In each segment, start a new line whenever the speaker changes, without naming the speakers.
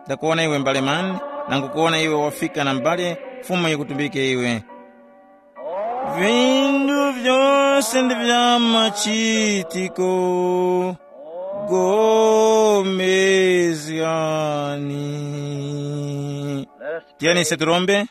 ndakuona iwe mbale mani, nangukuona iwe wafika na mbale, fumu ikutumbike iwe. Vindu vyose ndi vya machitiko gomeziani. Tiyani seturombe.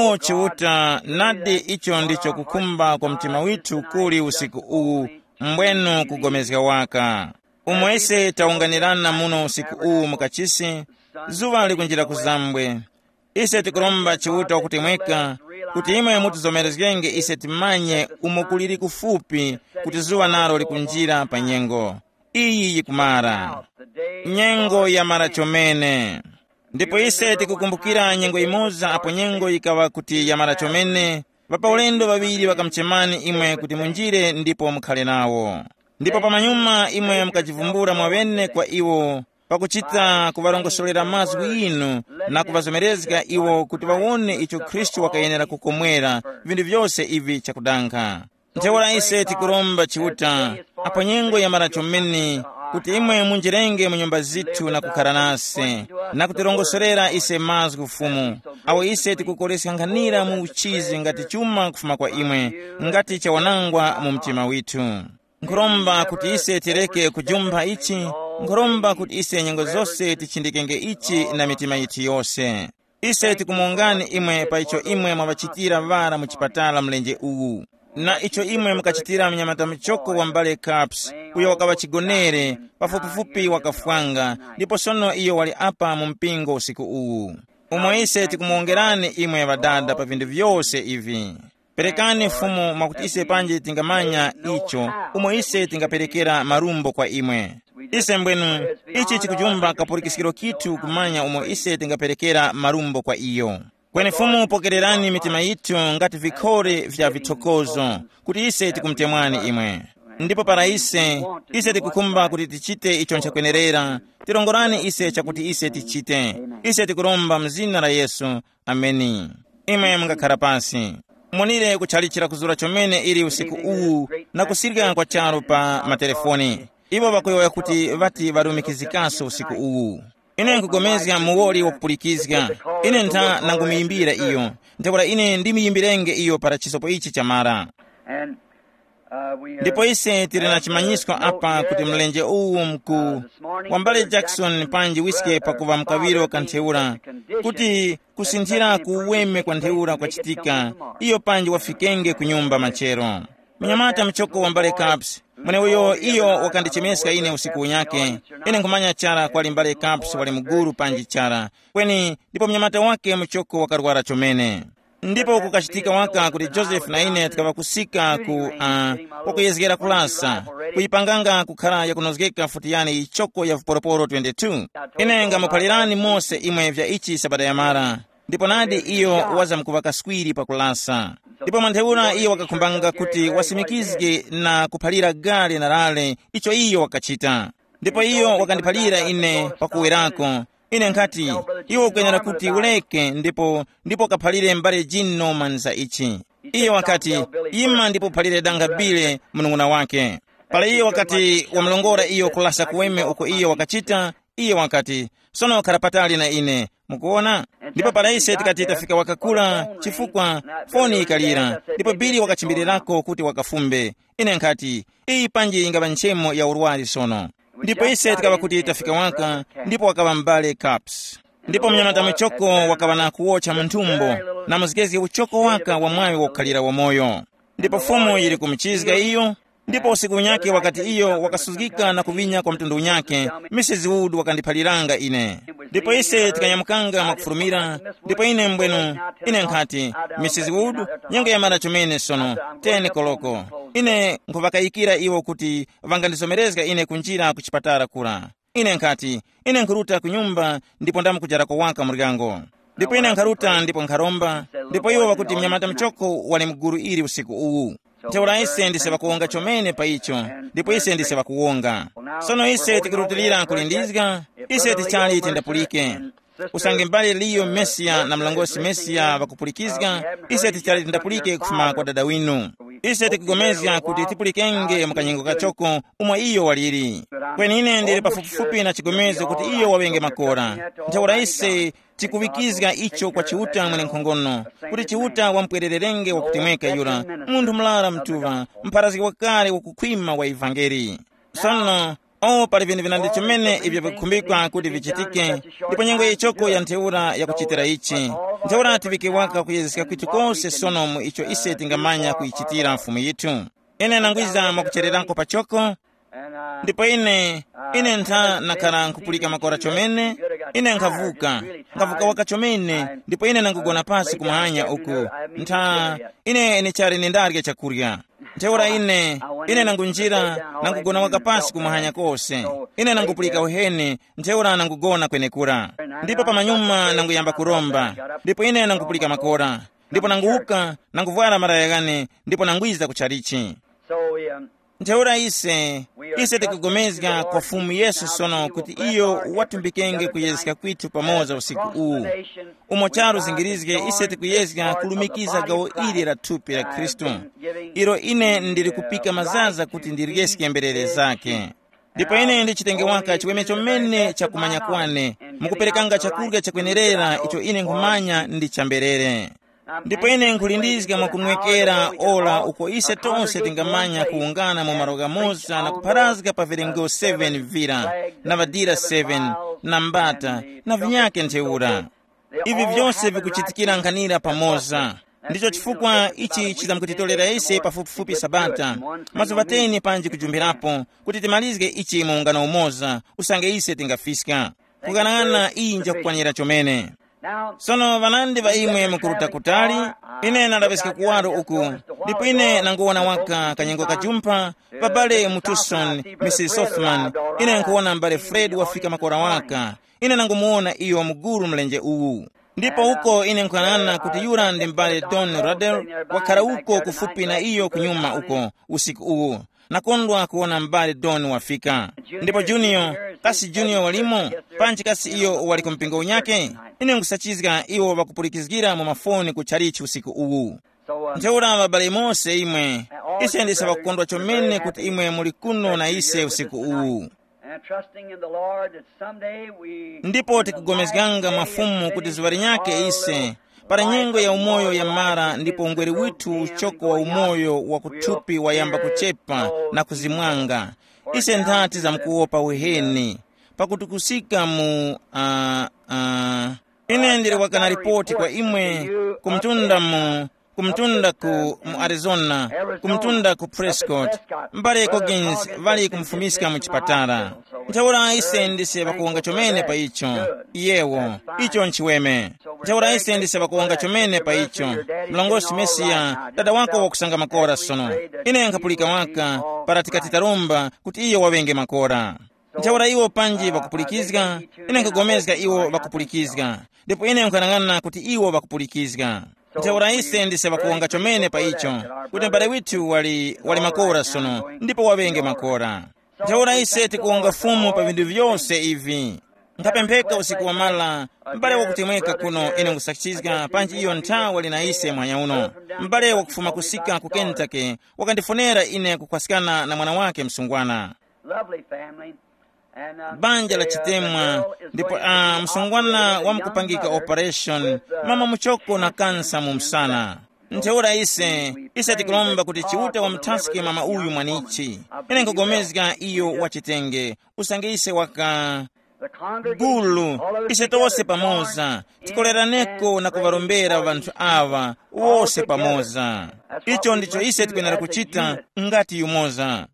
Chiuta nadi icho ndicho kukumba kwa mtima witu kuli usiku uu, mbwenu kugomezga waka. Umwese taunganirana muno usiku uu mukachisi, zuva likunjira kuzambwe. Ise tikuromba chiuta wakutimweka, kuti imwe mutizomerezgenge ise timanye umukuliri kufupi, kuti zuva naro likunjira pa nyengo. Iyi yikumara. Nyengo ya mara chomene. Ndipo ise tikukumbukira nyengo imoza apo nyengo ikawa kuti ya mara chomene, vapa ulendo vaviri wakamchemani imwe kuti munjire ndipo mukhale nawo. Ndipo pamanyuma imwe mukajivumbura mwawene kwa iwo, pakuchita kuvarongosolera mazwi inu na kuvazomerezga iwo kuti wawone icho Kristu wakayenera kukomwera vindu vyose ivi chakudanka. Ntewala ise tikuromba chiuta apo nyengo ya mara chomene, kuti imwe munjirenge mu nyumba zithu na kukhala nase na kutirongosolera ise mazwi kufumu. Awo ise tikukoleskanganira mu uchizi ngati chuma kufuma kwa imwe, ngati chawanangwa mu mtima withu. Nkuromba kuti ise tireke kujumba ichi, nkuromba kuti ise nyengo zose tichindikenge ichi na mitima iti yose. Ise tikumuungani imwe pa icho imwe mwavachitira vara muchipatala mlenje uwu. Na icho imwe mukachitira mnyamata mchoko wa mbale Caps, uyo wakawachigonere, pafupifupi wakafwanga, ndipo sono iyo wali apa mu mpingo usiku uwu. Umwe ise tikumuongerani imwe vadada pa vindu vyose ivi. Perekani fumu mwakuti ise panje tingamanya icho, umwe ise tingaperekera marumbo kwa imwe. Ise mbwenu, ichi chikujumba kapurikisikiro kitu kumanya umwe ise tingaperekera marumbo kwa iyo. Kweni fumu pokererani mitima yitu ngati vikore vya vitokozo, kuti ise tikumtemwani imwe. Ndipo para ise tikukumba kuti tichite icho nchakwenerera, tirongorani ise chakuti ise tichite. Ise tikuromba mzina la Yesu, ameni. Imwe mungakhala pansi. Munire kuchalichira kuzura chomene ili usiku uu na kusirika kwa charo pa matelefoni. Ibo bakuyoya kuti vati varumikizikaso usiku uu. Ine nkugomezga muwoli wakupulikizga. Ine nta nangumiyimbira iyo. Ntekula ine ndimiyimbirenge iyo para chisopo ichi chamara. Ndipo ise tirina chimanyisko apa kuti mlenje uu mkuu wambale Jackson panji wiske pakuva mkaviro kanteura, kuti kusinthira kuweme kwa nteura kwa chitika, iyo panji wafikenge kunyumba machero. Mnyamata mchoko wambale Caps, mwene uyo iyo wakandichemeska ine usiku unyake. Ine nkumanya chara kwa limbale Caps wali mguru panji chara. Kweni ndipo mnyamata wake mchoko wakarwara chomene. Ndipo kukachitika waka kuti Joseph na ine tikavakusika kukuyezgera kulasa, kuyipanganga kukhala yakunozgeka futiyani ichoko ya Poroporo 22. Ine ngamupalirani mose imwe vya ichi sabada ya mara. Ndipo nadi iyo waza mkuvaka skwiri pa kulasa. Ndipo mantheura iyo wakakumbanga kuti wasimikizge na kupalira gale na rale, icho iyo wakachita. Ndipo iyo wakandipalira ine pakuwerako. Ine nkati, iyo ukwenyera kuti uleke ndipo kapalire mbale jino manza ichi. Iyo wakati, ima ndipo palire danga bile mnunguna wake. Pala iyo wakati wamlongora iyo kulasa kuweme uko iyo wakachita, iyo wakati, sono karapatali na ine, mukuona? Ndipo pala ise tikati itafika wakakula, chifukwa, foni ikalira, ndipo bili wakachimbirirako kuti wakafumbe. Ine nkati, iyi panji ingaba nchemo ya uruwali sono. Ndipo ise tikaba kuti itafika waka, ndipo wakaba mbale Caps. Ndipo mnyamata mchoko wakaba na kuocha mntumbo, na muzigezi uchoko waka wa mwawi wakalira wa moyo. Ndipo fumu ili kumchizga iyo, ndipo usiku unyake wakati iyo wakasuzgika na kuvinya kwa mtundu unyake, Mrs. Wood wakandipaliranga ine. Ndipo ise tikanyamukanga makufurumira, ndipo ine mbwenu, ine nkati, Mrs. Wood, nyengo ya mara chomene sono, tene koloko. Ine nkuvakaikira iwo kuti vangandisomerezga ine kunjira kuchipatara kura. Ine nkati, ine nkuruta kunyumba, ndipo ndamu kujara kwa waka murigango. Ndipo ine nkaruta ndipo nkaromba, ndipo iwo wakuti mnyamata mchoko wali mguru ili usiku uu. Nteula ise ndiseva kuonga chomene pa icho, ndipo ise ndiseva kuonga. Sono ise tikirutilira kulindizga, ise tichali tindapulike. Usange mbali liyo Mesia na mlangosi Mesia wakupulikizga, ise tichali tindapulike kufuma kwa dada winu. ise tikugomezga kuti tipulikenge mukanyengo kachoko umwe iyo waliri. Kweni ine ndili pafupifupi na chigomezo kuti iyo wawenge makora. Ntaura ise tikuwikizga icho kwa chiuta mwene nkhongono, kuti chiuta wampwerererenge wakutimweka yura, munthu mlara mtuva, mparaziki wakale wakukhwima wa ivangeli. Sono, pali vinthu vinandi chimene ibyo vikukhumbikwa kuti vichitike, ndipo nyengo ichoko ya ntheura yakuchitira ichi. Ntheura tivikiwaka kuyezeka kwitu konse sonomu icho ise tingamanya kuyichitira mfumu yitu. Ine nangwiza mwakuchereranko pachoko, ndipo ine ntha nakhala nkupulika makora chomene, ine nkhavuka waka chomene, ndipo ine nangugona pasi kumahanya uku, ntha ine chari nindarya chakurya. Ntheura ine nangunjira nangugona waka pasi kumahanya kose, ine nangupulika uhene, ntheura nangugona kwenekura. Ndipo pamanyuma nanguyamba kuromba, ndipo ine nangupulika makora, ndipo nanguuka nanguvwala marayagane, ndipo nangwiza kucharichi. Ntheura ise tikugomezga kwa fumu Yesu sono kuti iyo watumbikenge kuyezeka kwitu pamoza usiku uwu. Umocharo zingirizge ise tikuyezga kulumikiza gawo ili la thupi la Kristu. Iro ine ndiri kupika mazaza kuti ndirigeske mbelele zake. Ndipo ine ndichitenge waka chiweme chomene chakumanya kwane, mukuperekanga chakurya chakwenerera icho ine nkumanya ndi chambelele. Ndipo ine nkulindizga mwakunwekera ola uko ise tonse tingamanya kuungana mu maroga moza na kupharazga pa virengo 7 vira, na vadira 7, na mbata, na vinyake ntheura. Ivi vyonse vikuchitikira nkhanira pamoza. Ndicho chifukwa ichi chizamkutitolera ise pafupifupi sabata, mazuva 10 panji kujumbirapo, kuti timalizge ichi muungano umoza, usange ise tingafiska. Kukanang'ana iyi njakukwanira chomene. Sono vanandi va imwe mukuruta kutali, ine nandapeseka kuwaro uku, ndipo ine nanguona waka kanyengo kajumpa, babale mu Tucson, Mrs. Sothman, ine nkuona mbale Fred wafika makora waka, ine nangumuona iyo muguru mlenje uwu. Ndipo uko ine nkukanana kuti yura ndi mbale Don Radel, wakara uko kufupi na iyo kunyuma uko usiku uwu. Nakondwa kuona mbale Don wafika. Ndipo Junior, kasi Junior walimo, panchi kasi iyo wali kumpinga unyake, ine nkusachizga iyo wakupulikizgira mu mafoni kucharichi usiku uwu. Ntheura babale mose imwe, ise ndise wakukondwa chomene kuti imwe muli kuno na ise usiku uwu. Ndipo tikugomezganga mafumu kuti zuwari nyake ise, para nyengo ya umoyo ya mara, ndipo ungweri witu uchoko wa umoyo wa kuthupi wayamba kuchepa na kuzimwanga. Ise nthati za mkuopa uheni, pakutukusika mu ine ndiri wakana ripoti kwa imwe kumtunda ku Arizona, kumtunda ku Prescott, mbale Coggins vali kumfumiska mu chipatara. Ntheura ise ndise bakuonga chomene pa icho, yewo, icho nchiweme. Ntheura ise ndise bakuonga chomene pa icho, mlongosi Mesia, dada wako wakusanga makora sono. Ine nkapulika waka, para tikatitarumba, kuti iyo wawenge makora. Ntheura iwo panji bakupulikizga, ine nkagomezga iwo bakupulikizga, ndipo ine nkanang'ana kuti iwo bakupulikizga. Ntheura ise ndise bakuonga chomene pa icho, kuti mbale witu wali makora sono, ndipo wawenge makora. Ntheura ise tikuonga fumu pa vindu vyonse ivi. Nkapempheka usiku wa mala, mbale wakutimweka kuno ine nkusachizga panji iyo nthawa lina ise mwanya uno. Mbale wakufuma kusika ku Kentucky, wakandifonera ine kukwasikana na mwana wake msungwana. Banja la chitemwa, ndipo msungwana wamkupangika operation, mama muchoko na kansa mumsana. Ntheura ise tikulomba kuti chiuta wamtaske mama uyu mwanichi. Ine nkagomezga iyo wachitenge, usange ise waka gulu, ise tose pamoza, tikoleraneko na kuvarombera vanthu ava, wose pamoza. Icho ndicho ise tikwenera kuchita ngati yumoza.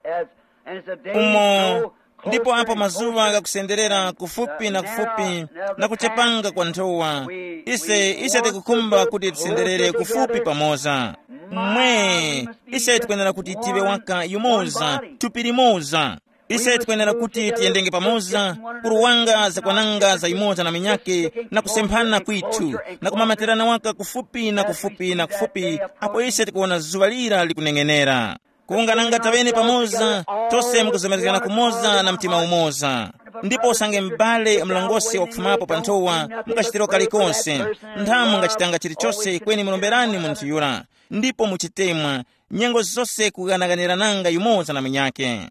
Ndipo apo mazuva akakusenderera kufupi na kuchepanga kwa nthowa, ise tikukumba kuti tisenderere kufupi pamoza. Ise tikwenera kuti tive waka yumoza, thupi limoza. Ise tikwenera kuti tiyendenge pamoza, kuruwanga za kwananga za imoza na minyake, na kusemphana kwitu, na kumamaterana waka kufupi, apo ise tikuona zuva lira likuneng'enera. Kuungananga taveni pamoza, tose mkuzomerezana kumoza na mtima umoza. Ndipo usange mbale mlongosi wakufumapo panthowa, mukachitiro kalikonse, nthamu ngachitanga chilichonse kweni mulomberani munthu yura. Ndipo muchitemwa, nyengo zonse kukanakanira nanga yumoza na mwenyake.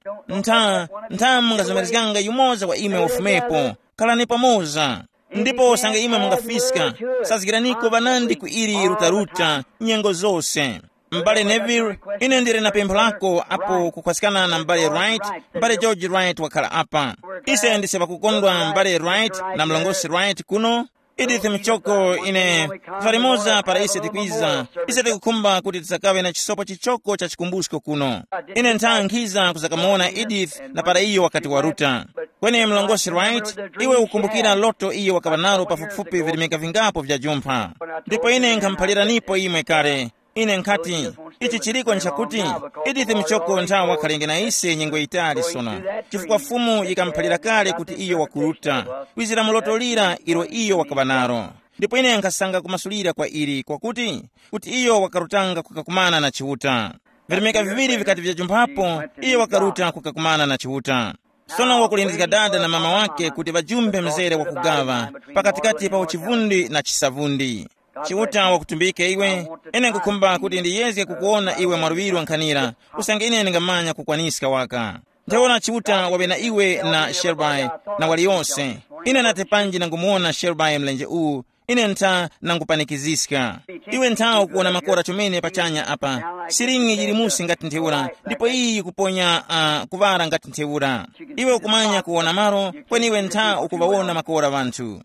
Ntha mungazomerezekanga yumoza kwa imwe ufumepo, khalani pamoza. Ndipo sange imwe mungafiska, sazikiraniko banandi ku ili rutaruta nyengo zonse. Mbale Neville, ine ndiri na pempho lako apo kukwasikana na mbale Wright. Mbale George Wright wakhala apa. Ise ndiseba kukondwa mbale Wright na mlongosi Wright kuno. Edith Mchoko ine farimoza para ise tikwiza. Ise tikukumba kuti tisakawe na chisopo chichoko cha chikumbushko kuno. Ine nthankhiza kuzakamuona Edith na para iyo wakati waruta. Kweni mlongosi Wright, iwe ukumbukira loto iyo wakabanaro pafupifupi vilimeka vingapo vya jumpha. Ndipo ine nkampalira nipo imwe kare. Ine nkati, ichi chiriko nchakuti, Edith Mchoko nthawa wakhalenge na ise nyengo itali sono. Chifukwa fumu ikampalira kale kuti iyo wakuruta. Wizira mulotolira ilo iyo wakabanaro. Ndipo ine nkasanga kumasulira kwa ili, kwa kuti iyo wakarutanga kukakumana na chiuta. Vilimeka viviri vikati vya jumphapo, iyo wakaruta kukakumana na chiuta. Sono wakulindizika dada na mama wake kuti vajumbe mzere wakugava, pakatikati pa uchivundi na chisavundi. Chiuta wakutumbike iwe, ene nkukumba kuti ndiyezge kukuona iwe marubiru nkhanira, usange ine ngamanya kukwaniska waka. Nteona chiuta wabena iwe na Shelby na waliyonse. Ine natepanji nangumuona Shelby mlenje uu, ine ntha nangupanikizisika. Iwe ntha ukuona makora chomene pachanya apa, siringi jirimusi ngati ntheura, ndipo iyi kuponya kuvara ngati ntheura. Iwe ukumanya kuona maro, kweni iwe ntha ukuvawona makora vantu.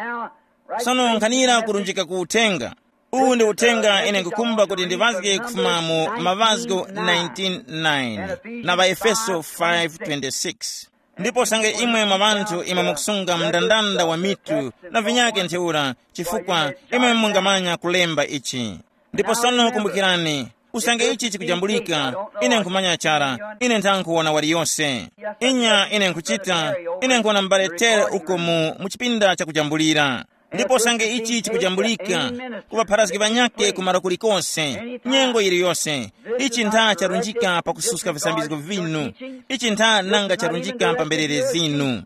Sono nkhanira kurunjika kuutenga. Ndi utenga ine nkukumba kuti ndivazike kufuma mu Mavaziko 19:9 na Vaefeso 5:26. Ndipo sange imwe mavantu imwe mukusunga mndandanda wa mitu na vinyake ntheura, chifukwa imwe mungamanya kulemba ichi. Ndipo sono kumbukirani, usange ichi chikujambulika, ine nkumanya chara, ine nthankuona waliyonse. Inya ine nkuchita, ine nkuona mbaletere uko mu chipinda cha kujambulira. Ndipo sange ichi chikujambulika, kuvaparazike vanyake kumara kulikonse, nyengo iliyonse. Ichi ntha charunjika pa kususka visambiziko vinu. Ichi ntha nanga charunjika pa mbelere zinu.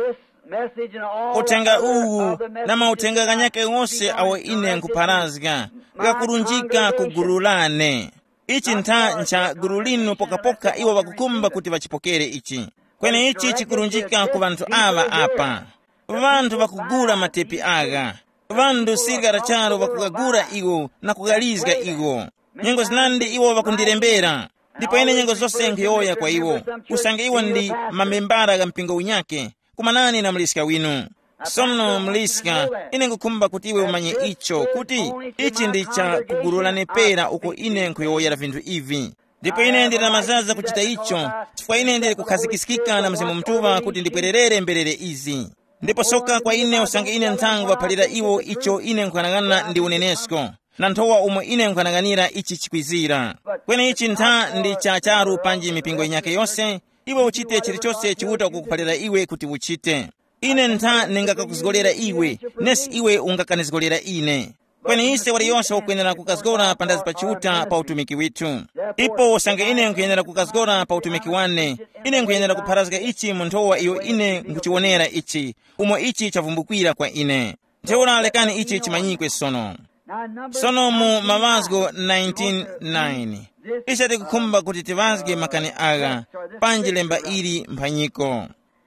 Utenga uwu na mautenga ganyake wose awo ine nkuparazika, gakurunjika kugurulane. Ichi ntha ncha gurulinu pokapoka iwo wakukumba kuti vachipokere ichi. Kwene ichi chikurunjika ku vantu ava apa. Vantu vakugura matepi aga. Vantu sigara charo vakugagura iwo na kugalizga iwo. Nyengo zinandi iwo vakundirembera. Ndipo ine nyengo zose nkyoya kwa iwo. Usange iwo ndi mamembara ga mpingo unyake. Kumanani na mliska winu. Sono mliska, ine nkukumba kuti iwe umanye icho, kuti ichi ndi cha kugurulane pera uko ine nkyoya vintu ivi. Ndipo ine ndiri na mazaza kuchita icho, chifukwa ine ndiri kukhazikisikika na mzimu mtuva kuti ndipwererere mbelere izi. Ndipo soka kwa ine usange ine nthangu waphalira iwo icho ine nkwanangana ndi unenesko. Na nthowa umwe ine nkwananganira ichi chikwizira. Kwene ichi ntha ndi cha charu panji mipingo inyake yonse, iwe uchite chilichonse chiuta kukuphalira iwe kuti uchite. Ine ntha ningakakuzigolera iwe, nesi iwe ungakanizigolera ine. Kwene ise waliyonse ukwenera kukazigora pandazi pa chiuta pa utumiki witu. Ipo usange ine nkwenera kukazigora pa utumiki wane, ine nkwenera kupharazika ichi munthowa iyo ine nkuchionera ichi, umo ichi chavumbukwira kwa ine. Ntheura lekani ichi chimanyikwe sono. Sono mu Mavaziko 19:9. Isha tikukumba kuti tivazike makani aga, panji lemba ili mphanyiko.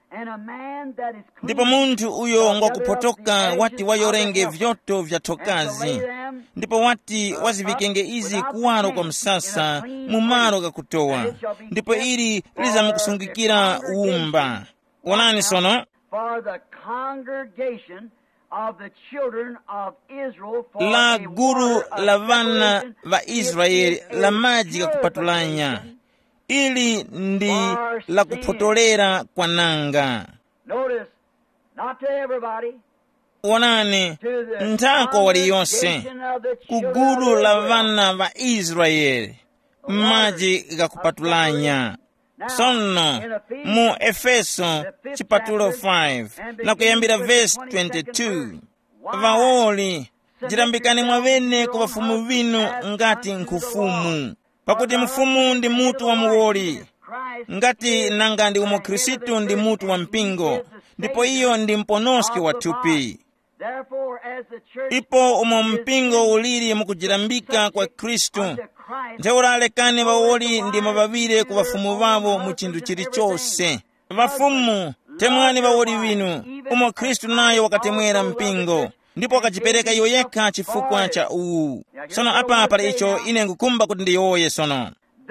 Ndipo munthu uyo ngwakupotoka wati wayorenge vyoto vya tokazi. Ndipo wati wazivikenge izi kuwaro kwa msasa, mumaro kakutowa. Ndipo ili lizamukusungikira uumba. Onani sono? La guru la vana va Israeli la maji kakupatulanya. Ili ndi la kupotolera kwa nanga. Onani, ntako waliyonse, kuguru la vana va Israeli, maji kakupatulanya. Sono, mu Efeso, chipatulo 5, na kuyambira verse 22. Vaoli, jirambikani mwavene kwa vafumu vinu ngati nkufumu. Pakuti mfumu ndi mutu wa muwoli, ngati nanga ndi umo Kristu ndi mutu wa mpingo, ndipo iyo ndi mponoski wa thupi. Ipo umo mpingo ulili mukujirambika kwa Kristu, ntheura alekani bawoli ndi mababire ku bafumu babo mu chinthu chilichonse. Bafumu, temwani bawoli binu, umo Khristu naye wakatemwera mpingo, ndipo akachipereka iwo yekha chifukwa cha uwu. Sono apa pali icho ine nkukumba kuti ndiyoye sono.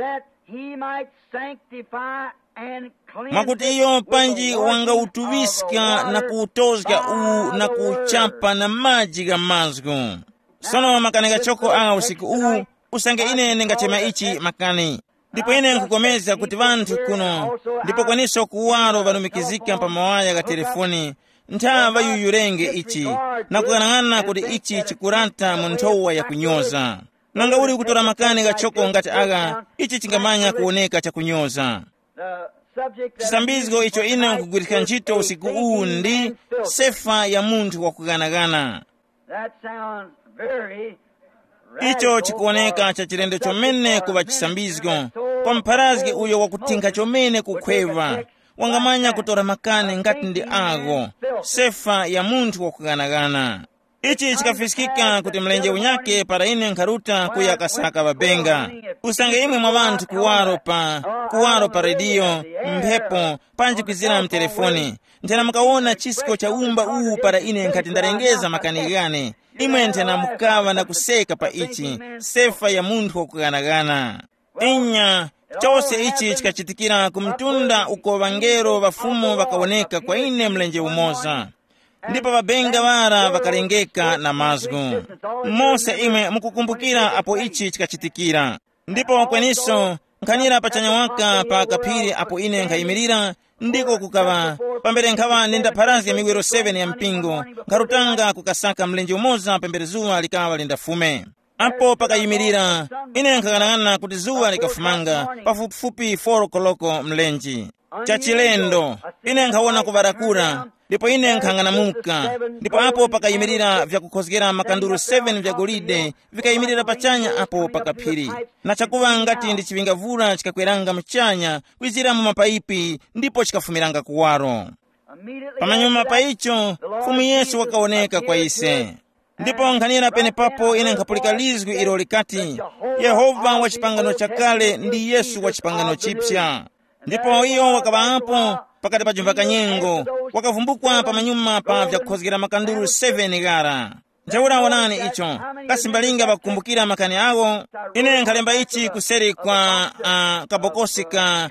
Mwakuti iyo panji wanga utuwiska na kuutozga uwu na kuuchapa na maji ga mazgu. Sono makani gachoko usiku uwu, usange ine nengachema ichi makani. Ndipo ine nkukomeza kuti vantu kuno, ndipo kwaniso kuwaro vanumikizika pa mawaya ga telefoni, ntava yuyurenge ichi, na kukanang'ana kuti ichi chikuranta munthowa ya kunyoza. Nanga uli kutora makani gachoko ngati aga, ichi chingamanya kuoneka cha kunyoza. Chisambizgo icho ine nkugwirika ntchito usiku uwu ndi sefa ya munthu wakuganagana. Icho chikuoneka cha chilendo chomene kuva chisambizgo, kwa mpharazgi uyo wakutinka chomene kukhweva, wangamanya kutora makani ngati ndi ago, sefa ya munthu wakuganagana. Ichi chikafisikika kuti mlenje unyake para ine nkharuta kuyakasaka babenga. Usange imwe mwa vanthu kuwaro pa redio, mphepo, panji kwizira mtelefoni. Ntena mukawona chisiko cha umba uwu para ine nkhati ndarengeza makani gane. Imwe ntena mukava na kuseka pa ichi, sefa ya munthu wakuganagana. Inya, chose ichi chikachitikira kumtunda uko vangero bafumu bakaoneka kwa ine mlenje umoza. Ndipo babenga vara bakalengeka na mazgu. Mose imwe mukukumbukira apo ichi chikachitikira. Ndipo kweniso nkhanira pachanya waka pa kapiri apo ine nkhayimirira, ndiko kukava pambere nkhawa ninda pharazi ya migwero 7 ya mpingo, nkharutanga kukasaka mlenje umoza pambere zuwa likawa lindafume. Apo pakayimirira, ine nkhakanang'ana kuti zuwa likafumanga, pafupifupi 4 koloko mlenji. Chachilendo, ine nkhawona kubarakura, ndipo ine nkhang'anamuka, ndipo apo pakayimirira vyakukhozgera makanduru 7 vya golide, vikayimirira pachanya apo pakaphiri. Na chakuva ngati ndi chivingavula chikakweranga mchanya, kwizira mu mapaipi, ndipo chikafumiranga kuwaro. Pamanyuma pa icho, fumu Yesu wakaoneka kwa ise. Ndipo nkhanira pene papo ine nkhapulika lizwi ilo likati, Yehova wa chipangano chakale ndi Yesu wa chipangano chipya. Ndipo iyo wakaba apo pakati pa jumba kanyengo, wakavumbukwa pamanyuma pa vyakukhozgera makanduru 7 gara. Nchaura wanani icho, kasimbalinga bakukumbukira makani ago. Ine nkhalemba ichi kuseri kwa kabokosi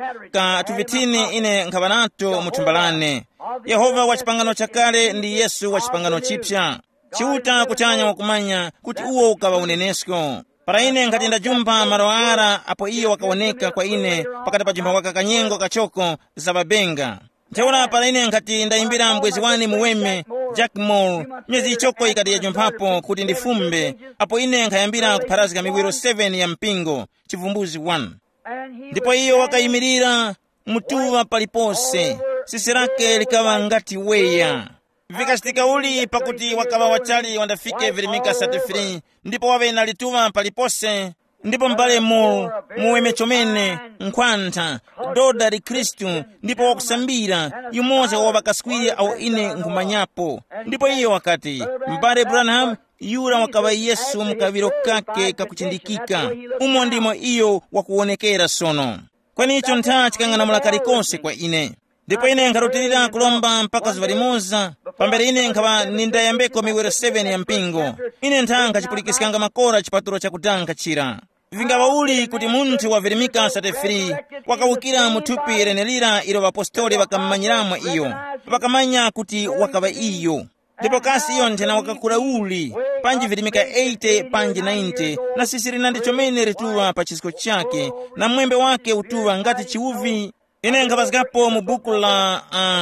ka tuvitini ine nkhabanato mutumbalane. Yehova wa chipangano chakale ndi Yesu wa chipangano chipya. Chiuta kuchanya wakumanya kuti uwo ukava unenesko. Para ine nkatenda jumba maroara apo iyo wakaoneka kwa ine pakati pa jumba waka kanyengo kachoko za babenga. Nchaura para ine nkati ndaimbira mbwezi wani muweme Jack Moore myezi ichoko ikati ya jumpapo kuti ndifumbe. Apo ine nkhayambira kupharazika migwero 7 ya mpingo, chivumbuzi 1. Ndipo iyo wakayimirira mutuwa palipose, sisi lake likawa ngati weya. Vikachitika uli pakuti wakava wachali wandafike virimika 33, ndipo wawe nalituwa palipose, ndipo mbale muweme chomene, nkwanta, doda li Kristu, ndipo wakusambira, yumoja wabakaskwiri au ine nkumanyapo. Ndipo iyo wakati, mbale Branham, yura wakava Yesu mukaviro kake kakuchindikika, umo ndimo iyo wakuonekera sono. Kwani icho nta chikang'anamula kalikonse kwa ine. Ndipo ine nkharutirira kulomba mpaka zuva limoza, pambere ine nkhava nindayambeko migwero 7 ya mpingo. Ine ntha chipulikisikanga makora chipatulo chakutanga chira. Vingava uli kuti munthu wa virimika 33 wakawukira muthupi renelira ilo apostoli wakammanyiramo iyo, wakamanya kuti wakava iyo. Ndipo kasi iyo nthena wakakula uli, panji virimika 80 panji 90, na sisi rinandi chomene rituwa pa chisiko chake, na mwembe wake utuwa ngati chiuvi. Ine nkhavazikapo mu buku la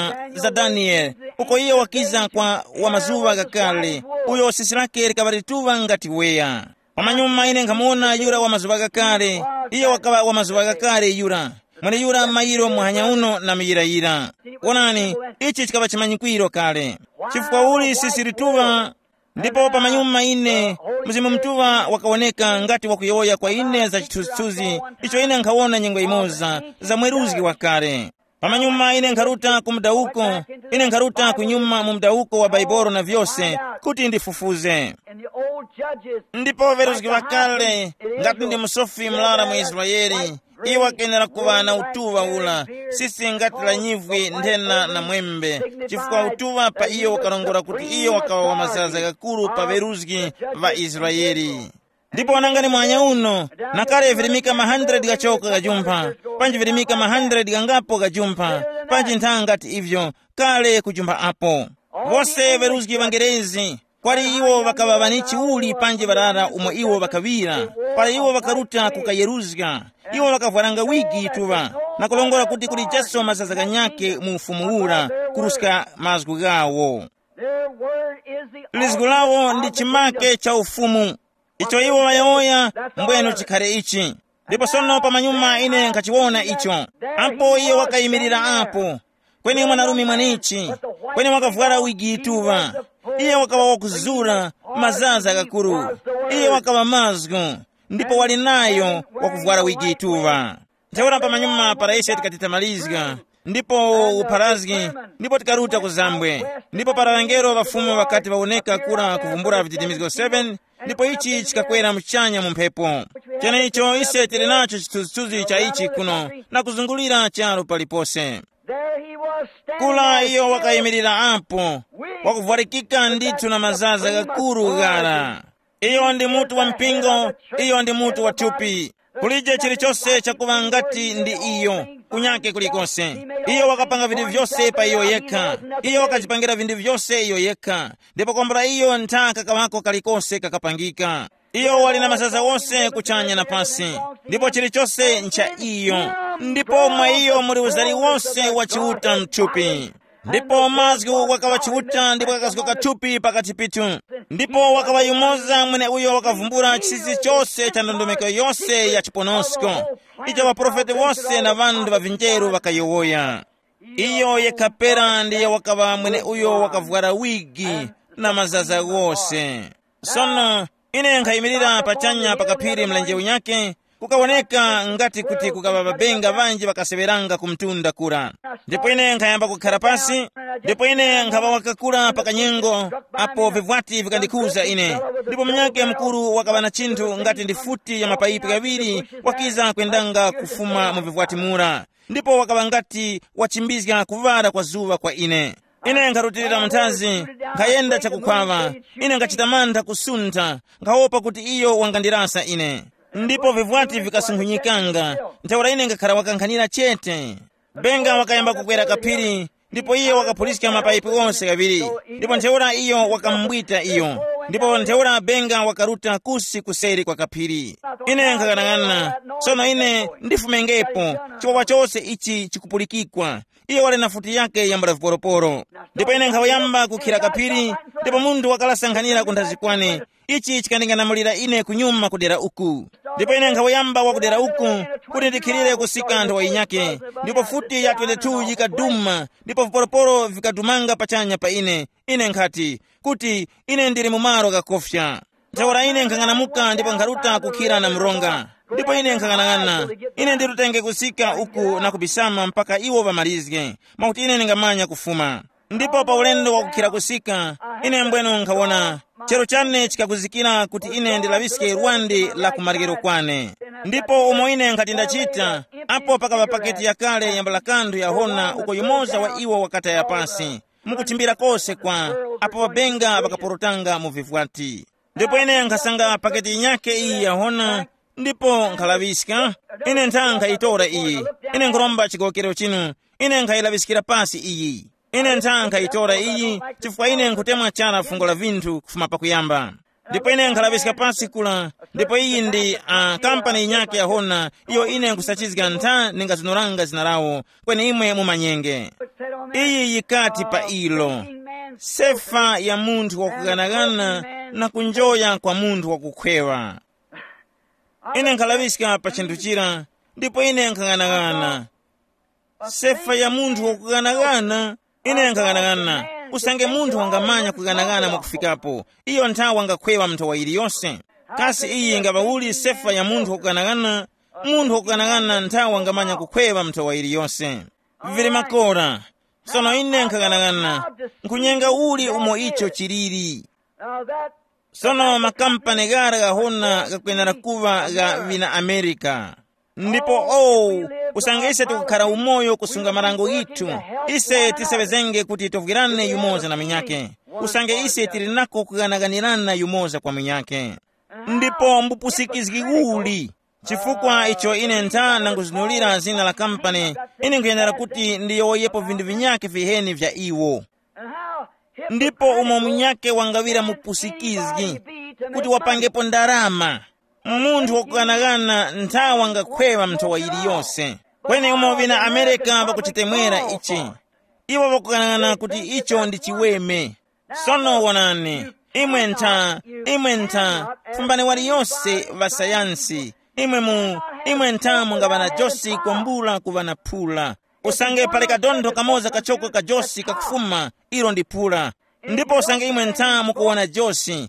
za Daniel, uko iyo wakiza kwa wamazuwa gakale, uyo sisi lake likavarituwa ngati weya. Pamanyuma ine nkhamuona yura wamazuwa gakale, iyo wakava wamazuwa gakale yura. Mwene yura mayiro muhanya uno na miyirayira. Wonani, ichi chikava chimanyikwiro kale. Chifukwa uli sisi rituwa, ndipo pamanyuma ine mzimu mtuwa wakaoneka ngati wakuyoya kwa ine za chithunzithunzi. Icho ine nkhaona nyengo imoza za mweruzgi wakale. pamanyuma ine nkharuta ku mdauko, ine nkharuta kunyuma mu mdauko wa Baibolo na vyose kuti ndifufuze. Ndipo oweruzi vakale ngati ndi musofi mlara mu Israeli, iwo akenera kuva na utuva ula, sisi ngati la nyivwi nthena na mwembe, chifukwa utuva pa iyo wakalongola kuti iyo wakawa wa mazaza kakulu pa veruzi va Israeli. Ndipo anangani mwanya uno, nakale virimika 100 gachoka gajumpa, panji virimika 100 gangapo gajumpa, panji nthangati ivyo, kale kujumpa apo. Vose veruzi vangerezi, kwali iwo vakavavanichi uli panji varara umo iwo vakavira, pali iwo vakaruta kukayeruzga, iwo vakavwaranga wigi tuva, na kulongola kuti kuli jaso mazaza ganyake mu ufumu ula, kuruska mazgu gawo. Lizgu lawo ndi chimake cha ufumu. Icho iwo wayaoya mbwenu chikhare ichi. Ndipo sono pamanyuma ine nkachiwona icho. Apo iyo wakayimirira apo. Kweni mwanarumi mwanichi. Kweni wakavwara wigi ituva. Iye wakawa wakuzura mazaza kakuru. Iye wakawa mazgu. Ndipo walinayo wakuvwara wigi ituva. Nteora pamanyuma paraisha tikatitamalizga. Ndipo uparazgi, ndipo tikaruta kuzambwe. Ndipo paravangero vafumu wakati waoneka kura kuvumbura vititimizo 7. Ndipo ichi chikakwera mchanya mumphepo. Chene icho ise tili nacho chituzutuzi cha ichi kuno na kuzungulira chalo palipose. Kula iyo wakayimirira apo, wakuvwarikika ndithu na mazaza kakuru gara. Iyo ndi mutu wa mpingo, iyo ndi mutu wa tupi. Kulije chilichose chakuva ngati ndi iyo, kunyake kulikose. Iyo wakapanga vindu vyose pa iyo yeka. Iyo wakajipangira vindu vyose iyo yeka. Ndipo kombora iyo ntaka kawako kalikose kakapangika. Iyo wali na mazaza wose kuchanya na pasi. Ndipo chilichose ncha iyo. Ndipo mwa iyo muli uzali wose wachiuta mchupi. Ndipo mazgu wakawachiuta, ndipo kakasuka chupi pakati pitu. Ndipo wakawayumoza mwene uyo wakavumbura chisisi chose cha ndondomeko yose ya chiponosko. Icha waprofeti wose na vandu vavinjeru wakayowoya. Iyo yekapera ndiye wakawa mwene uyo wakavwara wigi na mazaza wose. Sono ine nkhayimirira pachanya pakapiri mlenje unyake, kukawoneka ngati kuti kukawa babenga vanji vakaseveranga kumtunda kura. Ndipo ine nkhayamba kukhala pasi, ndipo ine nkhawa wakakula pakanyengo, apo vivwati vikandikuza ine. Ndipo mnyake mkuru wakawa na chinthu ngati ndi futi ya mapaipi kaviri wakiza kwendanga kufuma mu vivwati mura. Ndipo wakawa ngati wachimbizga kuvara kwa zuwa kwa ine. Ine nkharutirira mthazi, nkhayenda chakukhwava, ine nkachitamanda kusuntha, nkhaopa kuti iyo wangandirasa ine. Ndipo vivwati vikasunkhunyikanga, ntheura ine ngakhala wakankhanira chete. Benga wakayamba kukwera kapiri, ndipo iyo wakapulisika mapaipi onse kaviri. Ndipo ntheura iyo wakammbwita iyo. Ndipo ntheura benga wakaruta kusi kuseri kwa kapiri. Ine nkakanang'ana, sono ine ndifumengepo, chikwawa chose ichi chikupulikikwa. Iyo wale na futi yake yambala viporoporo. Ndipo ine nkhawayamba kukhira kapiri, ndipo mundu wakalasankhanira kuntazikwane. Ichi chikandinganamulira ine kunyuma kudera uku. Ndipo ine nkhawayamba wakudera uku, kuti ndikhirire kusika anthu wa inyake. Ndipo futi ya 22 yikaduma, ndipo viporoporo vikadumanga pachanya pa ine. Ine nkhati, kuti ine ndiri mumaro kakofya. Ntheura ine nkhang'anamuka ndipo nkharuta kukhira na mronga. Ndipo ine nkhang'anang'ana, ine ndirutenge kusika uku na kubisama mpaka iwo vamalizge, mauti ine ningamanya kufuma. Ndipo pa ulendo wa kukhira kusika, ine mbweno nkhawona, chero chane chikakuzikira kuti ine ndilaviske rwandi la kumarikiro kwane. Ndipo umo ine nkhati ndachita, apo pakava paketi ya kale yambala kandu ya hona uko yumoza wa iwo wakata ya pasi. Mukuchimbira kose kwa, apo wabenga wakaporotanga mu vivwati. Ndipo ine nkhasanga paketi nyake iyi ya hona, ndipo nkhalaviska, ine nthankha itora iyi. Ine nkhulomba chikokero chinu, ine nkhayilavisikira pasi iyi. Ine nthankha itora iyi, chifukwa ine nkutemwa chara fungo la vinthu kufuma pakuyamba. Ndipo ine nkhalaviska pasi kula, ndipo iyi ndi kampani inyake ya hona, iyo ine nkusachizika ntha ningazinoranga zinarawo, kweni imwe mumanyenge. Iyi yikati pa ilo, sefa ya munthu wakuganagana na kunjoya kwa munthu wakukhwewa. Ine nkhalaviska pa chinthu chira, ndipo ine nkhang'anagana. Sefa ya munthu wakuganagana, ine nkhang'anagana. Usange munthu wangamanya kuganagana mwakufikapo, iyo nthawi wangakhwewa mnthawi iliyonse. Kasi iyi ngava uli sefa ya munthu wakuganagana, munthu wakuganagana nthawi wangamanya kukhwewa mnthawi iliyonse. vili makora sono ine nkhakanakana nkunyenga uli umo icho chilili sono makampani gara gahona gakwenera kuva ga vina America ndipo usange ise tukukhala umoyo kusunga malango gitu ise tisewezenge kuti tovugirane yumoza na minyake usange ise tilinako kukanaganirana yumoza kwa minyake ndipo mbupusikiziki uli chifukwa icho ine ntana nguzinulira zina la kampani ine nkuyenera kuti ndiyoyepo vindu vinyake viheni vya iwo ndipo umo mnyake wangawira mupusikiziki kuti wapangepo ndarama munthu wakukanagana nthawi angakhwewa mthowa iliyonse kwene umo vina America vakuchitemwera ichi iwo vakukanagana kuti icho ndi chiweme sono wonani imwe ntha fumbani waliyonse va sayansi imwe ntha mungavana josi kwambula kuvana phula usange pale kadontho kamoza kachokwe kajosi kakufuma ilo ndi phula ndipo usange imwe ntha mukuona josi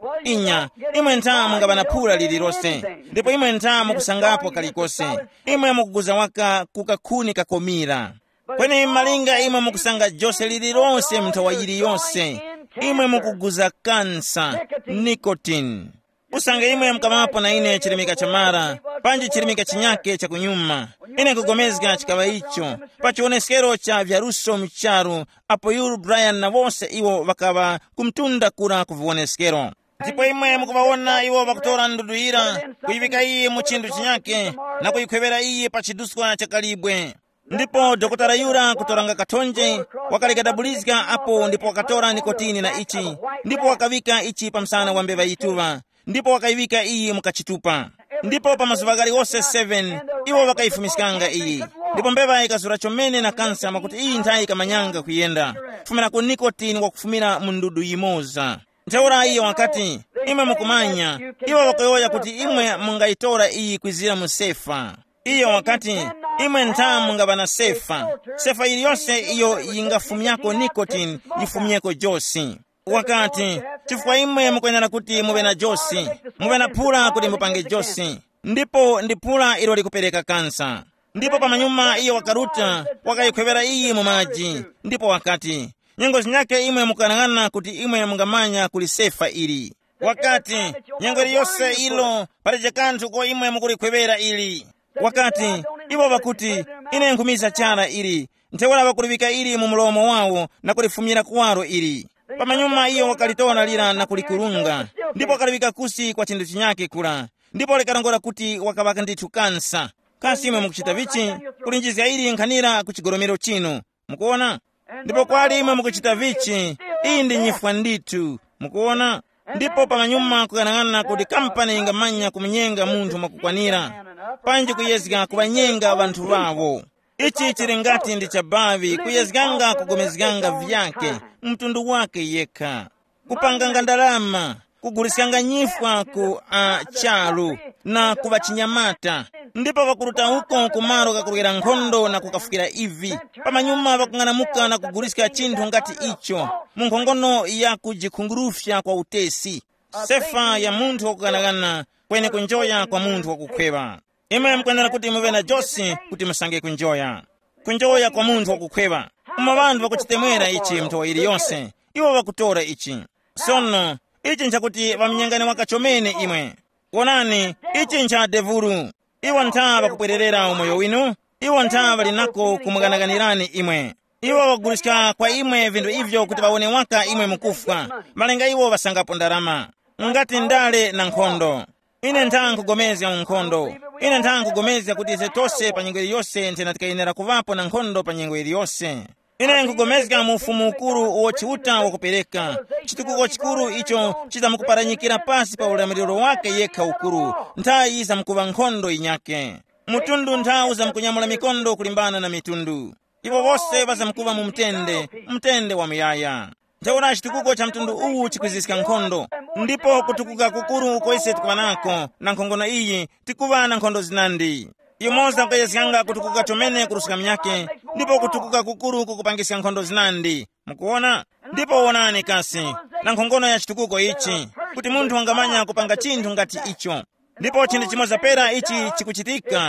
imwe ntha mungavana phula lililonse ndipo imwe ntha mukusangapo kalikose imwe mukuguza waka kukakhuni kakomira kwene malinga imwe mukusanga josi lililonse mthowa iliyonse imwe mukuguza kansa nicotine usange imwe mkamapo na ine chilimika chamara panji chilimika chinyake cha kunyuma ine kugomezga chikava icho pachioneskero cha vyaruso mcharu apo yuru Brian na wose iwo vakava kumtunda kura kuvioneskero ndipo imwe mukuvawona iwo vakutora nduduira kuyivika iye muchindu chinyake na kuyikhwevera iye pachiduswa cha kalibwe ndipo dokotara yura kutoranga katonje wakalikadabulizika apo ndipo wakatora nikotini na ichi ndipo wakavika ichi pamsana wa mbeva ituva ndipo wakayivika iyi mukachitupa ndipo pamazuva gali wose 7 iwo wakayifumisikanga iyi ndipo mbeva ikazura chomene na kansa makuti iyi nthawi ikamanyanga kuyenda fumira ku nikotini wakufumira mundudu yimoza ntheura iyo wakati imwe mukumanya iwo wakayoya kuti imwe mungayitora iyi kwizira musefa iyo wakati imwe ntha mungavana sefa iliyonse iyo yingafumyako nikotini yifumyeko josi wakati chifukwa imwe mukwenera kuti muve na josi muve na phula kuti mupange josi ndipo ndi phula ilo likupereka kansa ndipo pamanyuma iyo wakaruta wakayikhwevera iyi mu madzi ndipo wakati nyengo zinyake imwe mukanang'ana kuti imwe mungamanya kuli sefa ili wakati nyengo liyonse ilo palibe kanthu ko imwe mukulikhwevera ili wakati iwo vakuti ine nkhumiza chala ili nthewera vakulivika ili mu mulomo wawo na kulifumira kuwaro ili pamanyuma iyo wakalitola lira na kulikulunga ndipo wakalivika kusi kwa chindu chinyake kula ndipo likalongola kuti wakavaka ndithu kansa kasi imwe mukuchita vichi kulinjizika ili nkhanira ku chigolomero chino mukuona ndipo kwali imwe mukuchita vichi iyi ndi nyifwa ndithu mukuona ndipo pamanyuma kukanang'ana kuti kampani ingamanya kumunyenga munthu mwakukwanira panji kuyezika kuvanyenga vanthu vavo ichi chili ngati ndi chabavi kuyezikanga kugomezikanga vyake mtundu wake yekha kupanganga ndalama kugulisikanga nyifwa ku chalu na kuvachinyamata ndipo vakuruta uko kumaro kakulukira nkhondo na kukafukira ivi pamanyuma vakung'anamuka na kugulisika chinthu ngati icho mu nkhongono ya kujikhungurufya kwa utesi sefa ya munthu wakukanakana kwene kunjoya kwa munthu wakukhweva imwe mkwenera kuti muve na josi kuti musange kunjoya kwa munthu wakukhweva uma vanthu vakuchitemwera ichi mthowa iliyonse iwo vakutora ichi sono ichi nchakuti vamnyengani wakachomene imwe wonani ichi ncha devuru iwo ntha vakupwererera umoyo winu iwo ntha valinako kumukanakanirani imwe iwo vagulisika kwa imwe vindu ivyo kuti vaone waka imwe mukufwa malenga iwo vasangapo ndalama ngati ndale na nkhondo ine ntha nkugomezya unkhondo ine ntha nkugomezya kuti ise tonse pa nyengo iliyonse nthena tikayenera kuvapo na nkhondo pa nyengo iliyonse ine nkugomezya mu ufumu ukulu wochiuta wakupereka chitukuko chikulu icho chizamukuparanyikira pasi pa ulamuliro wake yekha ukulu nthawi izamukuva nkhondo inyake mutundu nthawi uzamukunyamula mikondo kulimbana na mitundu iwo vose vazamukuva mu mtende wa muyaya ntheura chitukuko cha mtundu uwu chikwizisika nkhondo ndipo kutukuka kukulu koise tikuvanako na nkhongono iyi tikuva na nkhondo zinandi imoza kuyezikanga kutukuka chomene kulusika mnyake ndipo kutukuka kukulu kukupangisika nkhondo zinandi mukuona ndipo wonani kasi na nkhongono ya chitukuko ichi kuti munthu angamanya kupanga chinthu ngati icho ndipo chinthu chimoza pera ichi chikuchitika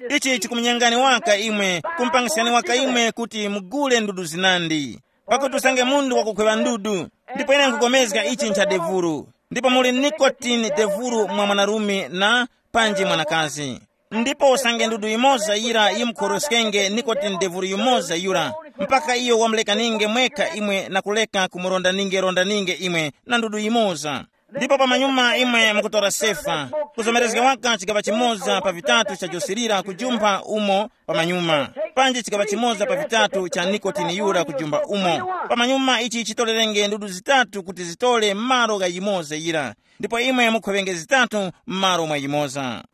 ichi chikumunyengani waka imwe, kumpangisani waka imwe kuti mugule ndudu zinandi, pakuti usange mundu wakukhweva ndudu. Ndipo ine nkukomezga ichi ncha devuru, ndipo muli nikotini devuru mwa mwanarume na panji mwanakazi. Ndipo usange ndudu imoza ira imkhoroskenge nikotini devuru imoza yura, mpaka iyo wamleka ninge mweka imwe na kuleka kumuronda ninge imwe na ndudu imoza. Ndipo pamanyuma imwe mkutora sefa, kuzomerezga waka chikaba chimoza pa vitatu cha josirira kujumba umo pamanyuma, panji chikaba chimoza pa vitatu cha nikotini yura kujumba umo pamanyuma. Ichi chitolelenge ndudu zitatu kuti zitole maro ga yimoza ira, ndipo imwe mukhwevenge zitatu maro mwa yimoza.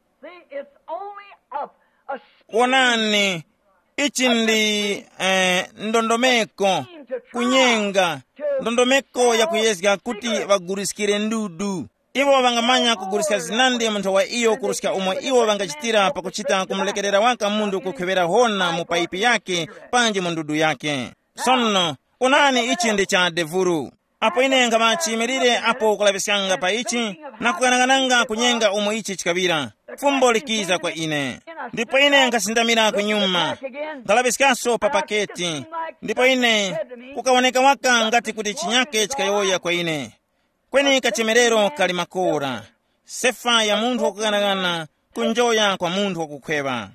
Onani, ichi ndi ndondomeko, kunyenga, ndondomeko ya kuyezga kuti vagurisikire ndudu. Iwo vangamanya kugurisika zinandi munthu wa iyo kurusika umwe iwo vangachitira pakuchita kumlekerera waka mundu kukhwevera hona mu paipi yake panji mu ndudu yake. Sono, onani ichi ndi cha devuru. Apo ine ngamachimirire apo kulavisikanga pa ichi, na kukanangananga kunyenga umwe ichi chikavira. Fumbo likiza kwa ine. Ndipo ine nkasindamira kunyuma, ngalavisikaso pa paketi. Ndipo ine kukawoneka waka ngati kuti chinyake chikayoya kwa ine. Kweni kachemerero kali makora, sefa ya munthu wakukanagana, kunjoya kwa munthu wakukhweva.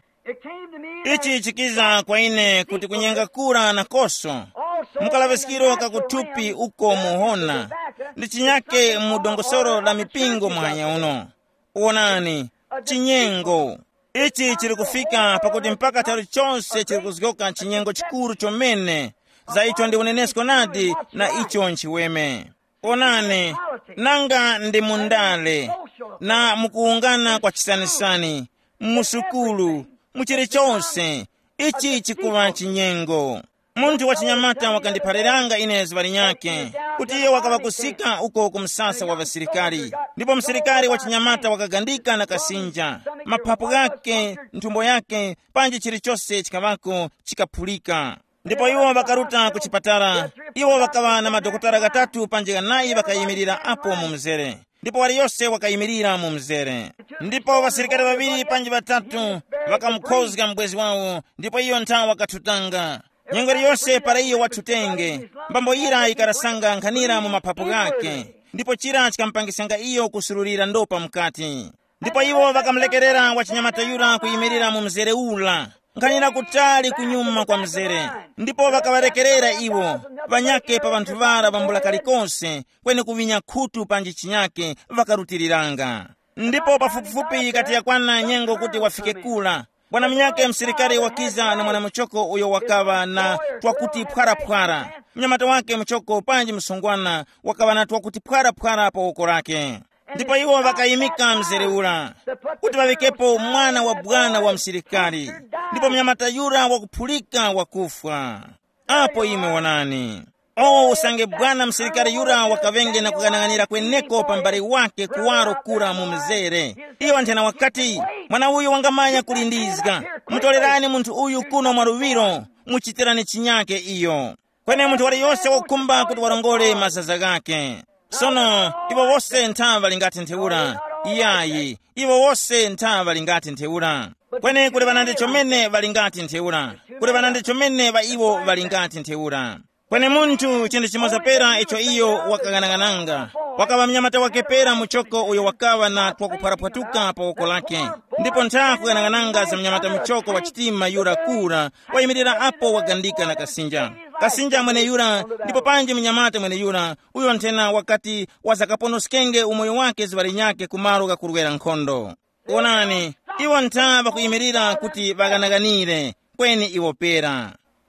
Ichi chikiza kwa ine kuti kunyenga kura na koso, mukalavisikiro kakutupi uko muhona, ndi chinyake mudongosoro la mipingo mwanya uno. Uonani, chinyengo. Ichi chiri kufika pakuti mpaka tari chonse chiri kuzigoka chinyengo chikuru chomene, za icho ndi unenesko nadi na icho nchiweme. Onani, nanga ndi mundale, na mukuungana kwa chisanisani, musukulu, muchiri chonse, ichi chikuwa chinyengo. Muntu wa chinyamata wakandiphariranga ine zibali nyake, kuti iyo wakavakusika uko kumsasa wa vasirikali. Ndipo msirikali wa chinyamata wakagandika na kasinja, mapapu yake, ntumbo yake, panji chiri chose chikavako chikapulika. Ndipo iwo wakaruta kuchipatara, iwo wakawa na madokotara gatatu panji ganayi wakayimirira apo mumzere. Ndipo wali yose wakayimirira mumzere. Ndipo vasirikali vaviri panji batatu wakamkhozga mbwezi wawo, ndipo iyo ntawa wakatutanga. Nyengeri yose para iyo watutenge, mbambo ira ikarasanga nkhanira mu mapapu gake, ndipo chira chikampangisanga iyo kusururira ndopa mkati. Ndipo iwo wakamlekerera wachinyamata yura kuyimirira mu mzere ula, nkhanira kutali kunyuma kwa mzere. Ndipo wakavarekerera iwo, vanyake pa vanthu vara vambula kalikonse, kwene kuvinya khutu panji chinyake vakarutiriranga. Ndipo pafupifupi kati ya kwana nyengo kuti wafike kula, bwana mnyake msirikali wakiza na mwana mchoko uyo wakava na twakuti phwara. Mnyamata wake mchoko panji msungwana wakava na twakuti phwara pa oko lake. Ndipo iwo wakayimika mzere ula, kuti wavikepo mwana wa bwana wa msirikali. Ndipo mnyamata yura wakuphulika wakufa. Apo imwe wanani. Usange bwana msirikali yura wakavenge na kukananganira kweneko pambari wake kuwaro kura mumzere. Iyo antena wakati, mwana uyu wangamanya kulindizga. Mtolerani muntu uyu kuno maruviro, muchitirani chinyake iyo. Kwene muntu wali yose wakumba kuti warongole mazaza gake. Sono, iwo wose ntava lingati nteura. Iyayi, iwo wose ntava lingati nteura. Kwene kule vanande chomene valingati nteura. Kule vanande chomene va iwo valingati nteura. Kwene muntu chinde chimoza pera icho iyo wakaganangananga. Wakava mnyamata wake pera mchoko uyo wakava na twakuphwarapwatuka pa oko lake. Ndipo ntaa kuganangananga za mnyamata mchoko wa chitima yura kura, wayimirira apo wagandika na kasinja. Kasinja mwene yura, ndipo panji mnyamata mwene yura, uyo ntena wakati wazakaponoskenge umoyo wake zibali nyake kumaro gakuruwera nkhondo. Onani, iwo ntaa wakuyimirira kuti waganaganire, kweni iwo pera.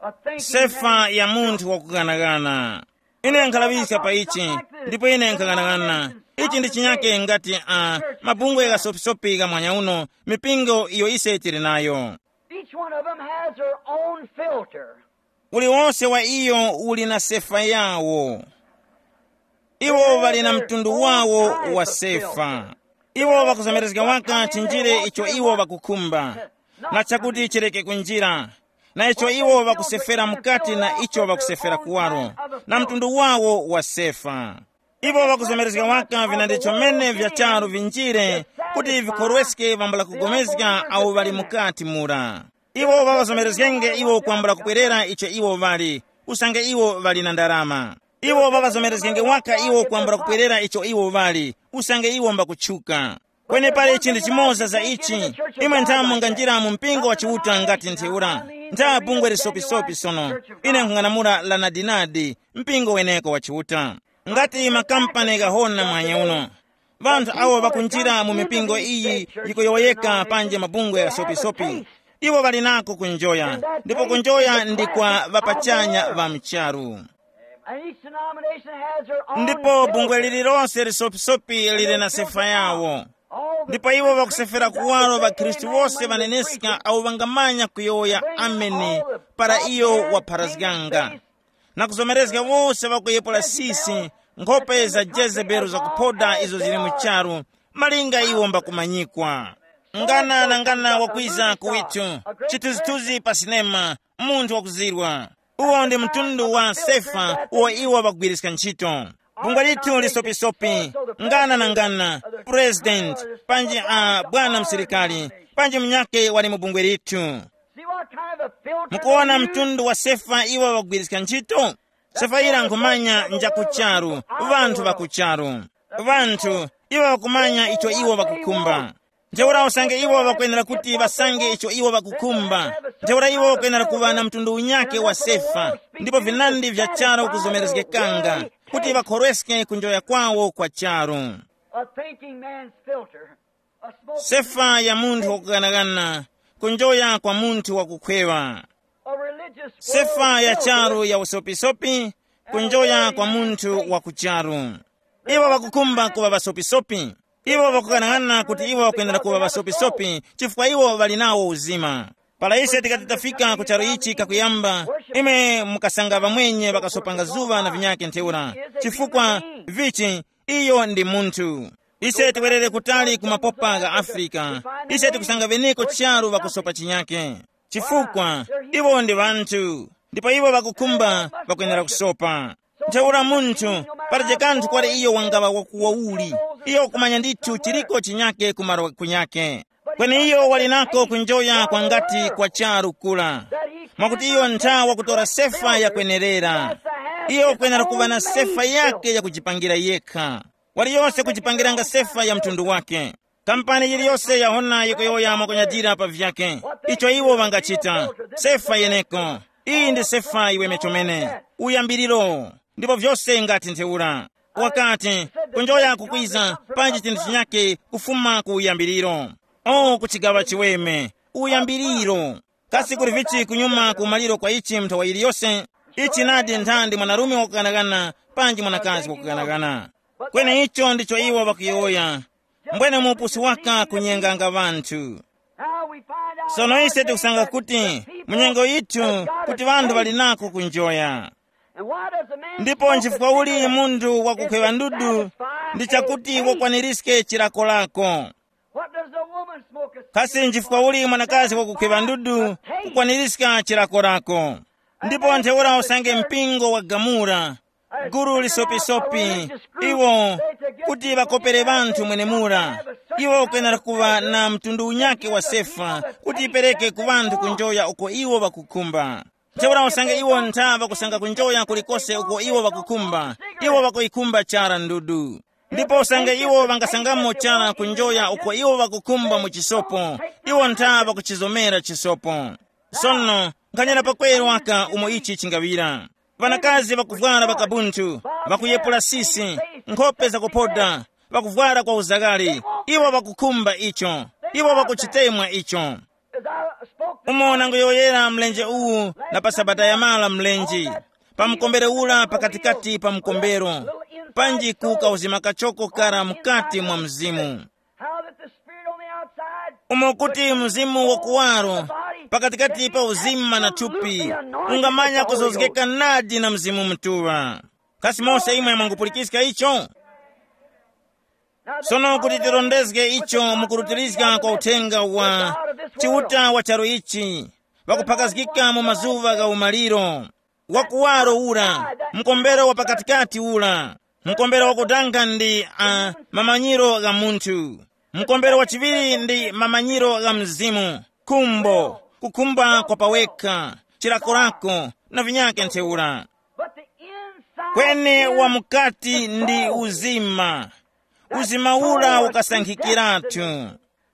Sefa ya muntu wakuganagana. Ine nkhalabisa pa ichi, ndipo ine nkaganagana. Ichi ndi chinyake ngati mabungwe ga sopi ga mwanya uno, mipingo iyo ise tiri nayo. Uli wonse wa iyo uli na sefa yawo. Iwo wali na mtundu wawo wa sefa. Iwo wakuzamerezga waka chinjire icho iwo wakukumba, na chakuti chireke kunjira. Na icho iwo wakusefera mkati na icho wakusefera kuwaro, na mtundu wawo wa sefa. Iwo wakuzomerezga waka vinande chomene vya charu vinjire, kuti vikhorweske vambala kugomezeka au vali mukati mura. Iwo vavazomerezgenge iwo kwambala kubwerera icho iwo vali, usange iwo vali na ndalama. Iwo vavazomerezgenge waka iwo kwambala kubwerera icho iwo vali, usange iwo mbakutchuka. Kwene pali chinthu chimoza za ichi, imwe nthamu nganjira mu mpingo wa chiuta ngati ntheura. Nthawa bungwe lisopisopi sono, ine nkung'anamula la nadinadi, mpingo weneko wa chiuta. Ngati makampani gahona mwanya uno. Vanthu awo vakunjira mu mipingo iyi yikuyoyeka panje mabungwe ya sopisopi. Iwo vali nako kunjoya, ndipo kunjoya ndi kwa vapachanya va mcharu. Ndipo bungwe lililonse lisopisopi lili na sefa yawo. Ndipo iwo vakusefera kuwalo va Kristu wose vaneneska au vangamanya kuyoya ameni para iyo wapharazganga. Na kuzomerezga wose vakuyepola sisi, nkhope za Jezebelu za kupoda izo zili mcharu, malinga iwo mbakumanyikwa. Ngana na ngana wakwiza kuwitu, chituzituzi pa sinema, munthu wakuzirwa. Uwo ndi mtundu wa sefa uwo iwo vakugwiriska ntchito. Bungwe litu lisopisopi, ngana na ngana, president, panji bwana msirikali, panji mnyake wali mubungwe litu. Mukuona mtundu wa sefa iwo vakugwiriska ntchito? Sefa ila nkumanya nja kucharu, vanthu vakucharu. Vanthu, iwo vakumanya icho iwo vakukumba. Njeura usange iwo vakwenera kuti vasange icho iwo vakukumba. Njeura iwo vakwenera kuva na mtundu unyake wa sefa. Ndipo vinandi vya charo kuzomerezgekanga, kuti vakhorweske kunjoya kwawo kwa charo. Sefa ya munthu wakuganagana, kunjoya kwa munthu wakukhwewa. Sefa ya charo ya usopisopi, kunjoya kwa munthu wakucharu. Iwo vakukumba kuva vasopisopi. Iwo vakuganagana kuti iwo vakuendera kuva vasopisopi, chifukwa iwo vali nawo uzima. Pala ise tikatitafika kucharo ichi kakuyamba, ime mukasanga vamwenye vakasopanga zuva na vinyake ntheura. Chifukwa vichi, iyo ndi munthu. Ise tiwerere kutali kumapopa ga Afrika. Ise tikusanga veniko charu vakusopa chinyake. Chifukwa, iwo ndi vanthu. Ndipo iwo vakukumba vakuendera kusopa. Ntheura munthu, pataje kanthu kwale iyo wangava wakuwauli. Iyo kumanya ndithu chiriko chinyake kumaro kunyake. Kwene iyo walinako kunjoya kwa ngati kwa charu kula. Mwakuti iyo nthawa kutora sefa ya kwenerera. Iyo kwenera kuva na sefa yake ya kujipangira yekha. Wali yose kujipangiranga sefa ya mtundu wake. Kampani yili yose yahona yikuyoya mwakonyadira pa vyake. Icho iwo vangachita. Sefa yeneko. Iyi ndi sefa iwe mechomene. Uyambiriro. Ndipo vyose ngati ntheura. Wakati kunjoya kukwiza panji chinthu chinyake kufuma ku uyambiriro. Kuchigawa chiweme. Uyambiriro. Kasi kuli vichi kunyuma kumaliro kwa ichi mtawa ili yose. Ichi nadi nthandi mwanarume wakuganagana, panji mwanakazi wakuganagana. Kwene icho ndicho iwo vakuyoya. Mbwene mupusi waka kunyenganga vanthu. Sono ise tikusanga kuti munyengo itu kuti vanthu valinako kunjoya. Ndipo nchifukwa uli munthu wakukhwewa ndudu, ndi chakuti wakwaniritse chilako lako. Kasi nchifukwa uli mwanakazi wakukhwewa ndudu, kukwaniritsa chilako lako. Ndipo ntheura usange mpingo wa Gamura, guru lisopisopi, iwo kuti vakopere vanthu mwenemura. Iwo kwenera kuva na mtundu unyake wa sefa, kuti ipereke ku vanthu kunjoya uko iwo vakukumba. Ntheura usange iwo nthava kusanga kunjoya kulikose uko iwo vakukumba. Iwo vakuikumba chara ndudu. Ndipo usange iwo vangasangamo chara kunjoya uko iwo vakukumba mu chisopo. Iwo nthava kuchizomera chisopo. Sono, nkanyera pakwero waka umo ichi chingawira. Vanakazi vakuvwara vakabuntu, vakuyepula sisi, nkhope za kupoda, vakuvwara kwa uzagali. Iwo vakukumba icho. Iwo vakuchitemwa icho. Umona ngoyoyera mlenje uwu na pasabata ya mala mlenji. Pamkombere ula pakatikati pamkombero. Panji kuka uzima kachoko kara mkati mwa mzimu. Umokuti mzimu wakuwaro, pakatikati pa uzima na tupi. Ungamanya kuzozgeka nadi na mzimu mtuwa. Kasi mose imwe ya mangupulikiska icho. Sono kuti tirondezge icho mukurutirizga kwa utenga wa chiuta wa charo ichi. Wakupakazgika mu mazuva ga umaliro. Wakuwaro ula, mkombero wa pakatikati ula. Mkombero wakudanga ndi mamanyiro ga muntu. mkombero wachiviri ndi mamanyiro ga mzimu, kumbo, kukumba kwa paweka, chilakolako na vinyake ntheula. Kweni wa mukati ndi uzima, uzima ula ukasankhikiratu.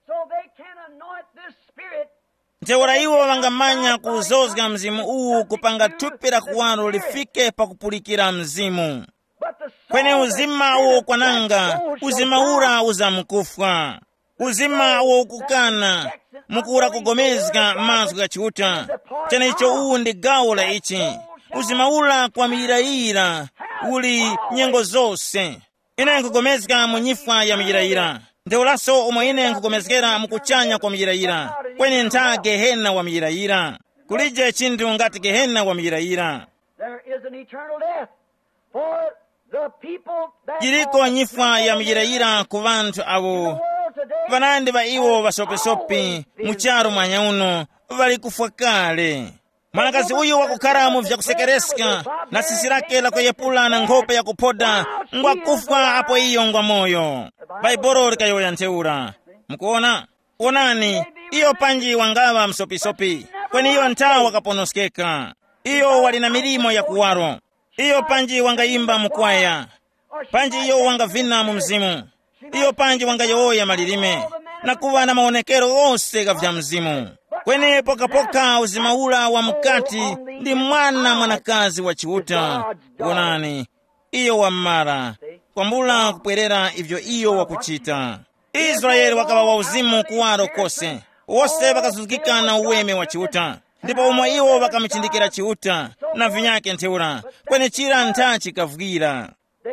Ntheula iwo wangamanya kuzozga mzimu uwu kupanga thupi la kuwalo lifike pakupulikira mzimu. Kweni uzima uwo kwananga, uzima ula uzamukufwa. Uzima uwo ukukana, mukura kugomezga mazwi gachiuta. Chana icho uwu ndi gawo la ichi. Uzima ula kwa miyirayira, uli nyengo zose. Ine nkugomezga munyifwa ya miyirayira. Ntheulaso umwe ine nkugomezgera mukuchanya kwa miyirayira. Kweni nta gehena wa miyirayira. Kulije chindu ngati gehena wa miyirayira. Jiriko nyifwa ya miyirayira ku bantu abo. Vanandi ba iwo basope-sope, mucharo mwanyauno, vali kufwa kale. Mwanakazi uyu wakukaramu vya kusekereska, na sisi lake la kuyepula na ngope ya kupoda, ngwa kufwa hapo iyo ngwa moyo. Baiboro likayo ya ntheula. Mkuona? Onani, iyo panji wangava msopi-sopi, kweni iyo ntaa wakaponoskeka. Iyo walina milimo ya kuwaro. Iyo panji wangaimba mkwaya. Panji iyo wangavina mumzimu. Iyo panji wangayooya malilime. Na kuwa na maonekero ose gavya mzimu. Kweni poka uzima ula wa mkati ndi mwanakazi wa chiuta. Onani, iyo wa mara. Kwa mbula kupwerera ivyo iyo wa kuchita. Israeli wakawa wa uzimu kuwaro kose. Wose wakazuzikika na uweme wa chiuta. Ndipo umwe iwo wakamichindikira chiuta na vinyake ntheula. Kweni chira nta chikavwira.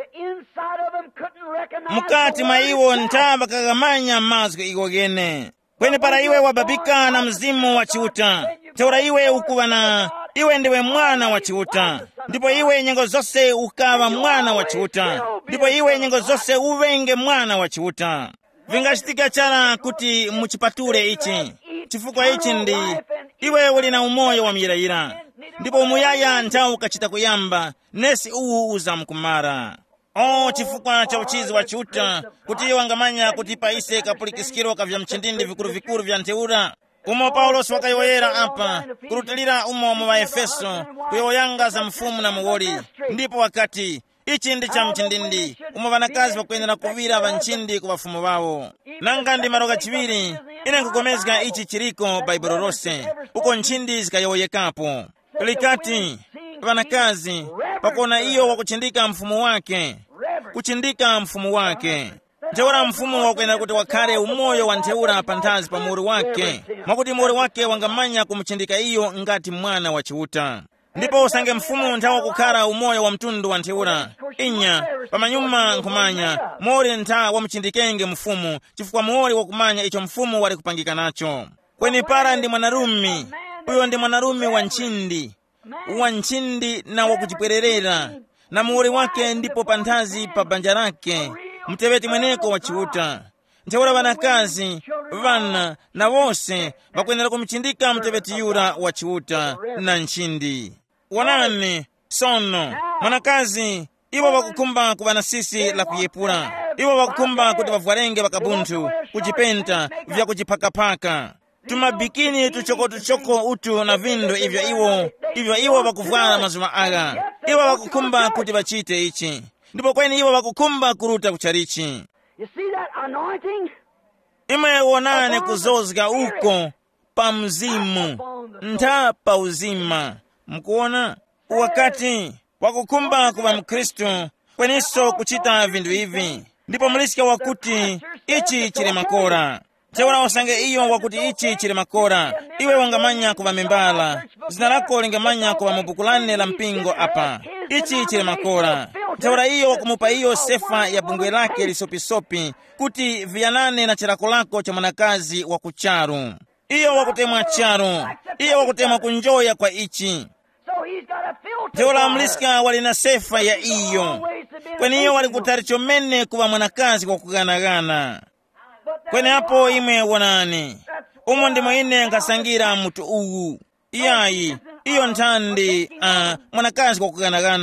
Mukati mwa iwo nta wakagamanya mazwi igogene. Kweni para iwe wababika na mzimu wa chiuta. Ntheula iwe ukuvana, iwe ndiwe mwana wa chiuta. Ndipo iwe nyengo zose ukava mwana wa chiuta. Ndipo iwe nyengo zose uvenge mwana wa chiuta. Vingashitika chala kuti muchipatule ichi. Chifukwa ichi ndi, iwe uli na umoyo wa miyirayira. Ndipo umuyaya nta ukachita kuyamba, nesi uwu uzamkumara. Chifukwa cha uchizi wa chiuta, kuti iyo wangamanya kuti paise kapulikisikiro kavya mchindindi vikuru vya ntheula. Umo Paulos wakayoyera apa, kurutilira umo wa Efeso, kuyoyanga za mfumu na muwoli. Ndipo wakati, ichi ndi cha mchindindi, umo vanakazi wakuendera kuvira vanchindi kuwafumu wawo. Nanga ndi maroga chiviri, ine nkugomezga ichi chiriko Baibolo rose, uko nchindi zikayoyekapo. Likati, vanakazi, pakona iyo wakuchindika mfumu wake, kuchindika mfumu wake. Ntheula mfumu wakuenda kuti wakhale umoyo wa ntheula pantazi pa muri wake, mwakuti muri wake wangamanya kumuchindika iyo ngati mwana wa chiuta. Ndipo usange mfumu nthawa kukhala umoyo wa mtundu wa ntheula. Inya, pamanyuma nkumanya, mori ntha wamuchindikenge mfumu, chifukwa mori wakumanya icho mfumu wali kupangika nacho. Kweni para ndi mwanarumi, uyo ndi mwanarumi wa nchindi na wakuchipwererera, na mori wake ndipo pantazi pa banja lake, mteweti mweneko wa chiuta. Ntheula vanakazi, vana, na wose, wakuendera kumuchindika mteweti yura wa chiuta na nchindi. Wanani, sono, mwanakazi, iwo wakukumba kuvana sisi la kuyepula. Iwo wakukumba kuti wavwarenge wakabuntu, kuchipenta, vya kuchipakapaka. Tumabikini tuchoko utu na vindu ivyo iwo wakuvwala mazuma aga. Iwo wakukumba kuti wachite ichi. Ndipo kweni iwo wakukumba kuruta kucharichi. Ime wonane kuzozga uko pa mzimu, nta pa uzima. Mkuona? Wakati wakukumba kuwa mkristo, kweniso kuchita vindu hivi. Ndipo mlisika wakuti, ichi chile makora. Ntheula wasange iyo wakuti ichi chile makora. Iwe wangamanya kuwa membala. Zina lako lingamanya kuwa mubukulane la mpingo apa. Ichi chile makora. Ntheula iyo wakumupa iyo sefa ya bungwe lake lisopi-sopi, kuti vianane na chilako lako cha mwanakazi wa kucharu. Iyo wakutemwa charu. Iyo wakutemwa kunjoya kwa ichi. Ntheula mlisika walina sefa ya iyo. Kweni iyo walikutari chomene kuwa mwanakazi kwa kuganagana. Kweni hapo imwe wanani. Umo ndimo ine nkasangira mutu uwu. Iyayi, iyo ntandi, mwanakazi kwa kuganagana.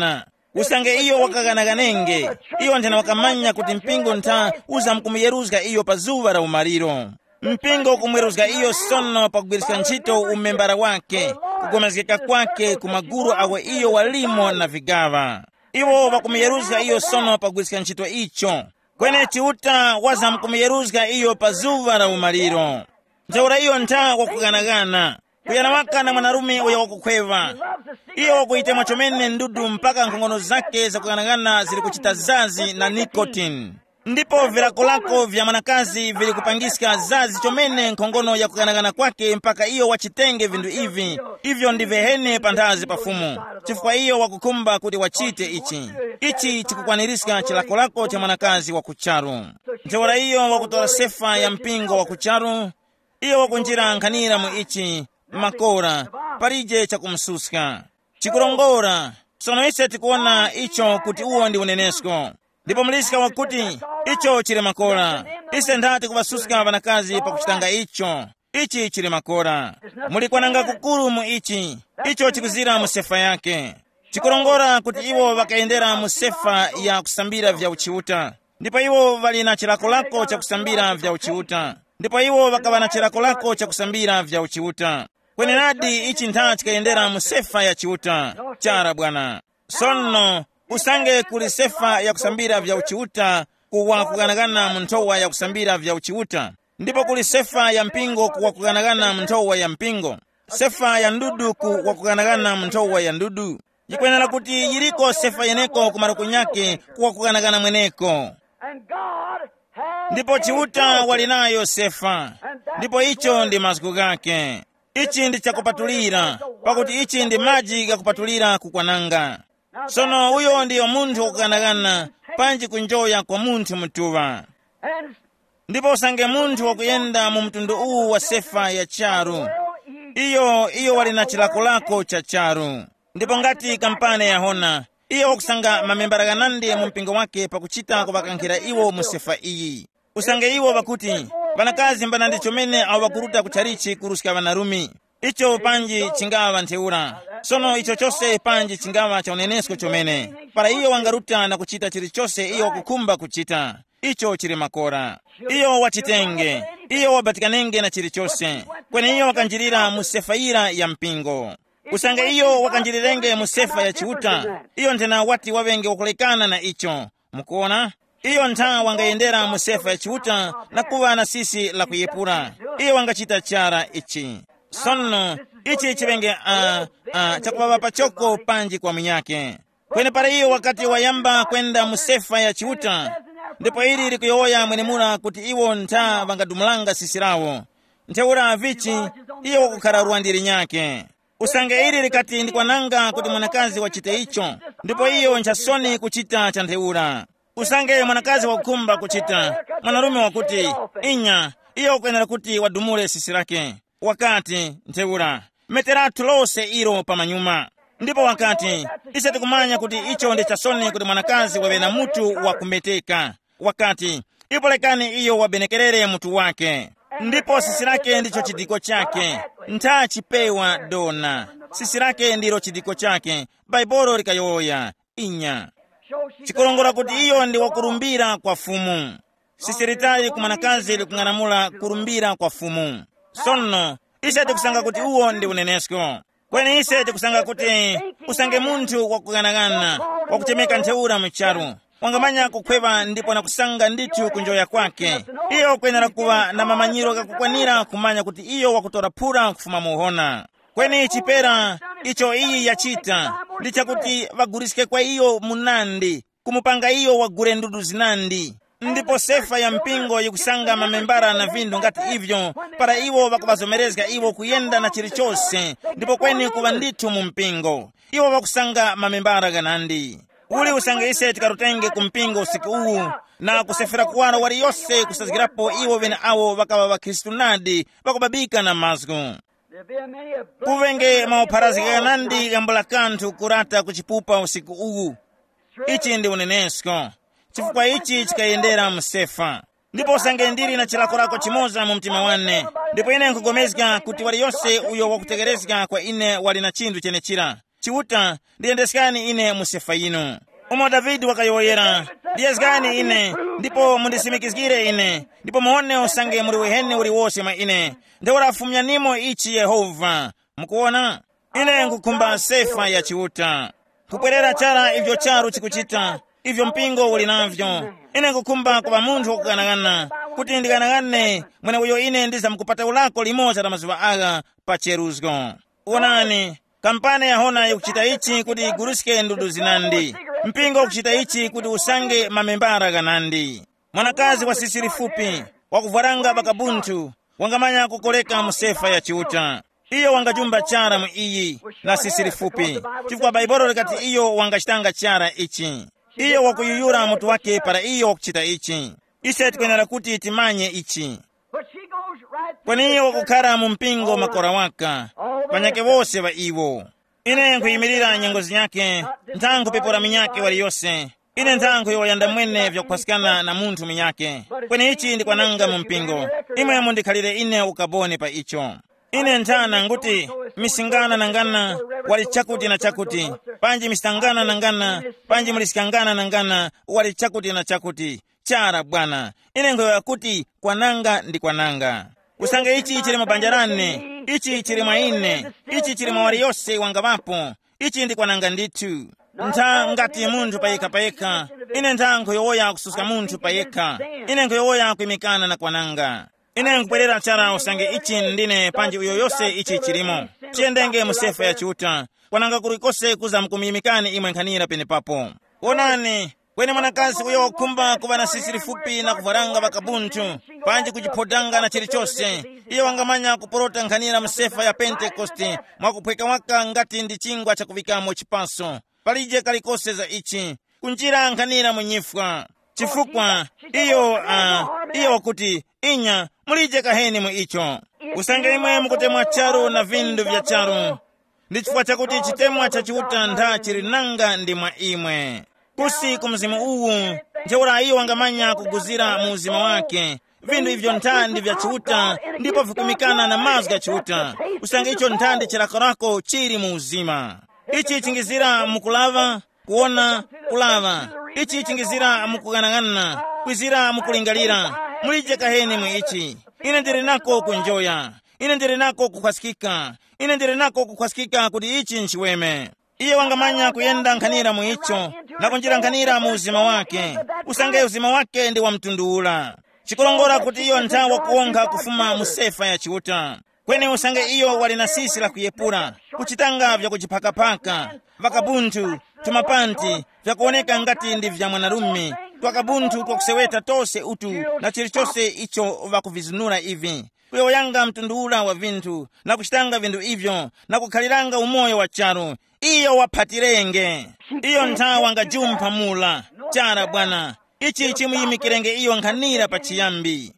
usange iyo wakakanakanenge iyo nthena wakamanya kuti mpingo ntha uzamkumuyeruzga iyo pa zuwa la umaliro. Mpingo kumweruzga iyo sono pakugwiritsa ntchito umembara wake, kugomezgeka kwake kumagulu awe iyo walimo na vigawa. Iwo wakumuyeruzga iyo sono pakugwiritsa ntchito icho. Kwene chiuta wazamkumuyeruzga iyo pa zuwa la umaliro. Ntheura iyo ntha wakukanakana kuyana wakana mwanarume uya wakukhweva. Iyo wakuitemwa chomene ndudu mpaka nkhongono zake za kukanakana zili kuchita zazi na nicotine. Ndipo vilakolako vya mwanakazi vili kupangiska zazi chomene nkhongono ya kukanakana kwake mpaka iyo wachitenge vindu ivi. Ivyo ndivehene panthazi pafumu. Chifukwa iyo wakukumba kuti wachite ichi chikukwanirisika chilakolako cha mwanakazi wakucharu. Ntheura iyo wakutola sefa ya mpingo wakucharu. Iyo wakunjira nkhanira mu ichi makora parije chakumsuska chikulongora. Sono ise tikuona icho kuti uwo ndi unenesko. Ndipo mlisika wakuti icho chili makora. Ise nthati kuvasuska vanakazi pakuchitanga icho. Ichi chili makora. Mulikwananga kukulu mu icho chikuzira mu sefa yake. Chikulongora kuti iwo wakayendera mu sefa ya kusambira vya uchiuta. Ndipo iwo vali na chilakolako cha kusambira vya uchiuta. Ndipo iwo wakava na chilakolako cha kusambira vya uchiuta. Kwene nadi ichi ntha chikayendera mu sefa ya chiuta. Chara bwana. Sono usange kuli sefa ya kusambira vya uchiuta kuwa kukanakana mu nthowa ya kusambira vya uchiuta. Ndipo kuli sefa ya mpingo kuwa kukanakana mu nthowa ya mpingo. Sefa ya ndudu kuwa kukanakana mu nthowa ya ndudu. Yikwenera kuti yiliko sefa yeneko kumaruku nyake kuwa kukanakana mweneko. Ndipo chiuta walinayo sefa. Ndipo icho ndi masiku gake. Ichi ndi chakupatulira, pakuti ichi ndi maji gakupatulira kukwananga. Sono uyo ndiyo munthu wakukanakana panji kunjoya kwa munthu mutuwa. Ndipo usange munthu wakuyenda mu mtundu uwu wa sefa ya charu. Iyo walina chilakolako cha charu. Ndipo ngati kampane yahona, iyo wakusanga mamembara kanandi mu mpingo wake pakuchita kuvakankhira iwo mu sefa iyi. Usange iwo vakuti vanakazi mbanandi chomene awo vakuruta kucharichi kurusika vanarumi. Icho panji chingawa ntheura. Sono icho chose panji chingawa cha unenesko chomene. Para iyo wangaruta na kuchita chilichose iyo wakukumba kuchita. Icho chili makora. Iyo wachitenge. Iyo wabatikanenge na chilichose. Kwene iyo wakanjirira musefaira ya mpingo. Usange iyo wakanjirirenge musefa ya chiuta. Iyo nthena wati wavenge wakulekana na icho. Mukuona? Iyo ntha wangayendera musefa ya chiuta na kuva na sisi la kuyepura. Iyo wangachita chara ichi. Sono ichi chivenge chakubaba pachoko panji kwa mnyake. Kwene para iyo wakati wayamba kwenda musefa ya chiuta. Ndipo ili likuyoya mwenemula kuti iwo ntha vangadumulanga sisi lawo. Ntheura vichi iyo wakukhala ruandiri nyake. Usange ili likati ndikwananga kuti mwanakazi wachite icho. Ndipo iyo nchasoni kuchita cha ntheura. Usange mwanakazi wakukumba kuchita. Mwanarume wakuti inya iyo kwenera kuti wadumule sisi lake. Wakati ntheura meteratu lose ilo pamanyuma. Ndipo wakati ise tikumanya kuti icho ndi chasoni kuti mwanakazi wabe na mutu wakumeteka. Wakati ipolekani iyo wabenekerere mutu wake. Ndipo sisi lake ndicho chidiko chake. Ntha chipewa dona. Sisi lake ndilo chidiko chake. Baibolo likayoya inya. Chikulongora kuti iyo ndi wakurumbira kwa fumu. Sisi litali kumwanakazi likung'anamula kurumbira kwa fumu. Sono ise tikusanga kuti uwo ndi unenesko. Kwene ise tikusanga kuti usange munthu wakukanakana wakuchemeka ntheura mcharu. Wangamanya kukhweva ndipo na kusanga ndithu kunjoya kwake. Iyo kwenera kuwa na mamanyiro kakukwanira kumanya kuti iyo wakutora phura kufuma muhona. Kwene chipera icho iyi yachita ndi chakuti vagurisike kwa iyo munandi kumupanga iyo wagure ndudu zinandi. Ndipo sefa ya mpingo yikusanga mamembara na vindu ngati ivyo para iwo vakuvazomerezga iwo kuyenda na chilichose. Ndipo kweni kuva ndithu mu mpingo iwo vakusanga mamembara ganandi. Uli usange ise tikarutenge kumpingo usiku uwu na kusefera kuwano wali yose kusazgirapo iwo vene awo vakava vakristu nadi vakubabika na mazgu. Kuvenge maopharazi ganandi gambula kanthu kurata kuchipupa usiku uwu. Ichi ndi unenesko. Chifukwa ichi chikayendera musefa. Ndipo usange ndiri na chilakolako chimoza mu mtima wane. Ndipo ine nkugomezga kuti wali yose uyo wakutegerezga kwa ine wali na chindu chenechira. chiuta ndiyendeskani ine musefa ino. Umo Davidi wakayoyera, ndiyezgani ine, ndipo mundisimikizgire ine, ndipo muone usange muri wehene uri wose mwa ine. Ndewora fumyanimo ichi Yehova. Mukuona? Ine nkukumba sefa ya chiuta. Kupwerera chara ivyo charu chikuchita, ivyo mpingo uli navyo. Ine nkukumba kwa muntu wakuganagana, kuti ndiganagane mwene uyo ine ndiza mkupata ulako limoza la mazuwa aga pa cheruzgo. Uonani, kampane ya hona yukuchita ichi kuti guruske ndudu zinandi. Mpingo kuchita ichi kuti usange mamembara ganandi. Mwanakazi wa sisiri fupi, wakuvwaranga bakabuntu, wangamanya kukoleka musefa ya chiuta. Iyo wangajumba chara mu iyi na sisiri fupi. Chifukwa Baibolo likati iyo wangachitanga chara ichi. Iyo wakuyuyura mutu wake para iyo wakuchita ichi. Ise tikwenera kuti itimanye ichi. Kwani iyo wakukara mu mpingo makora waka, panyake wose wa iwo. Ine nkuyimirira nyengozi nyake, ntangu pepora minyake wali yose. Ine ntangu yoyanda mwene vya kupasikana na muntu minyake. Kwani ichi ndi kwananga mu mpingo. Imwe mundikhalire ine ukabone pa icho. Ine ntana nguti misingana nangana wali chakuti na chakuti. Panji misangana nangana, panji mulisikangana nangana wali chakuti na chakuti. Chara bwana. Ine ngoyo kuti kwananga ndi kwananga. Usange ichi chiri mabanjarane, ichi chiri maine, ichi chiri mawari yose wangabapo. Ichi ndi kwananga nditu. Nta ngati muntu paeka. Ine nta nkoyoya kususka muntu paeka. Ine nkoyoya kuimikana na kwananga. Ine nkupwerera chara usange ichi ndine panji uyo yose ichi chirimo. Chiendenge musefa ya chiuta. Kwananga kurikose kuza mkumimikani imwe nkanira pene papo. Onani, kwene mwanakazi uyo kumba kuba na sisiri fupi na kuvaranga bakabuntu. Panji kujipodanga na chilichose. Iyo wangamanya kuporota nkanira musefa ya Pentekoste. Mwakupweka waka ngati ndi chingwa cha kuvikamo chipaso. Palije kalikose za ichi. Kunjira nkanira munyifwa. Chifukwa, iyo wakuti, inya, mulije kaheni mu icho. Usange imwe mukutemwa charu na vindu vya charu. Ndi chifukwa chakuti chitemwa cha chiuta nda chirinanga ndi mwa imwe. Kusi kumzimu uwu, njeura iyo wangamanya kuguzira muuzima wake. Vindu hivyo ntandi vya chiuta, ndipo vikumikana na mazu ya chiuta. Usange icho ntandi chirakorako chiri muuzima. Ichi chingizira mukulava, kuona, kulava. Ichi chingizira mukuganagana, kwizira mukulingalira. Mulije kaheni mu ichi. Ine ndiri nako kunjoya. Ine ndiri nako kukwasikika. Ine ndiri nako kukwasikika kuti ichi nchiweme. Iye wangamanya kuyenda nkanira mu icho, na kunjira nkanira mu uzima wake. Usange uzima wake ndi wa mtunduula. Chikulongora kuti iyo ntawa kuonga kufuma musefa ya chiuta. Kwene usange iyo wali na sisi la kuyepura, kuchitanga vya kuchipakapaka, vakabuntu, tumapanti, vya kuoneka ngati ndi vya mwanarume, twakabuntu twakuseweta tose utu, na chilichose icho vakuvizinura ivi. Kuyo yanga mtunduula wa vintu, na kuchitanga vindu ivyo, na kukhaliranga umoyo wa charu, iyo wapatirenge. Iyo ntawa nga jumpa mula, chara bwana, ichi chimuyimikirenge iyo nkanira pachiyambi.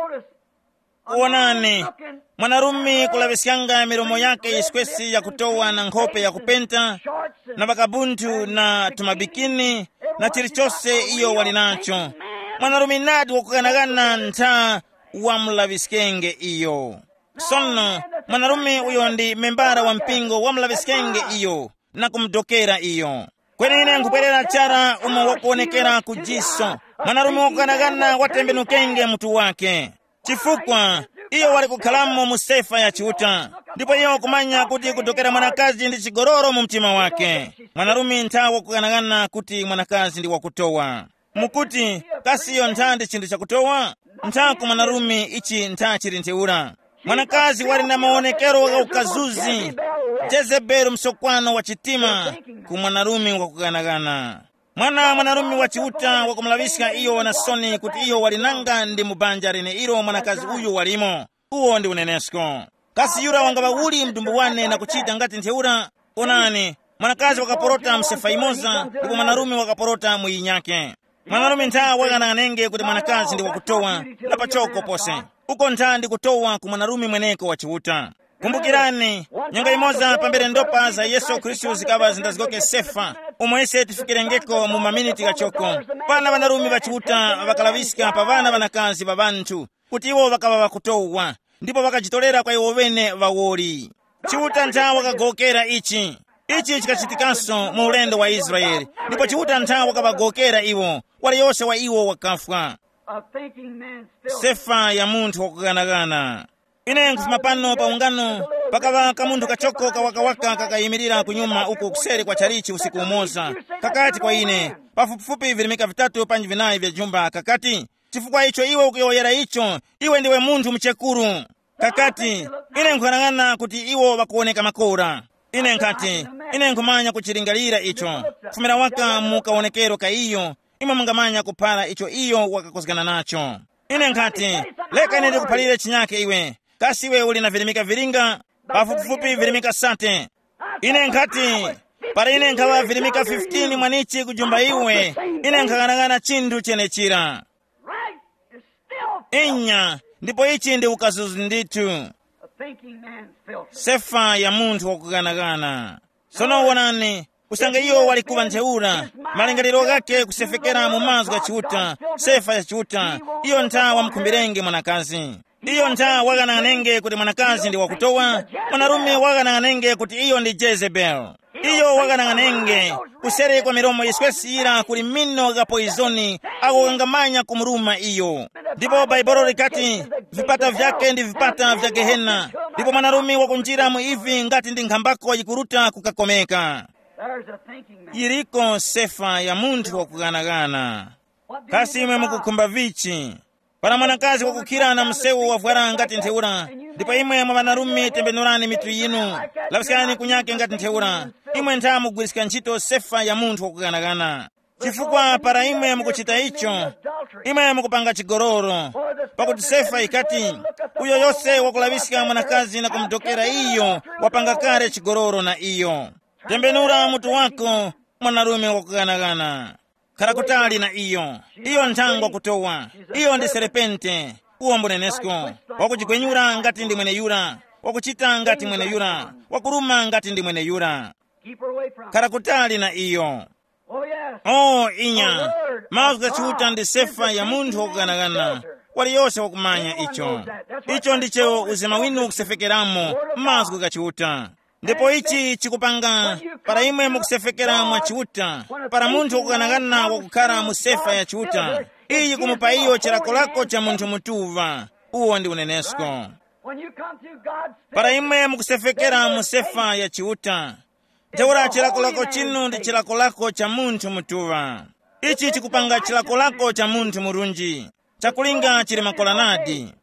Kuonane, mwanarumi kulavisyanga miromo yake iskwesi ya kutowa na nkhope ya kupenta, na vakabuntu na tumabikini, na chilichose iyo walinacho. Mwanarumi nadi wakuganagana nta wa mlaviskenge iyo. Sono, mwanarumi uyo ndi membara wa mpingo wa mlaviskenge iyo, na kumdokera iyo. Kwene ine nkupwerera chara umo wakuonekera kujiso. Mwanarumi wakuganagana watembenukenge mtu wake. Chifukwa, iyo wali kukhalamo musefa ya chiuta. Ndipo iyo kumanya kuti kutokera mwanakazi ndi chigororo mu mtima wake. Mwanarumi ntawa kuganagana kuti mwanakazi ndi wakutowa. Mukuti, kasi iyo nta ndi chindu chakutowa? Ntaku mwanarumi ichi nta chiri nteura. Mwanakazi wali na maonekero wa ukazuzi. Jezebelu msokwano wa chitima ku mwanarumi wakuganagana. Mwanarumi wa chiuta wakumlavisika iyo na soni kuti iyo walinanga ndi mubanjarine iro mwanakazi uyu walimo. Uwo ndi unenesko. Kasi yura wangaba uli mdumbu wane na kuchita ngati nteura. Onani, mwanakazi wakaporota msefa imoza, ndipo mwanarumi wakaporota muyinyake. Mwanarumi nta wagananenge kuti mwanakazi ndi wakutowa, na pachoko pose. Uko nta ndi kutowa ku mwanarumi mweneko wa chiuta. Kumbukirani, nyanga imoza pambere ndopa za Yesu Kristu zikaba zindazikoke sefa. Umwese tifikirengeko mu maminiti gachoko. Pana banarumi bachiuta bakalavisika pa bana banakazi babantu. Kuti iwo bakaba bakutowa. Ndipo bakachitolera kwa iwo bene bawoli. Chiuta nta wakagokera ichi. ichi chikachitikanso mu ulendo wa Israeli, ndipo chiuta nthawi wakapagokera iwo, wali yonse wa iwo wakafwa. Sefa ya munthu wakukanakana. Ine nkufuma pano pa ungano pakava kamunthu kachoko kawakawaka kakayimirira kunyuma uko kuseri kwa chalichi usiku umoza, kakati kwa ine pafupifupi vilimika vitatu panji vinayi vya jumba, kakati, chifukwa icho iwe ukuyoyera icho, iwe ndiwe munthu mchekuru. Kakati, ine nkukanang'ana kuti iwo wakuoneka makora. Ine nkati, ine nkumanya kuchilingalira icho, kufumira waka mukaonekero ka iyo, imwe mungamanya kuphala icho iyo wakakozgana nacho. Ine nkati, leka ine ndikuphalire chinyake iwe, kasi iwe uli na vilimika vilinga, pafupifupi vilimika sate. Ine nkati, para ine nkhala vilimika 15 mwanichi kujumba iwe, ine nkakanang'ana chinthu chenechira. Inya, ndipo ichi ndi ukazuzu ndithu. Sefa ya munthu wakukanakana. Sono wonani, usanga iyo walikuwa ntheura, malingaliro gake kusefekera mu mazwi achiuta, sefa ya chiuta, iyo nthawi wamkumbirenge mwanakazi. Iyo nthawi wakanang'anenge kuti mwanakazi ndi wakutowa, mwanarume wakanang'anenge kuti iyo ndi Jezebel. Iyo wakanang'anenge kuseri kwa milomo yiswesira kuli mino ga poizoni akukangamanya kumuruma iyo. Ndipo Baibolo likati vipata vyake ndi vipata vya Gehena, ndipo mwanarume wakunjira mu ivi ngati ndi nkhambako yikuruta kukakomeka. Yiriko sefa ya munthu wakukanakana. Kasi imwe mukukhumba vichi, para mwanakazi wakukirana msewu wavwara ngati ntheura, ndipo imwe mwa vanarume tembenurani mitu yinu, lavisikani kunyake ngati ntheura, imwe nthawi mugwirisika ntchito sefa ya munthu wakukanakana. Chifukwa para imwe mukuchita icho, imwe mukupanga chigororo, pakuti sefa ikati, uyo yose wakulavisika mwanakazi na kumdokera iyo, wapanga kare chigororo na iyo. Tembenura mutu wako, mwanarume wakukanakana. Khala kutali na iyo, iyo nthango kutowa, iyo ndi serepente, uwo mbunenesko, wakujigwenyura ngati ndi mwene yura, wakuchita ngati mwene yura, wakuruma ngati ndi mwene yura. Khala kutali na iyo. Inya, mazwi achiuta ndi sefa ya munthu wakukanakana, wali yonse wakumanya icho. Icho ndicho uzima winu kusefekeramo mazwi gachiuta. Ndipo ichi chikupanga para imwe mukusefekera mwa chiuta, para munthu wakukanakana wakukhala mu sefa ya chiuta, iyi kumupa iyo chilakolako cha munthu mutuva, uwo ndi unenesko. Para imwe mukusefekera mu sefa ya chiuta, ntheura chilakolako chinu ndi chilakolako cha munthu mutuva. Ichi chikupanga chilakolako cha munthu murunji, chakulinga chili makolanadi.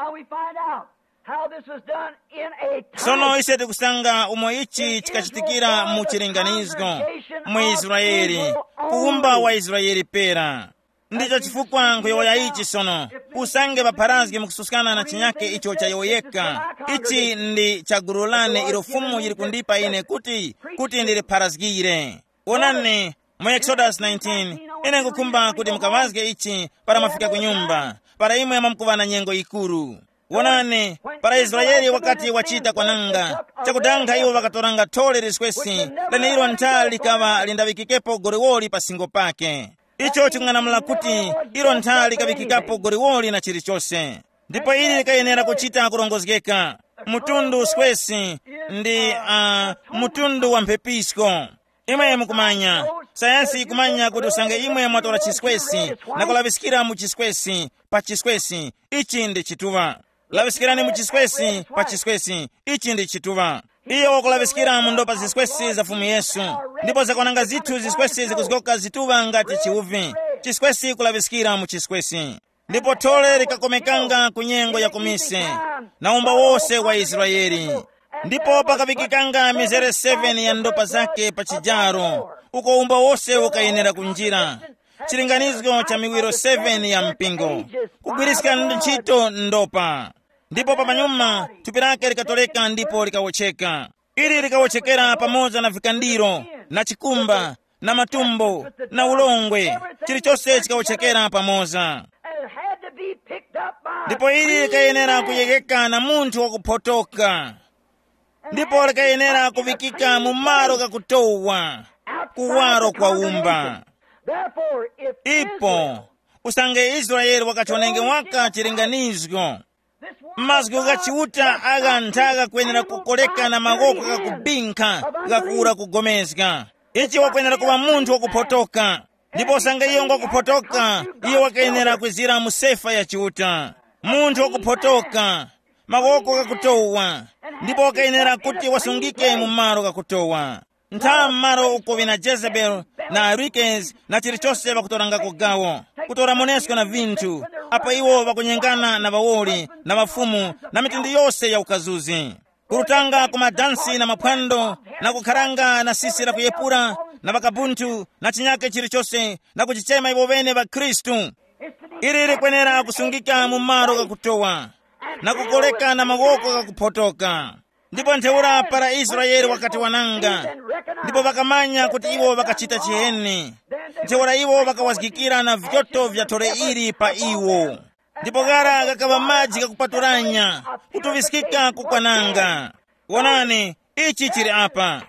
Sono ise tikusanga umo ichi chikachitikira mu chilinganizo mu Israeli, kuumba wa Israeli pera. Ndicho chifukwa nkuyoya ichi sono, usange paparazgi mukususkana na chinyake icho chayoyeka. Ichi ndi chagurulane ilofumu yili kundipa ine kuti ndili parazgire. Onani, mu Exodus 19, ine nkukumba kuti mukavazge ichi para mafika kunyumba, para imwe mamkuvana nyengo ikuru. Wonani, para Israeli wakati wachita kwa nanga, chakudanga iwo wakatoranga tole liswesi, lene ilo ntali likava lindavikikepo goriwoli pasingo pake. Icho ching'anamula kuti ilo ntali likavikikapo goriwoli na chilichose. Ndipo ili likayenera kuchita kurongozgeka. Mutundu swesi ndi mutundu wa mphepisko. Imwe mukumanya, sayansi ikumanya kuti usange imwe mwatola chiskwesi, na kulavisikira mu chiskwesi, pa chiskwesi, ichi ndi chituva. Lavisikirani mu chiskwesi, pa chiskwesi, ichi ndi chituva. Iyo wakulavisikira mundopa ziskwesi za fumu Yesu, ndipo zakonanga zithu ziskwesi zikuzgoka zituva ngati chiuvi. Chiskwesi kulavisikira mu chiskwesi. Ndipo tole likakomekanga kunyengo ya kumise, na umba wose wa Israeli. Ndipo pakavikikanga mizere 7 ya ndopa zake pa chijaro, uko umba wose ukayenera kunjira. Chilinganizo cha miwiro 7 ya mpingo, kugwirisika ntchito ndopa. Ndipo pamanyuma thupi lake likatoleka ndipo likawocheka. Ili likawochekera pamoja na vikandiro, na chikumba, na matumbo, na ulongwe, chilichonse chikawochekera pamoja. Ndipo ili likayenera kuyekeka na munthu wakupotoka. Ndipo likayenera kuvikika mu malo kakutowa, kuwaro kwa umba. Ipo, usange Israeli wakachonenge waka chilinganizo. maziko kachiuta akanthaka kuyenera kukoleka na makoko kakubinkha kakura kugomezeka. Ichi wakuyenera kuva munthu wakuphotoka, ndipo sanga iyo ngokuphotoka iyo wakayenera kwizira mu sefa ya chiuta. Munthu wakuphotoka, makoko kakutowa, ndipo wakayenera kuti wasungike mu malo kakutowa. Nthawi mmalo uko vina Jezebel na Arikes na chilichonse vakutoranga kugawo, kutora monesko na vinthu, apo iwo vakunyengana na vawoli na mafumu na mitundu yonse ya ukazuzi, kulutanga ku madansi na maphwando na kukharanga na sisi la kuyepura na vakabuntu na chinyake chilichonse na kuchichema ivo vene va Khristu. Ili likwenera kusungika mu malo kakutowa na kukoleka na makoko kakuphotoka. Ndipo ntheura para Israeli wakati wananga, ndipo vakamanya kuti iwo vakachita chiheni. Ntheura iwo vakawazikikira na vyoto vya tore ili pa iwo, ndipo gara kakava madzi kakupaturanya kutuvisikika kukwananga. Wonani, ichi chiri apa.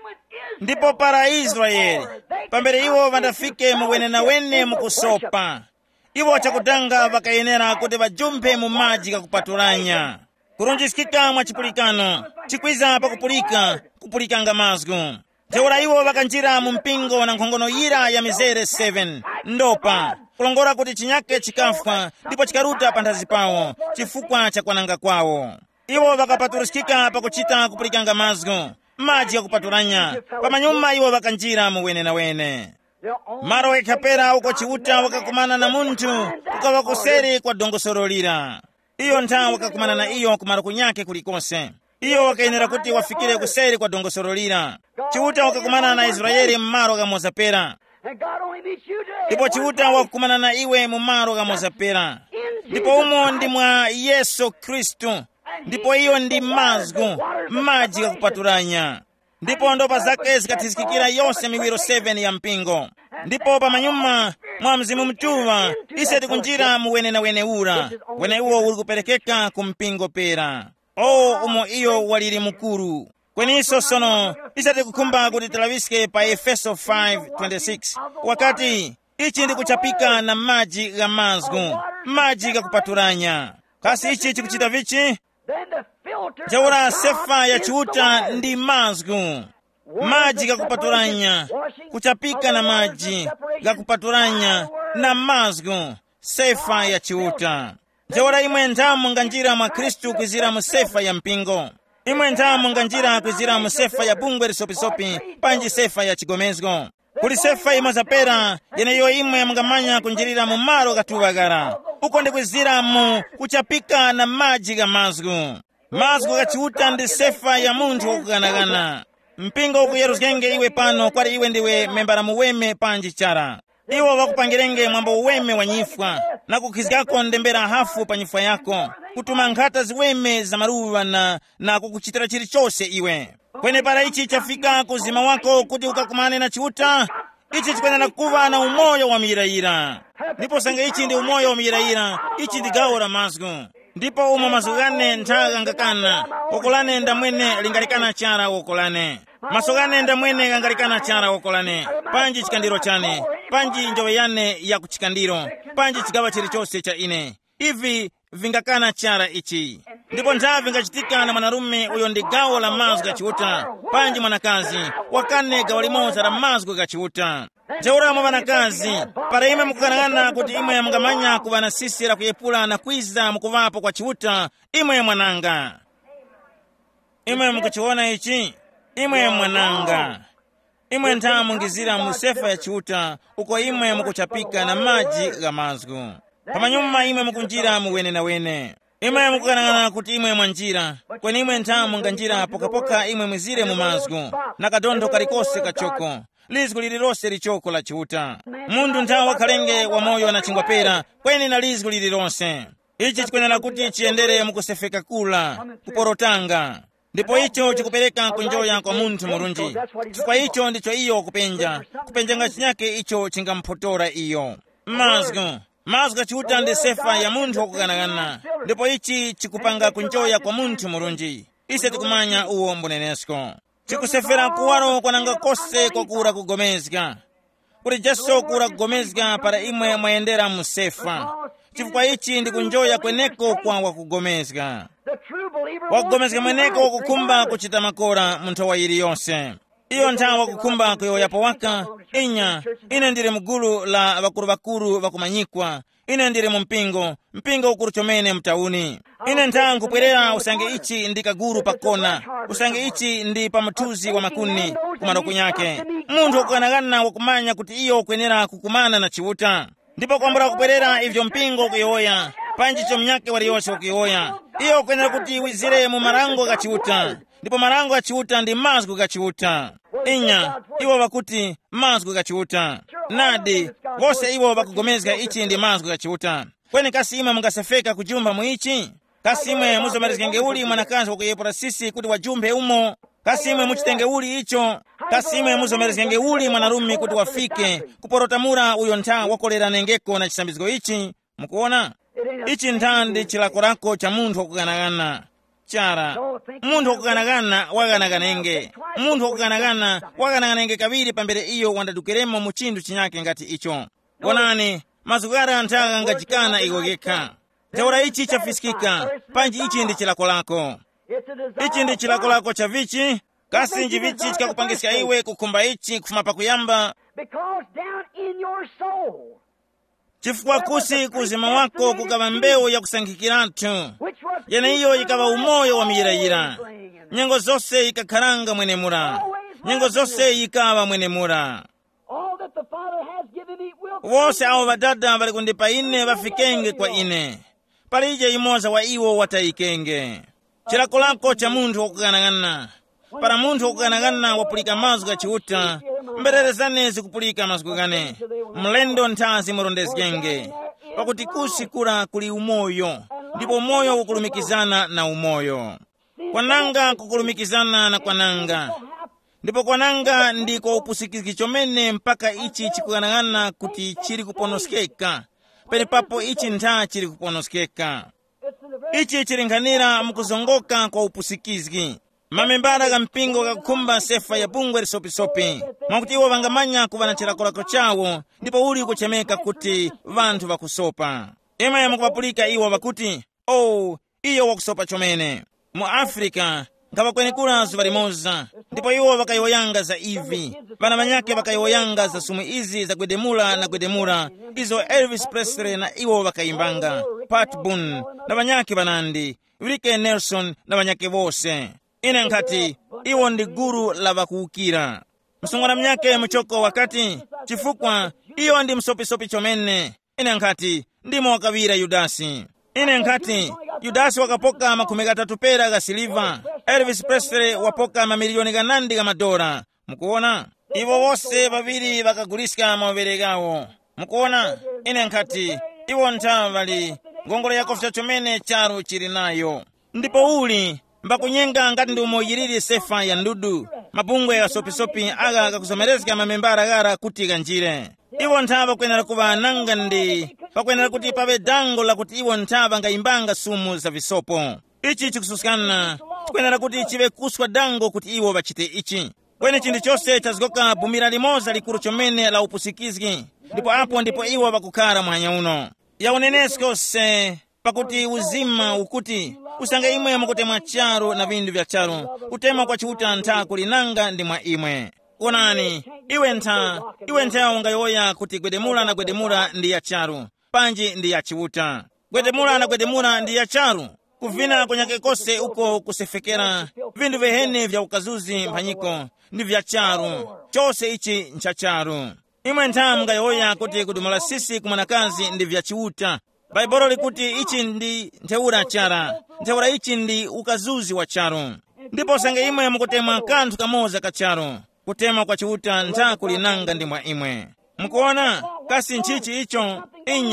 Ndipo para Israeli pambere iwo vandafike muwenenawene mukusopa, iwo chakudanga vakayenera kuti vajumpe mu madzi kakupaturanya. Kurunjisikika mwa chipulikano, chikwiza pakupulika, kupulikanga mazgu. Ntheura iwo vakanjira mu mpingo na nkhongono ira ya mizere 7 ndopa, kulongora kuti chinyake chikafwa ndipo chikaruta panthazi pawo chifukwa cha kwananga kwawo. Iwo vakapaturusikika pakuchita kupulikanga mazgu, madzi kakupaturanya. Pamanyuma iwo vakanjira mu wenenawene. Maro ekapera uko chiuta wakakumana na munthu kukawa kuseri kwa dongosolo lira. Iyo nthawi wakakumana na iyo kumaro kunyake kulikonse. Iyo wakayenera kuti wafikire kuseri kwa dongosolo lira. Chiuta wakakumana na Israeli mmaro ga mozapera. Ndipo chiuta wakakumana na iwe mmaro ga mozapera. Ndipo umo ndi mwa Yesu Kristu. Ndipo iyo ndi mazgu, madzi kakupaturanya. Ndipo ndopa zake zikathisikikira yonse miwiro 7 ya mpingo. Ndipo pamanyuma mwa Mzimu Mtuwa ise tikunjira mu wenenawene ura. Wene uwo uli kuperekeka ku mpingo pera. Umo iyo waliri mukuru. Kweniso sono ise tikukhumba kuti tilawiske pa Efeso 5:26. Wakati ichi ndi kuchapika na madzi ga mazgu, madzi kakupaturanya. Kasi ichi chikuchita vichi? Ntheura sefa ya chiuta ndi mazgu, madzi kakupaturanya, kuchapika na madzi kakupaturanya na mazgu, sefa ya chiuta. Ntheura imwe nthamu nganjira mwa Khristu kwizira mu sefa ya mpingo. Imwe nthamu nganjira kwizira mu sefa ya bungwe lisopisopi panji sefa ya chigomezgo. Kuli sefa imozapera yeneyo imwe mungamanya kunjirira mu malo katuvagara. Uko ndi kwizira mu kuchapika na madzi ga mazgu. Mazgu kachiuta ndi sefa ya munthu wakuganagana. Mpingo ku Yerusalemu iwe pano kwali iwe ndiwe membara muweme panji chara. Iwo wakupangirenge mwambo uweme wa nyifwa na kukhizikako ndembera hafu pa nyifwa yako, kutuma nkhata ziweme za maruwa na kukuchitira chilichonse iwe. Kwene para ichi chafika kuzima wako kuti ukakumane na chiuta, ichi chikwenera kuva na umoyo wa miyirayira. Ndipo sanga ichi ndi umoyo wa miyirayira, ichi ndi gawo la mazgu. Ndipo umo mazugane nthaga ngakana, wokolane ndamwene lingalikana chara wokolane. Masogane ndamwene gangalikana chara wokolane. Panji chikandiro chane, panji njowe yane ya kuchikandiro, panji chigawa chilichonse cha ine. Ivi vingakana chara ichi. Ndipo nthawi vingachitika na mwanarume uyo ndi gawo la mazgu gachiuta, panji mwanakazi wakane gawo limodzi la mazgu gachiuta. Ntheura mwa vanakazi para imwe mukukanangana kuti imwe mungamanya kuvana sisi la kuyepula na kwiza mukuvapo kwa chiuta. Imwe mwananga, imwe mukuchiona ichi, imwe mwananga, imwe nthamu ngizira mu sefa ya chiuta, uko imwe mukuchapika na madzi ga mazgu. Pamanyuma imwe mukunjira mu wenenawene. Imwe mukukanangana kuti imwe mwanjira, kweni imwe nthamu nganjira pokapoka imwe mwizire mu mazgu na kadontho kalikose kachoko. Lizgu lililonse lichoko la chiuta. Mundu nthawi wakhalenge wa moyo na chingwapera, kweni na lizgu lililonse. Ichi chikwenera kuti chiyendere mukusefeka kula, kuporotanga. Ndipo icho chikupereka kunjoya kwa munthu murunji. Chifukwa icho ndicho iyo kupenja. Kupenjanga chinyake icho chingamphotora iyo. Mazgu gachiuta ndi sefa ya munthu wakuganagana. Ndipo ichi chikupanga kunjoya kwa munthu murunji. Ise tikumanya uwo mbunenesko. Chikusefera kuwaro kwananga kose kwa kura kugomezga. Kuri jeso kura kugomezga para imwe mwayendera musefa. chifukwa ichi ndi kunjoya kweneko kwa wakugomezeka. Wakugomezeka mweneko wakukhumba kuchita makora mu nthawi iliyonse. Iyo nthawi wakukhumba kuyoyapo waka, ine ndili mugulu la bakulu bakumanyikwa. Ine ndili mu mpingo ukulu chomene mtauni. Ine nthawi nkubwerera usange ichi ndi kaguru pakona, usange ichi ndi pamuthuzi wa makuni kumano kunyake. Munthu wakukanakana wakumanya kuti iyo kuyenera kukumana na chiwuta. Ndipo kwambura kubwerera ivyo mpingo kuyoya, panji chomnyake waliyonse wakuyoya. Iyo kuyenera kuti wizire mu marango kachiwuta. Ndipo marango kachiwuta ndi mazgu kachiwuta. Iwo bakuti mazgu kachiwuta. Nadi, wose iwo bakugomezeka ichi ndi mazgu kachiwuta. Kweni kasima mungasefeka kujumba muichi? Kasimwe muzomerezenge uli mwanakazi wakuyepura sisi kuti wajumbe umo. Kasimwe muchitenge uli icho. Kasimwe muzomerezenge uli mwanarumi kuti wafike kuporotamura uyo ntha wakolera nengeko na chisambizo ichi. Mukuona? Ichi nthandi chilakorako cha munthu wakukanakana. Chara, munthu wakukanakana wakanakanenge. Munthu wakukanakana wakanakanenge kabiri pambere iyo wandadukeremo mu chinthu chinyake ngati icho. Onani, mazukara anthaga ngachikana iwokekha. Teora ichi chafisikika, panji ichi ndi chilakolako. Ichi ndi chilakolako cha vichi, kasinji vichi chikakupangisika iwe kukhumba ichi kufuma pakuyamba. Chifukwa kusi kuzima wako kukaba mbewu ya kusankhikiratu. Yene iyo ikaba umoyo wa miyirayira. Nyengo zose ikakharanga mwenemura. Nyengo zose ikaba mwenemura. Wose awo badada bali kundipa ine bafikenge kwa ine. Palije imoza wa iwo wataikenge. Chilakolako cha munthu wakukanakana. Para munthu wakukanakana wapulika mazgu kachiwuta. Mbererezane zikupulika mazgu kane. Mlendo nthazi murondezgenge. Pakuti kusi kula kuli umoyo. Ndipo umoyo ukulumikizana na umoyo. Kwananga kukulumikizana na kwananga. Ndipo kwananga ndiko upusikiziki chomene mpaka ichi chikukanakana kuti chiri kuponoskeka. Pene papo ichi ntha chiri kuponoskeka. Ichi chiringanira mukuzongoka kwa upusikiziki. Mamembara kampingo kakukhumba sefa ya bungwe lisopisopi. Mwakuti iwo vangamanya kuvana chilakolako chawo, ndipo uli kuchemeka kuti vanthu vakusopa. Ima ya mukupapulika iwo vakuti, iyo wakusopa chomene. Mu Afrika, nkavakwenekula zuva limoza, ndipo iwo vakayoyanga za ivi. Vana vanyake vakayoyanga za sumu izi za gwedemula na gwedemula, izo Elvis Presley na iwo vakaimbanga, Pat Boone na vanyake vanandi, Ricky Nelson na vanyake vose. Ine nkati, iwo ndi guru la vakuukira. Msungwana mnyake mchoko wakati, chifukwa, iyo ndi msopi-sopi chomene. Ine nkati, ndimo wakavira Yudasi. Ine nkati, Yudasi wakapoka makumi katatu pera ga siliva. Elvis Presley wapoka mamiliyoni ganandi ga madola. Mukuona? Iwo wose vaviri vakaguliska mawere gawo. Mukuona? Ine nkati, iwo ntavali, ngongolo yakofya chomene charu chiri nayo. Ndipo uli, mbakunyenga ngati ndi umoyiriri sefa ya ndudu. Mabungwe ya sopi-sopi aga akakusomerezeka mamembara gara kuti kanjire. Iwo ntava kwenera kuva nanga ndi, pakwenera kuti pabe dango la kuti iwo ntava ngaimbanga sumu za visopo. Ichi chikususikana, tikwenera kuti chive kuswa dango kuti iwo vachite ichi. Kwene chindi chose chazgoka bumira limoza likuru chomene la upusikizgi. Ndipo apo ndipo iwo vakukara mwanya uno. Ya unenesko se, pakuti uzima ukuti, usange imwe mukutemwa charu na vindu vya charu, utema kwa chiuta ntha kulinanga ndi mwa imwe. Onani, iwe ntha ungayoya kuti gwedemula na gwedemula ndi ya charu, panji ndi ya chiuta. Gwedemula na gwedemula ndi ya charu, kuvina kunyake kose uko kusefekera, vindu vihene vya ukazuzi mphanyiko, ndi vya charu, chose ichi ncha charu. Imwe ntha mungayoya kuti kudumula sisi kumanakazi ndi vya chiuta. Baibolo likuti ichi ndi ntheura chara, ntheura ichi ndi ukazuzi wa charu. Ndipo sange imwe mukutemwa kanthu kamoza ka charu, kutema kwa chiuta ntha kulinanga ndi mwa imwe. Mukuona, kasi nchichi icho,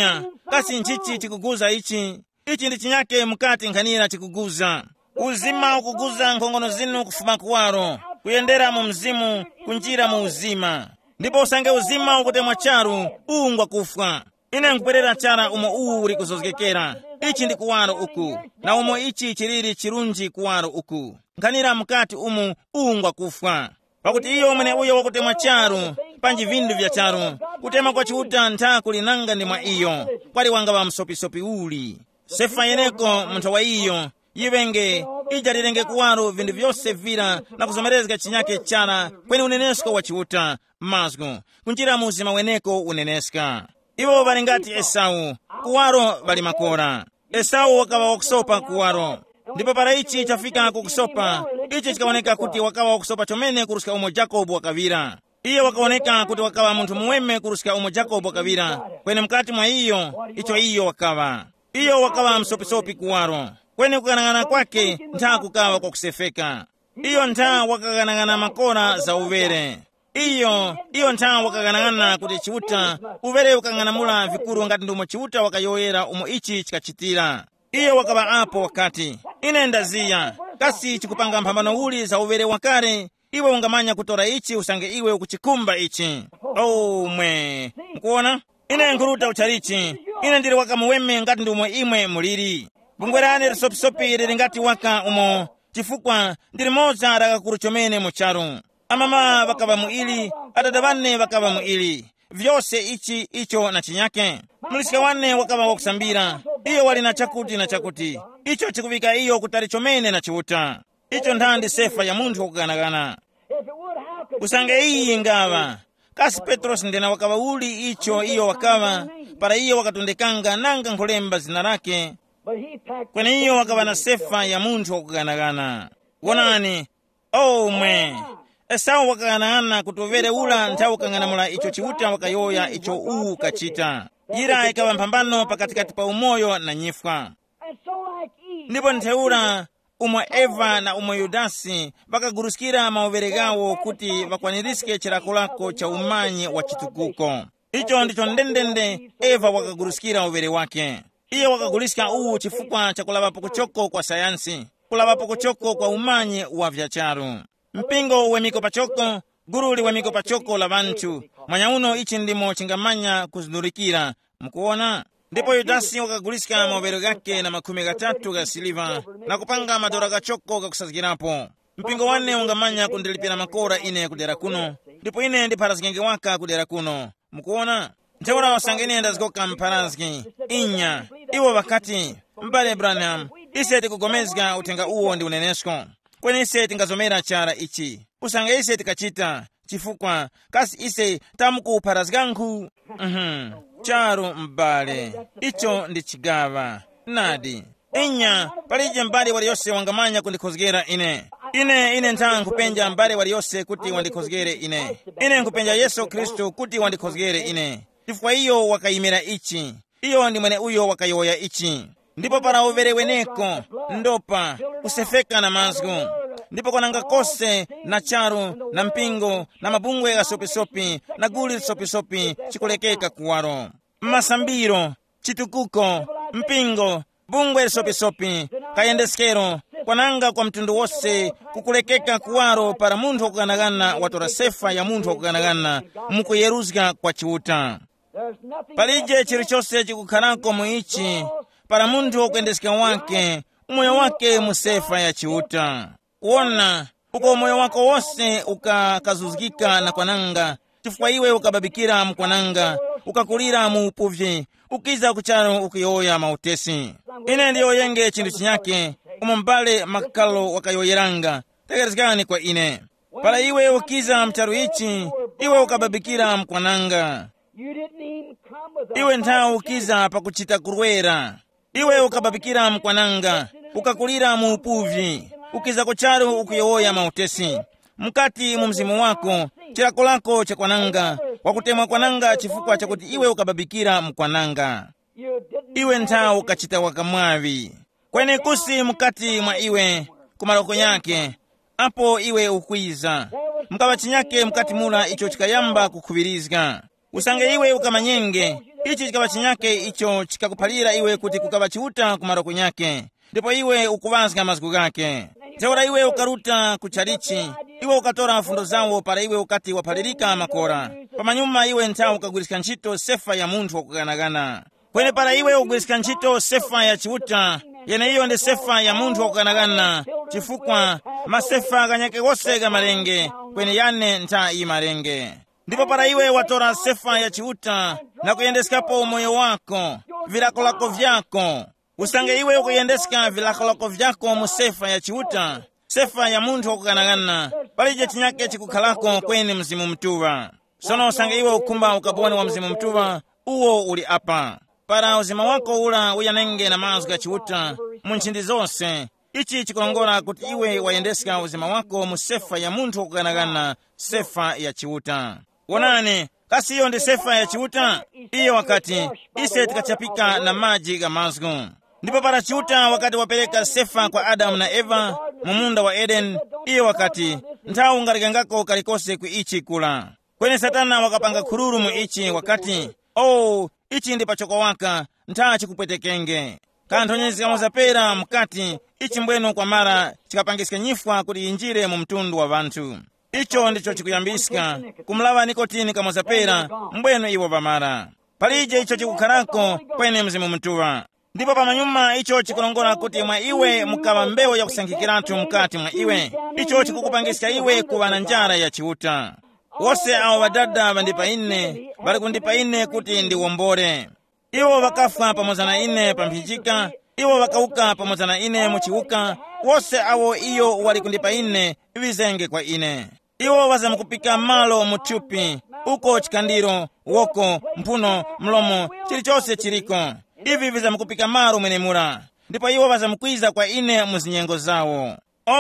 kasi nchichi chikuguza ichi. Ichi ndi chinyake mukati nkhanira chikuguza. Uzima ukuguza nkhongono zinu kufuma kuwaro, kuyendera mu mzimu, kunjira mu uzima. Ndipo sange uzima ukutemwa charu, ungwa kufwa. Ine nkupwerera chara umo uli kuzozgekera. Ichi ndi kuwaro uku, na umo ichi chiriri chirunji kuwaro uku. Nkhanira mukati umu ungwa kufwa. Pakuti iyo mwene uyo wakutemwa charu, panji vindu vya charu, kutema kwa chiuta ntha kulinanga ndi mwa iyo kwali wanga wa msopisopi uli sefa yeneko munthu wa iyo yivenge ija lilenge kuwalo vindu vyose vira na kuzomerezeka chinyake chana kweni unenesko wa chiuta mazgu kunjira muzima weneko uneneska iwo bali ngati Esau kuwalo bali makora Esau wakawa wakusopa kuwalo ndipo para ichi chafika kukusopa ichi chikaoneka kuti wakawa wakusopa chomene kurusika umo Jacob wakavira iye wakaoneka kuti wakawa munthu muweme kurusika umo Jacob wakavira kweni mkati mwa iyo wakawa msopisopi kuwalo kweni kukanang'ana kwake ntha kukawa kwa kusefeka iyo ntha wakakanang'ana makora za uvere iyo ntha wakakanang'ana kuti chiuta uvere ukang'anamula vikulu ngati ndumo chiuta wakayoyera umo ichi chikachitira iyo wakawa apo wakati ine ndaziya kasi chikupanga mphambano uli za uvere wakale iwe ungamanya kutora ichi usange iwe ukuchikumba ichi mwe mkuona ine nkhuruta ucharichi ine ndili wakamuweme ngati ndumo imwe muliri bungwerane lisopisopi lili ngati waka umo chifukwa ndili moza lakakulu chomene mucharu amama bakaba muili adada banne bakaba muili vyose icho na chinyake mulisika wanne wakaba wakusambira iyo wali na chakuti icho chikuvika iyo kutali chomene na chiuta icho nthandi sefa ya munthu wakuganagana usange iyi ngava kasi Petros ndena wakaba uli iyo wakaba para iyo wakatondekanga nanga nkholemba zina lake kweni iyo wakaba na sefa ya munthu wakuganagana wonani mwe Esau wakaganagana kuti uvere ula nthawi ukang'anamula icho chiuta wakayoya icho kachita ira ikawa mphambano pakatikati pa umoyo na nyifwa ndipo ntheula umwe Eva na umwe Yudasi vakagurusikira mauvere gawo kuti vakwanirisike chilakolako cha umanyi wa chitukuko icho ndicho ndendende Eva wakagurusikira uvere wake iye wakagulisika chifukwa cha kulavapo kuchoko kwa sayansi kulavapo kuchoko kwa umanyi wa vyacharu mpingo wemiko pachoko guruli wemiko pachoko la vantu mwanyauno ichi ndimo chingamanya kuzindurikira mkuona ndipo Yudasi wakagulisika mauvero gake na 13 ga siliva na kupanga madora gachoko gakusazikirapo mpingo wanne ungamanya kundilipira makora ine kudera kuno ndipo ine ndiparazikenge waka kudera kuno mkuona ntheura wasangene ndazikoka mparaziki inya iwo wakati mbale Branham ise tikugomezga utenga uwo ndi unenesko kweni ise tingazomera chara ichi usange ise tikachita chifukwa kasi ise tamukuparazganku charo mbale icho ndi chigava nadi inya palije mbale waliyose wangamanya kundikhozgera ine ntha nkupenja mbale waliyose kuti wandikhozgere ine nkupenja Yesu Kristu kuti wandikhozgere chifukwa iyo wakayimira ichi iyo ndi mwene uyo wakayoya ichi ndipo para uvere weneko ndopa kusefeka na mazgu ndipo konanga kose na charu na mpingo na mabungwe ya sopisopi na guli sopisopi chikulekeka kuwaro masambiro chitukuko mpingo bungwe sopisopi kayendeskero kwananga kwa mtundu wose kukulekeka kuwaro para munthu wakuganagana watora sefa ya munthu wakuganagana mukuyeruzga kwa chiuta palije chilichose chikukhalako muichi para munthu wakuyendeseka wake umoyo wake musefa ya chiuta kuona uko umoyo wako wose ukakazuzikika na kwananga chifukwa iwe ukababikira mkwananga ukakulira mu upuvyi ukiza kuchalo ukiyoya mautesi ine ndiyo yenge chindu chinyake umombale makalo wakayoyeranga tegerezikani kwa ine pala iwe ukiza mcharu ichi iwe ukababikira mkwananga iwe nthawi ukiza pakuchita kurwera iwe ukababikira mkwananga ukakulira mu upuvyi ukiza kuchalo ukiyoya mautesi mkati mu mzimu wako chilako lako cha kwananga wakutemwa kwananga chifukwa chakuti iwe ukababikira mkwananga iwe nthawi ukachita wakamwavi kwene kusi mkati mwa iwe kumaloko yake apo iwe ukwiza mkaba chinyake mkati mula icho chikayamba kukhubirizga usange iwe ukamanyenge ichi chikaba chinyake icho chikakuphalira iwe kuti kukaba chiuta kumaloko yake ndipo iwe ukuvazga mazgu gake teora iwe ukaruta kuchalichi iwe ukatora fundo zawo para iwe ukati waphalirika makora pamanyuma iwe nthawi ukagwirisika ntchito sefa ya munthu wakuganagana kwene para iwe ugwirisika ntchito sefa ya chiuta yene iyo ndi sefa ya munthu wakuganagana chifukwa masefa ganyake wose ga malenge kwene yane ntha iyi malenge ndipo para iwe watora sefa ya chiuta na kuyendeskapo moyo wako, vilakolako vyako. Usange iwe ukuyendeska vilakolako vyako mu sefa ya chiuta, sefa ya munthu wakukanakana, palije chinyake chikukhalako kweni mzimu mtuwa. Sono usange iwe ukumba ukapone wa mzimu mtuwa, uwo uli apa. Para uzima wako ula uyanenge na mazgu ya chiuta mu nchindi zonse. Ichi chikulongola kuti iwe wayendeska uzima wako mu sefa ya munthu wakukanakana, sefa ya chiuta. Wonani, kasi iyo ndi sefa ya chiuta, iyo wakati ise tikachapika na maji ga mazgu. Ndipo para chiuta wakati wapeleka sefa kwa Adamu na Eva mu munda wa Eden, iyo wakati nthawi ngalikangako kalikose ku ichi kula. Kweni Satana wakapanga khululu mu ichi wakati, ichi ndi pachoko waka, nthawi chikupwetekenge. Kanthonyezi kamozapera mkati, ichi mbwenu kwa mara chikapangiska nyifwa kuti injire mu mtundu wa vanthu. Icho ndicho chikuyambisika kumulava nikotini kamozapera mbwenu iwo pamara. Palije icho chikukhalako kweni mzimu mtuwa. Ndipo pamanyuma icho chikulongola kuti mwa iwe mukava mbewu ya kusankhikiratu mkati mwa iwe. Icho chikukupangisika iwe kuva na njala ya chiuta. Wose awo badada bandipa ine, bali kundipa ine kuti ndiwombole. Iwo wakafa pamoza na ine pamphinjika, iwo wakauka pamoza na ine muchiuka. Wose awo iyo wali kundipa ine, vizenge kwa ine. Iwo wazamukupika malo muthupi, uko chikandiro, woko, mphuno, mlomo, chilichonse chiliko. Ivi vizamukupika malo mwenemura. Ndipo iwo wazamukwiza kwa ine muzinyengo zawo.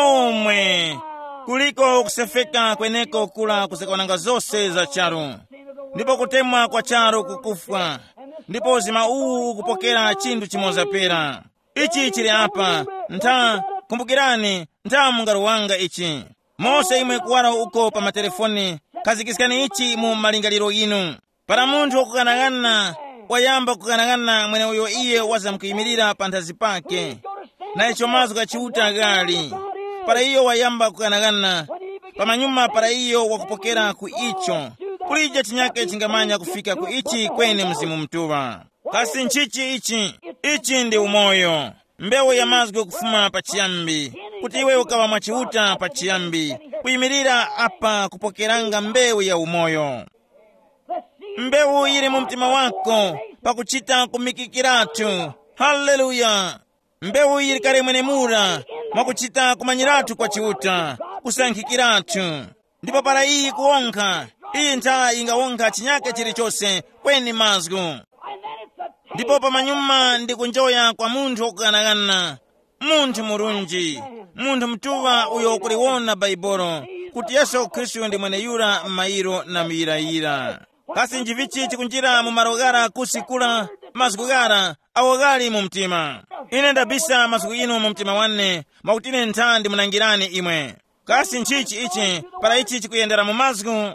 Omwe, kuliko kusefeka kweneko kula kusekonanga zonse za charu. Ndipo kutemwa kwa charu kukufwa. Ndipo uzima uwu kupokera chindu chimozapera. Ichi chili apa, kumbukirani, mungaru wanga ichi. Mose imwe kuwara uko pa matelefoni, kazikisikani ichi mu malingaliro inu. Para munthu wakukanakana, wayamba kukanakana mwene uyo iye wazamkuyimirira panthazi pake. Na icho mazu kachiuta gali. Para iyo wayamba kukanakana, pamanyuma para iyo wakupokera ku icho. Kulija chinyake chingamanya kufika ku ichi kweni mzimu mtuwa. Kasi nchichi ichi ndi umoyo. Mbewu ya mazgu kufuma pachiyambi, kuti iwe ukawa mwachiuta pachiyambi, kuyimirira apa kupokeranga mbewu ya umoyo. Mbewu ili mu mtima wako, pakuchita kumikikiratu. Haleluya! Mbewu ili kale mwenemura, mwakuchita kumanyiratu kwa chiuta, kusankhikiratu. Ndipo para iyi kuonka, iyi ntha ingawonka chinyake chilichonse kweni mazgu. Ndipo pamanyuma ndi kunjoya kwa munthu wokukanakana, munthu murunji, munthu mtuwa uyo kuliwona Baibolo, kuti Yesu Khristu ndi mwene yura mairo na miyirayira. Kasi njivichi chikunjira mu marogara kusikula, mazgu gara awogali mu mtima. Ine ndabisa mazgu inu mu mtima wane, mwakutine ntha ndi munangirani imwe. Kasi nchichi ichi, para ichi chikuyendera mu mazgu.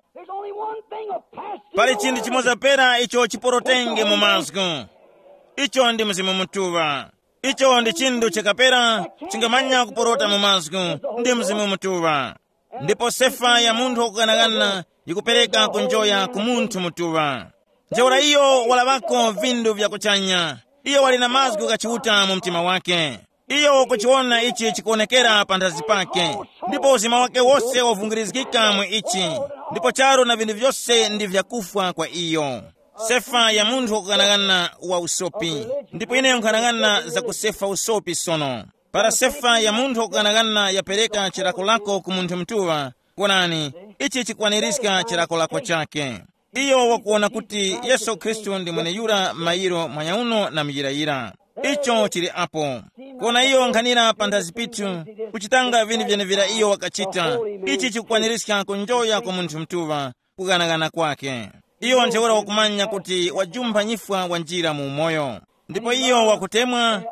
Pali chindi chimozapera icho chiporotenge mu mazgu. Icho ndi mzimu mtuwa. Icho ndi chindu chikapera, chingamanya kuporota mu mazgu, ndi mzimu mtuwa. Ndipo sefa ya munthu wakukanakana ikupereka kunjoya ku munthu mtuwa. Njeura iyo walabako vindu vya kuchanya. Iyo wali na mazgu kachiuta mu mtima wake. Iyo kuchiona ichi chikuonekera panthazi pake. Ndipo uzima wake wose wavungirizikika mu ichi. Ndipo charu na vindu vyose ndi vyakufa kwa iyo. Sefa ya munthu wakukanakana wa usopi. Ndipo ine nkukanakana za kusefa usopi sono. Para sefa ya munthu wakukanakana yapereka chilako lako ku munthu mtuwa. Kuonani, ichi chikukwanirizika chilako lako chake. Iyo wakuona kuti Yesu Khristu ndi mwene yura mairo mwanyauno na miyirayira. Icho chili apo. Kuona iyo nkhanira panthazi pitu, kuchitanga vindu vyenevira iyo wakachita. Ichi chikukwanirizika kunjoya kwa munthu mtuwa, kukanakana kwake. Iyo njeura wakumanya kuti wajumba nyifwa wanjira mu moyo. Ndipo iyo wakutemwa,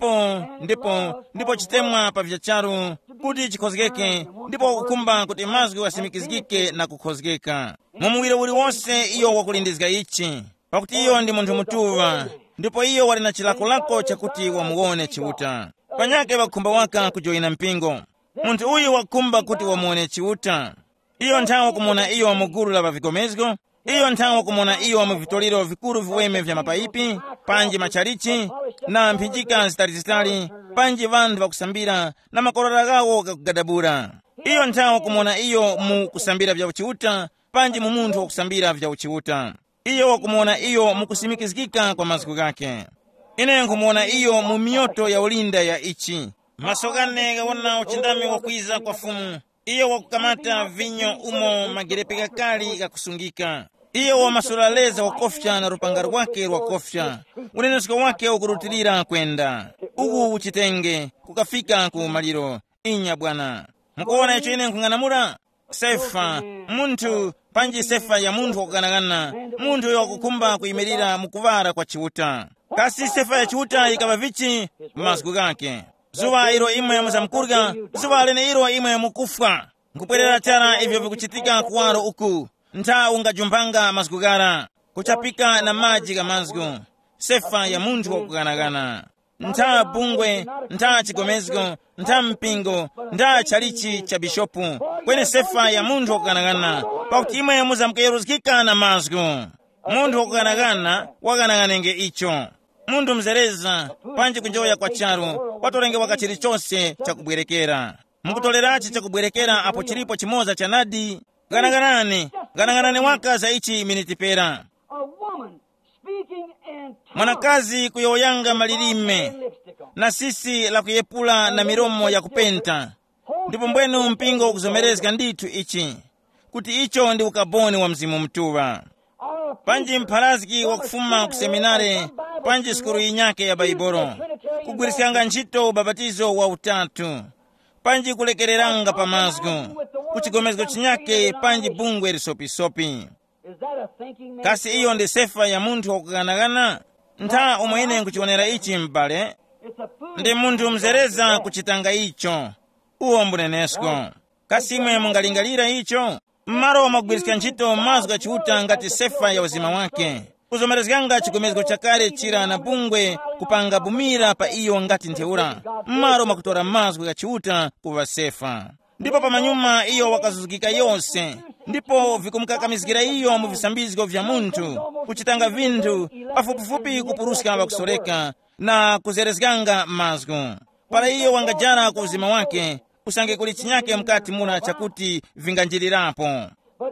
ndipo chitemwa pa vyacharu, kuti chikhozekeke, ndipo wakukumba kuti mazgu asimikizikike na kukhozekeka. Mumuwiro uli wonse iyo wakulindizika ichi, pakuti iyo ndi munthu mtuwa, ndipo iyo wali na chilako lako chakuti wamuone chiuta. Panyake wakumba waka kujoina mpingo. Munthu uyu wakumba kuti wamuone chiuta. Iyo nthawi kumona iyo mugulu la vavikomezgo. Iyo nthawi kumona iyo muvitoliro vikulu viweme vya mapaipi, panji machalichi, na mphinjika zitalizitali, panji vandu vakusambira, na makolora gawo kakugadabura. Iyo nthawi kumona iyo mu kusambira vya uchiuta, panji mu munthu wakusambira vya uchiuta. Iyo wakumuona iyo mukusimikizikika kwa maziko gake. Ine nkumuona iyo mu mioto ya ulinda ya ichi. Masokane gawona uchindami wakwiza kwa fumu. Iyo wakukamata vinyo umo magerepe kali gakusungika. Iyo wa masuraleza wakofya na rupanga rwake rwakofya. Unenesiko wake ukurutirira kwenda. Ugu uchitenge kukafika ku maliro. Inya bwana. Mukuona icho ine nkunganamura? Sefa. Muntu panji sefa ya muntu wakuganagana. Muntu wakukumba kuimirira mukuvara kwa chiuta. Kasi sefa ya chiuta ikaba vichi maziko gake. Zuwa iro imwe ya muzamkurga. Zuwa alene iro imwe ya mukufwa. Nkupwerera chara ivyo vikuchitika kuwaro uku. Nta ungajumbanga mazgugara. Kuchapika na maji ga mazgu. Sefa ya muntu wakuganagana. Nta bungwe, nta chigomezgo, nta mpingo, nta chalichi cha bishopu. Kwene sefa ya muntu wakuganagana. Pakuti imwe ya muzamkayeruzikika na mazgu. Muntu wakuganagana, waganaganenge icho. Mundu mzereza, panji kunjoya kwa charu, watorenge wakachiri chose cha kubwerekera. Mukutolerachi cha kubwerekera apo chilipo chimoza cha nadi. Ganaganane waka za ichi minitipera. Mwanakazi kuyoyanga malilime, na sisi la kuyepula na miromo ya kupenta. Ndipo mbwenu mpingo kuzomerezga nditu ichi. Kuti icho ndi ukaboni wa mzimu mtuwa. Panji mpharaziki wakufuma kuseminare, panji skuru inyake ya baiboro. Kugwirisyanga nchito babatizo wa utatu. Panji kulekereranga pa mazgu. Kuchigomezgo chinyake panji bungwe risopi-sopi. Kasi iyo ndi sefa ya muntu wakuganagana. Nta umwene nkuchionera ichi mbale. Ndi muntu mzereza kuchitanga icho. Uo mbunenesko. Kasi imwe mungalingalira icho. Mmaro wamagwirisika nchito mazgu achiuta ngati sefa ya uzima wake. Kuzomerezganga chigomezgo chakare chira na bungwe kupanga bumira pa iyo ngati nteura. Mmaro makutora mazgu achiuta kuva sefa. Ndipo pa manyuma iyo wakazuzikika yose. Ndipo vikumkakamizgira iyo mu visambizgo vya muntu. Kuchitanga vindu pafupifupi kupurusika bakusoreka na kuzerezganga mazgu. Para iyo wangajara kwa uzima wake. Usange kulichinyake mkati muna chakuti vinganjirirapo.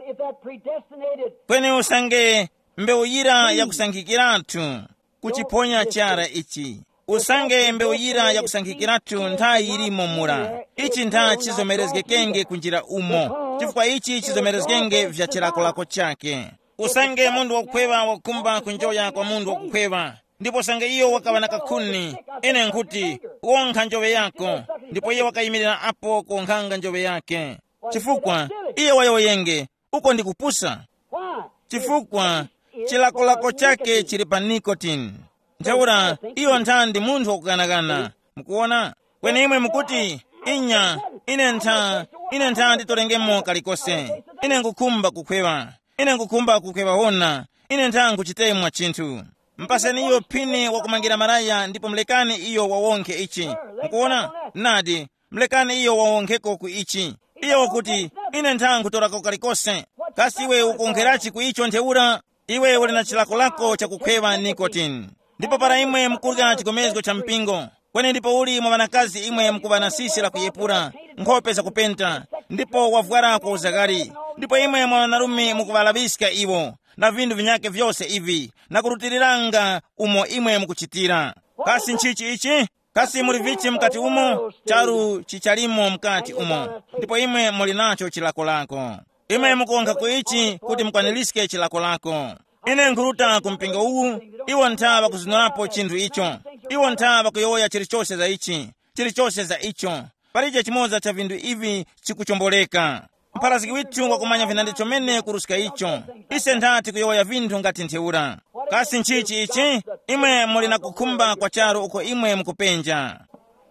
Kwene usange mbeuyira ya kusangikiratu kuchiponya chara ichi. Usange mbeuyira ya kusangikiratu nta irimo mura. Ichi nta chizomerezge kenge kunjira umo. Chifukwa ichi chizomerezgenge vya chirako lako chake. Usange mundu wakukweva wakumba kunjoya kwa mundu wakukweva. Ndipo sange iyo wakawa na kakuni. Ene nkuti uonka njove yako. Ndipo iyo wakayimirira apo kuonkanga njove yake. Chifukwa iyo wayoyenge uko ndi kupusa. Chifukwa chilako lako chake chilipa nikotini. Ntaura iyo ntandi muntu wakuganagana. Mukuona? Kwene imwe mukuti inya ine nta nditorengemo kalikose. Ine nkukumba kukweva. Ine nkukumba kukweva hona. Ine nta nkuchitemwa chintu. Mpaseni iyo pini wakumangira maraya ndipo mlekani iyo wawonke ichi. Mukuona? Nadi, mlekani iyo wawonkeko ku ichi. Iyo wakuti ine nta nkutorako kalikose. Kasi iwe ukuonkerachi ku icho nteura. Iwe uli na chilako lako cha kukweva nikotini. Ndipo para imwe mkurga chigomezgo cha mpingo. Kwene ndipo uli mwanakazi imwe mkubana sisi la kuyepura. Nkhope za kupenta. Ndipo wavwara kwa uzagari. Ndipo imwe mwanarumi mkuvalabisika iwo. Na vindu vinyake vyose ivi. Na kurutiriranga umo imwe mkuchitira. Kasi nchichi ichi. Kasi muri vichi mkati umo. Charu chichalimo mkati umo. Ndipo imwe mulinacho chilako lako. Imwe mkuonka kuichi kuti mkwaniliske chilako lako. Ine nkuruta kumpinga uwu. Iwo ntaba kuzinulapo chindu icho. Iwo ntaba kuyoya chilichose za ichi. Chilichose za icho. Parije chimoza cha vindu ivi chikuchomboleka. Mparaziki witu wakumanya vinandicho mene kurusika icho. Ise ntati kuyoya vindu ngati nteura. Kasi nchichi ichi. Imwe mulina kukumba kwa charu uko imwe mkupenja.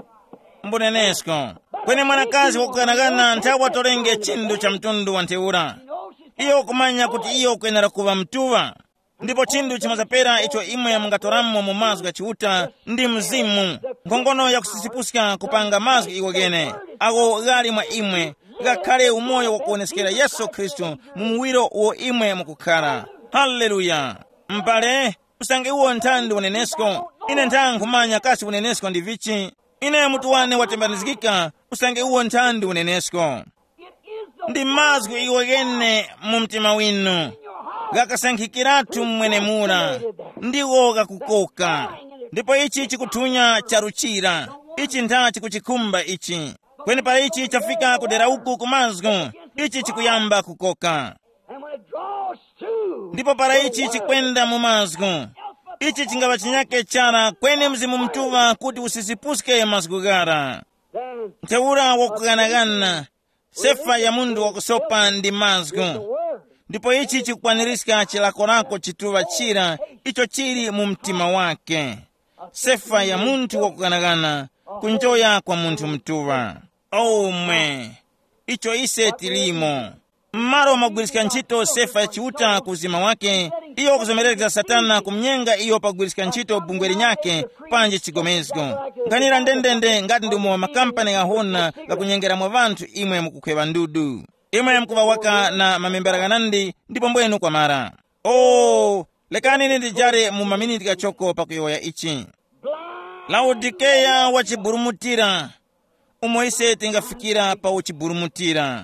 Mbunenesko. Kwene mwanakazi wakuganagana ntawa torenge chindu cha mtundu wa nteura. Iyo kumanya kuti iyo kwenera kuva mtuwa. Ndipo chindu chimazapera icho imwe mungatoramo mu mazgu gachiuta ndi mzimu. Ngongono ya kusisipuska kupanga mazgu iwogene. Ago gali mwa imwe. Gakale umoyo wakuoneskera Yesu Kristo mumuwiro uo imwe mukukara. Haleluya. Mbale, usange uo ntandi unenesko. Ine ntangu kumanya kasi unenesko ndi vichi. Ine mutu wane watembanizikika. Usange uo ntandi unenesko. ndi mazwi iwo yene mu mtima winu gakasankhikiratu mmwenemura ndiwo gakukoka ndipo ichi chikuthunya charuchira ichi ntha chikuchikhumba ichi kweni para ichi chafika kudera uku kumazgu ichi chikuyamba kukoka ndipo para ichi chikwenda mu mazgu ichi chingava chinyake chara kweni mzimu mtuva kuti usisipuske mazgu gara nteura wakuganagana sefa ya mundu wakusopa ndi mazgu ndipo ichi chikukwanirisika chilakorako chituva chira icho chili mu mtima wake sefa ya muntu wakuganagana kunjoya kwa muntu mtuva omwe icho ise tilimo mmaro magwirisika ntchito sefa ya chiuta kuzima wake iyo kuzomereza satana kumnyenga iyo pagwirisika ntchito bungweri nyake panje chigomezgo nganira ndendende ngati ndimo wa makampani gahona gakunyengera mwa vanthu imwe mukukhweva ndudu imwe mkuva waka na mamembera ganandi ndipo mbwenu kwa mara lekani ndijare mu maminiti gachoko pakuyoya ichi Laodikeya wachiburumutira umoise tingafikira pa uchiburumutira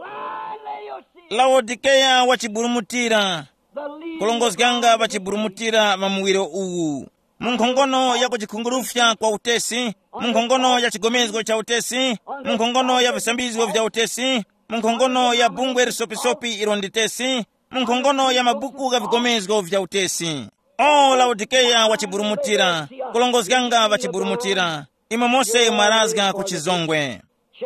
Laodikeya wachiburumutira kulongozganga wachiburumutira mamuwiro uwu munkhongono ya kuchikhungurufya kwa utesi munkhongono ya chigomezgo cha utesi munkhongono ya visambizgo vya utesi munkhongono ya bungwe risopisopi ironditesi munkhongono ya mabuku ga vigomezgo vya utesi Laodikeya wachiburumutira kulongozganga wachiburumutira imwe mose mwarazga kuchizongwe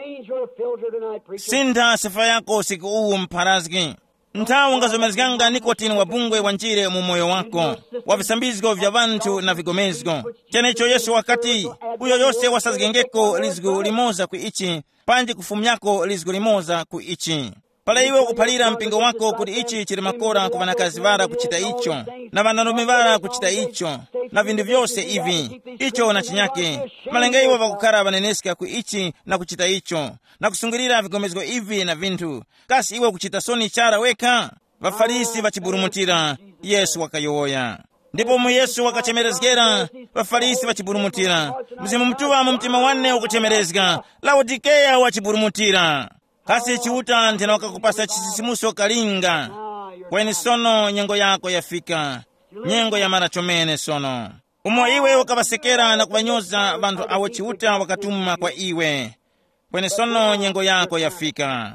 sintha sefa yako siku uwu mparazgi nthawu ngazomerezganga nikotini wa bungwe wa njire mu moyo wako wa visambizgo vya vanthu na vigomezgo chenecho yesu wakati uyo yose wasazgengeko lizgu limoza ku ichi panji kufumu yako lizgu limoza ku ichi pala iwe kuphalira mpingo wako kuti ichi chili makora ku vanakazi vara kuchita icho na vanalume vara kuchita icho na vindu vyose ivi icho na chinyake malenga iwo vakukhala vaneneska ku ichi na kuchita icho na kusungirira vigomezgo ivi na vinthu kasi iwe kuchita soni chara weka vafarisi vachiburumutira yesu wakayoya ndipo mu yesu wakachemerezgera vafarisi vachiburumutira mzimu mtuva mu mtima wanne ukuchemerezga Laodikeya wachiburumutira kasi chiuta nthena wakakupasa chisisimuso kalinga kweni sono nyengo yako yafika nyengo ya mara chomene sono umo iwe ukavasekera na kuvanyoza vanthu awo chiuta wakatuma kwa iwe kweni sono nyengo yako yafika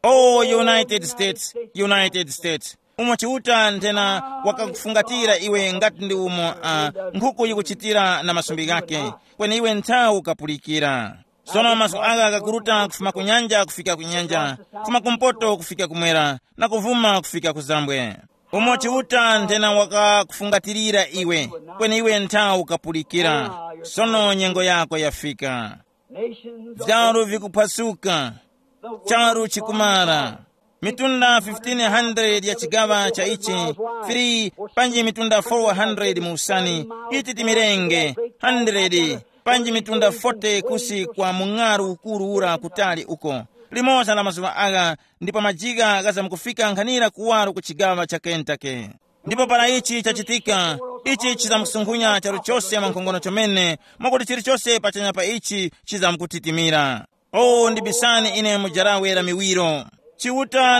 United States umo chiuta nthena wakakufungatira iwe ngati ndi umo nkhuku yikuchitira na masumbi gake kweni iwe nthawu ukapulikira sono maso aga akakuruta kufuma kunyanja kufika kunyanja kufuma kumpoto kufika kumwera na kuvuma kufika kuzambwe umo chiuta nthena wakakufungatirira iwe kweni iwe nthawu ukapulikira sono nyengo yako yafika vyaru vikuphwasuka charu chikumara mitunda 1500 ya chigava cha ichi 3 panji mitunda 400 muusani iti timirenge 100 panji mitunda 40 kusi kwa mung'aru ukuru ura kutali uko limoza na mazuva aga ndipo majiga gaza mkufika nkhanira kuwaru kuchigava cha Kentucky ndipo para ichi chachitika ichi chizamkusungunya charu chose mankhongono chomene mwakuti chiri chose pachanya pa ichi chizamkutitimira ndibisani ine mujarawera miwiro chiuta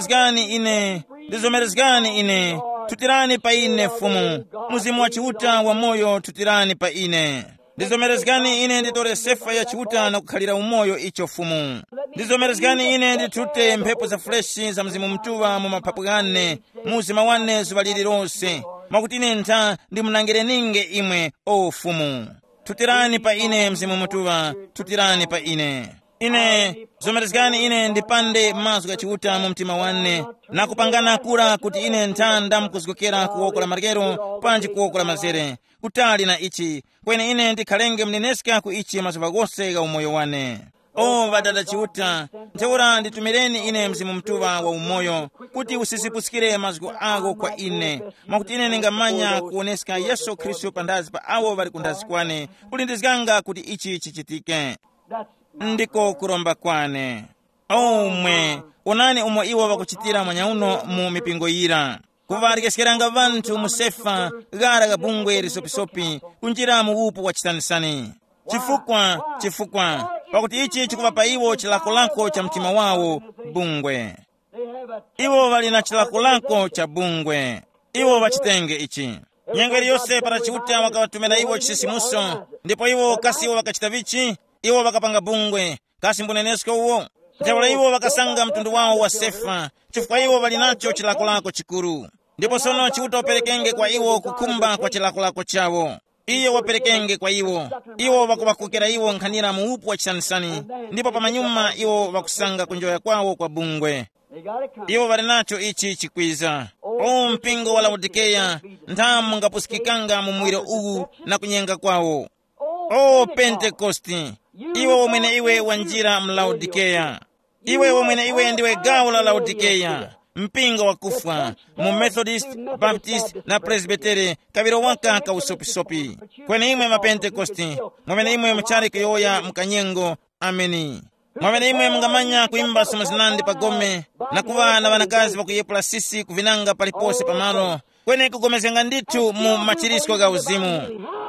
ndizomerezgani ine tutirani pa ine fumu muzimu wa chiuta wa moyo tutirani pa ine ndizomerezgani ine nditore sefa ya chiuta na kukhalira umoyo icho fumu ndizomerezgani ine nditute mphepo za freshi za mzimu mtuva mu mapapu gane muzima wane zuva lililonse mwakuti ine ntha ndimunangire ninge imwe fumu tutirani pa ine mzimu mtuva tutirani pa ine zomerezgani ine ndipande mazu ga chiuta mu mtima wanne na kupangana kura kuti ine ntha ndamukuzgokera kuwokola margero panji kuwokola mazere kutali na ichi kweni ine ndikhalenge mneneska ku ichi mazuva gose ga umoyo wane vadada chiuta ntheura nditumireni ine mzimu mtuva wa umoyo kuti usisipusikire mazgu ako kwa ine mwakuti ine ningamanya kuoneska Yesu Khristu pandazi pa awo vari kundazi kwane kulindizganga kuti ichi chichitike ndiko kuromba kwane onani umo iwo vakuchitira mwanyauno mu mipingo ira kuvarikeseranga vanthu musefa gara ga bungwe risopisopi kunjira mu upu wa chisanisani chifukwa pakuti ichi chikupapa iwo chilakolako cha mtima wawo bungwe. Iwo vali na chilakolako cha bungwe. Iwo vachitenge ichi. Nyengo iliyonse parachiuta wakawatumira iwo chisisimuso, ndipo iwo kasi iwo wakachita vichi, iwo wakapanga bungwe, kasi mbunenesko uwo. Nteola iwo wakasanga mtundu wawo wa sefa, chifukwa iwo vali nacho chilakolako chikuru. Ndipo sono chiuta waperekenge kwa iwo kukumba kwa chilakolako chawo. Iyo waperekenge kwa iwo. Iwo wakubakukira iwo nkhanira muupu wa chisanisani, ndipo pamanyuma iwo wakusanga kunjoya kwawo kwa bungwe. Iwo vali nacho ichi chikwiza. Mpingo wa Laodikeya, nthamu ngapusikikanga mu mwiro uwu na kunyenga kwawo. Pentekosti, iwe womwene iwe wanjira mlaodikeya. Iwe womwene iwe ndiwe gawo la Laodikeya, mpingo wa kufa, mu Methodist, Baptist na Presbytere, kaviro waka ka usopisopi. Kwene imwe mapentekosti, mwamene imwe mchari kuyoya mkanyengo, ameni. Mwamene imwe mngamanya kuimba somo zinandi pagome, na kuva na vanakazi wakuyepula sisi kuvinanga palipose pamalo, kwene kugomezenga nditu mu machirisko ga uzimu.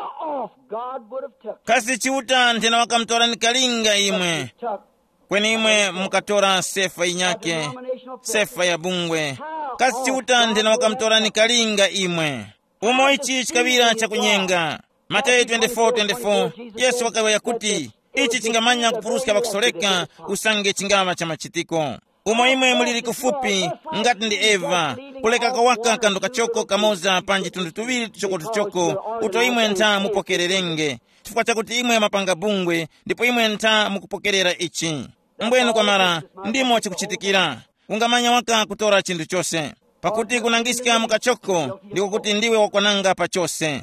Kasi chiuta nthena wakamtora nikalinga imwe, kwene imwe mkatora sefa inyake, sefa ya bungwe. Kasi chiuta nthena wakamtora nikalinga imwe. Umo ichi chikavira cha kunyenga. Mateyu 24:24, Yesu wakawaya kuti, ichi chingamanya kupuruska bakusoleka usange chingava cha machitiko. Umo imwe muliri kufupi ngati ndi Eva, kuleka kawaka kando kachoko kamoza panji tundu tuviri tuchoko uto imwe nta mupokererenge. Chifukwa chakuti imwe mapanga bungwe, ndipo imwe nta mukupokerera ichi. Mbwenu kwa mara, ndimo chikuchitikira. Ungamanya waka kutora chindu chose. Pakuti kunangisika mukachoko, ndiko kuti ndiwe wakwananga pa chose.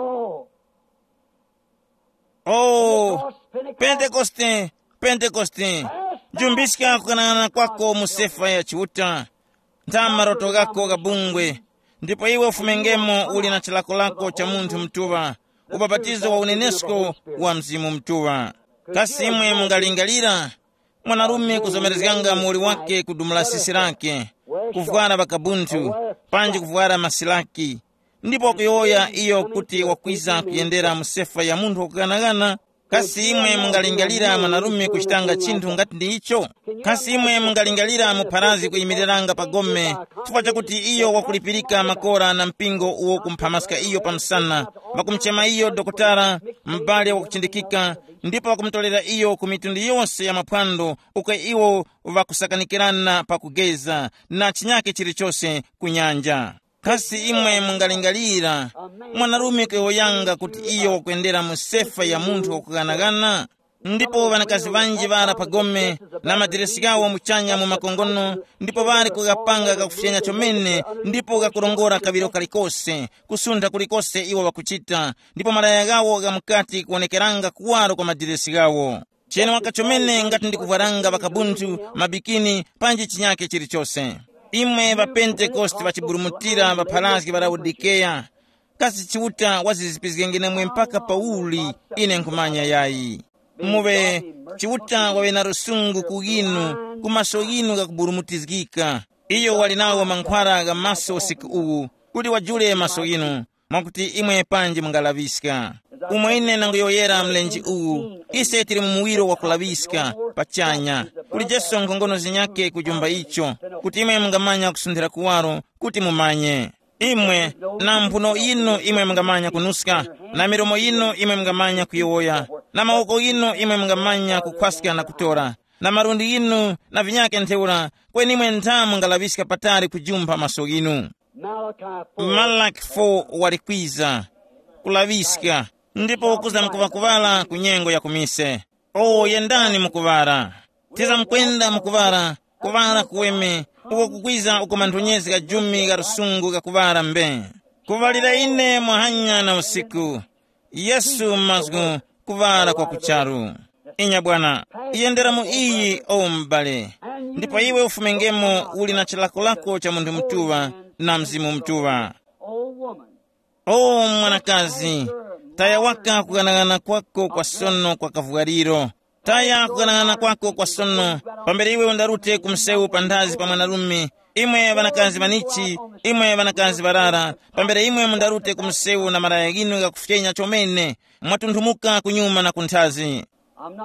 Pentekoste, jumbisika kukanana kwako musefa ya chiuta, ntama roto gako gabungwe, ndipo iwe ufumengemo uli na chilakolako cha munthu mtuwa, ubabatizo wa unenesko wa mzimu mtuwa. Kasi imwe mungalingalira, mwanarume kuzomerezganga muuli wake kudumula sisi lake, kufuara bakabuntu, panji kufuara masilaki, ndipo kuyoya iyo kuti wakwiza kuyendera musefa ya munthu wakuganagana. Kasi imwe mungalingalira mwanarume kuchitanga chinthu ngati ndi icho? Kasi imwe mungalingalira muparazi kuyimirira pagome, chifukwa chakuti iyo wakulipirika makora na mpingo uwo kumphamasika iyo pamsana, wakumchema iyo dokotara, mbale wakuchindikika, ndipo wakumtolera iyo ku mitundu yonse ya maphwando, uko iwo wakusakanikirana pakugeza na chinyake chilichonse kunyanja. Kasi imwe mungalingalira mwanarume kuyoyanga kuti iyo wakuendera musefa ya munthu wakuganagana? Ndipo vanakazi vanji vara pagome na madiresi gawo muchanya mu makongono, ndipo vari kugapanga kakufyenya chomene, ndipo gakurongora kaviro kalikose, kusunda kulikose iwo wakuchita, ndipo malaya gawo gamukati kuonekeranga kuwaro kwa madiresi gawo. Chene wakachomene ngati ndikuvaranga vakabuntu, mabikini, panji chinyake chilichose. Imwe va Pentekoste vachiburumutira vaphalazgi va Laodikeya, kasi chiuta wazizipizgengene mwe mpaka pauli ine nkumanya yayi. Muve chiuta wawe na rusungu kuginu, kumaso inu gakuburumutizgika. Iyo walinawo mankhwara ga maso usiku uwu, kuti wajule maso inu, mwakuti imwe panji mungalaviska. Umwe ine nanguyoyera mlenji uwu, ise tiri mumuwiro wakulaviska, pachanya. Kuli Jesu nkongono zinyake kujumba icho, kuti imwe mungamanya kusundira kuwaro, kuti mumanye. Imwe na mphuno inu imwe mungamanya kunuska, na miromo inu imwe mungamanya kuyoya, na maoko inu imwe mungamanya kukhwasika na kutora, na marundi inu na vinyake ntheura, kweni imwe nthamu ngalaviska patari kujumba maso inu. Malaki 4 walikwiza, kulaviska, ndipo ukuza mkuvakuvala kunyengo ya kumise. Yendani mukuvara. Tiza mkwenda mukuvara, kuvara kuweme, uko kukwiza uko mantunyezi ka jumi ka rusungu ka kuvara mbe. Kuvalira ine mwahanya na usiku, Yesu mazgu kuvara kwa kucharu. Inya Bwana, iyendera mu iyi mbale, ndipo iwe ufumengemo uli na chilakolako cha munthu mtuwa na mzimu mtuwa. Mwanakazi, taya waka kuganagana kwako kwa sono kwa kavugariro. Taya kuganagana kwako kwa sono, pambere iwe undarute kumsewu pandazi pa mwanarume. Imwe vanakazi vanichi, imwe vanakazi varara, pambere imwe mundarute kumsewu na maraya ginu ga kufyenya chomene, mwatunthumuka kunyuma na kunthazi.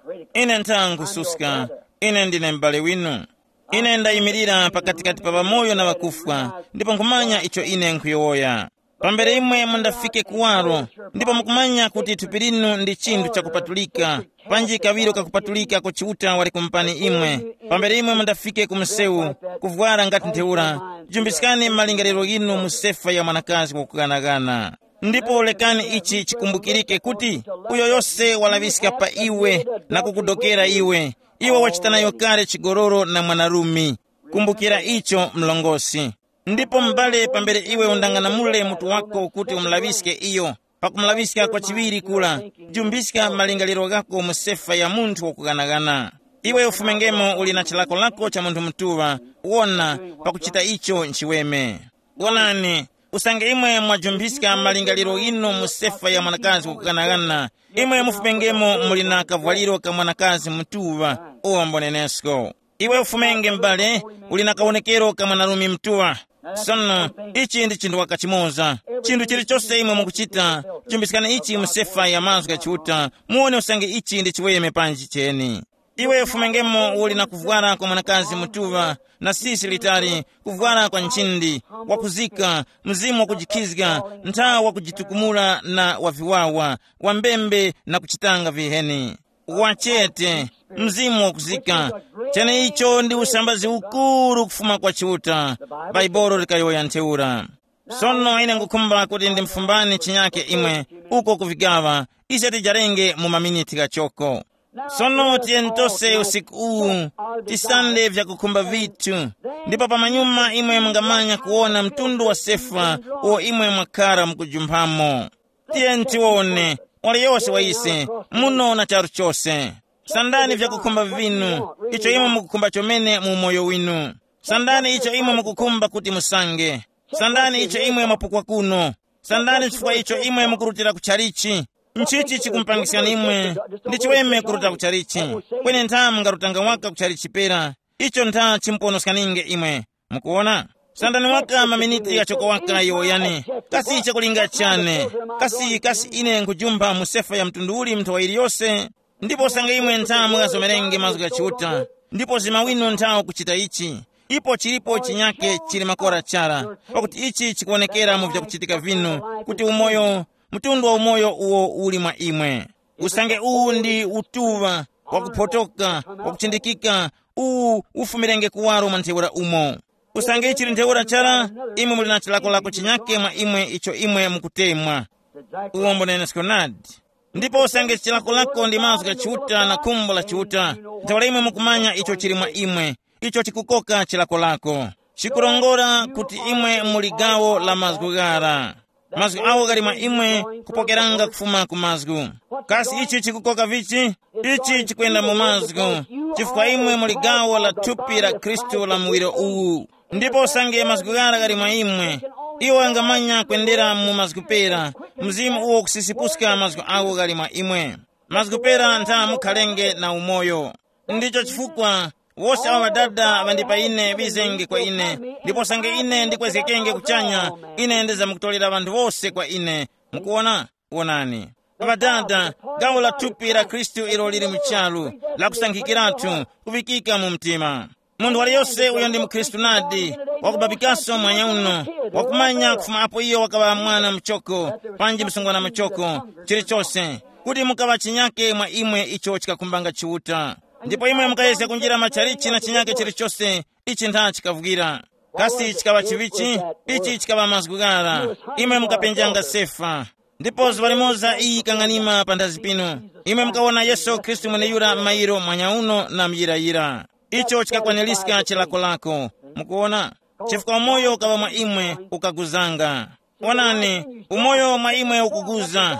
ine ntangususka, ine ndine m'bale winu. Ine ndayimirira pakatikati pa pamoyo na wakufa, ndipo nkumanya icho ine nkhuyowoya. Pambere imwe mundafike kuwaro, ndipo mukumanya kuti thupi linu ndi chinthu chakupatulika, panji kawiro kakupatulika kuchiuta wali kumpani imwe. Pambere imwe mundafike kumsewu, kuvwara ngati ntheura, jumbisikani malingaliro inu musefa ya mwanakazi wakukanagana. Ndipo lekani ichi chikumbukirike kuti uyo yose walavisika pa iwe na kukudokera iwe. Iwe wachitanayo kale chigororo na mwanarumi. Kumbukira icho mlongosi. Ndipo mbale pambere iwe undangana mule mutu wako kuti umlavisike iyo. Pakumlavisika kwa chiwiri kula, jumbisika malingaliro gako musefa ya muntu wakukanagana. Iwe ufumengemo ulina chilako lako cha muntu mtuwa, uona pakuchita icho nchiweme. Wonani, usange imwe mwajumbisika malingaliro ino musefa ya mwanakazi wakukanagana. Imwe mufumengemo mulina kavwaliro ka mwanakazi mtuwa, uwambonenesko. Iwe ufumenge mbale, ulina kaonekero ka mwanarumi mtuwa. Sono, ichi ndi chindu wakachimoza. Chindu chilichose imwe mukuchita, jumbisikana ichi musefa ya mazu kachiuta, muone usange ichi ndi chiweme panji cheni. Iwe ufumengemo ulina kuvwara kwa mwanakazi mtuwa, na sisi litari kuvwara kwa nchindi, wakuzika, mzimu wakujikizga, ntaa wakujitukumula na waviwawa, wambembe na kuchitanga viheni. Wachete, mzimu wakuzika, chene icho ndi usambazi ukuru kufuma kwa chiuta, baiboro likayoya nteura. Sono ine ngukumba kuti ndi mfumbani chinyake imwe, uko kuvigawa, ise tijarenge mumaminiti kachoko. Sono tientose usiku tisande vya kukumba vitu. Ndipo pamanyuma imwe mngamanya kuona mtundu wa sefa o imwe mwakara mkujumbamo. Tientiwone, wale yose waise, muno na charu chose. Sandani vya kukumba vinu, icho imwe mkukumba chomene mumoyo winu. Sandani icho imwe mkukumba kuti musange. Sandani icho imwe mapukwa kuno. Sandani chifukwa icho imwe mkurutira kucharichi. Nchichi chikumpangisiana imwe, ndi chiweme kuruta kucharichi. Kwene ntaa mngarutanga waka kucharichi pera, icho ntaa chimponoskaninge imwe. Mukuona? Sandani waka maminiti ya choko waka yoyane, kasi icho kulinga chane, kasi ine nkujumba musefa ya mtunduli mtowairi yose. Ndipo sange imwe ntaa mgasomerenge mazu kachiuta, ndipo zimawino ntaa kuchita ichi. Ipo chilipo chinyake chili makora chara, wakuti ichi chikuonekera muvya kuchitika vinu, kuti umoyo, mtundu wa umoyo uo uli mwa imwe. Usange ndi utuva, wakupotoka, wakuchindikika, ufumirenge kuwaro mwa nteura umo. Usange ichili nteura chara, imwe mulina chilako lako chinyake mwa imwe icho imwe mukutemwa. Uombonene skonadi. Ndipo usange chilako lako ndi mazu kachiuta na kumbo la chiuta, nteura imwe mukumanya icho chili mwa imwe, icho chikukoka chilako lako. Chikurongora kuti imwe muligawo la mazgu gara. Mazgu awo gali mwa imwe kupokeranga kufuma ku mazgu. Kasi ichi chikukoka vichi? Ichi chikwenda mu mazgu. Chifukwa imwe muligawo la tupi la Kristo la mwiro uwu. Ndipo sange mazgu gara gali mwa imwe. Iwo angamanya kwendera mu mazgu pera. Mzimu uwo kusisipuska mazgu awo gali mwa imwe. Mazgu pera ntaa mukhalenge na umoyo. Ndicho chifukwa wose awa dada vandipa ine bizenge kwa ine. Ndipo sange ine ndikwezekenge kuchanya, ine ndeza mukutolera vandu vose kwa ine. Mukuona? Uonani. Abadada, gawo la tupi la Kristu ilo lili mchalu, la kusankikiratu, kuvikika mu mtima. Mundu wale yose uyo ndi mkristu nadi, wakubabikaso mwanya uno, wakumanya kufuma apo iyo wakaba mwana mchoko, panji msungwana mchoko, chili chose, kuti mukaba chinyake mwa imwe icho chikakumbanga chiuta. Ndipo imwe mukayese kunjira macharichi na chinyake chili chose, ichi ntaa chikavugira. Kasi chikaba chivichi, ichi chikaba mazgugara, imwe mukapenjanga sefa. Ndipo zibalimoza iyi kanganima pandazi pino, imwe mukawona Yesu Kristu mwene yura mairo mwanya uno na mjirayira. Icho chikakwaniliska chilako lako. Mukuona? Chifukwa umoyo ukaba mwa imwe ukaguzanga. Wanani, umoyo mwa imwe ukuguza.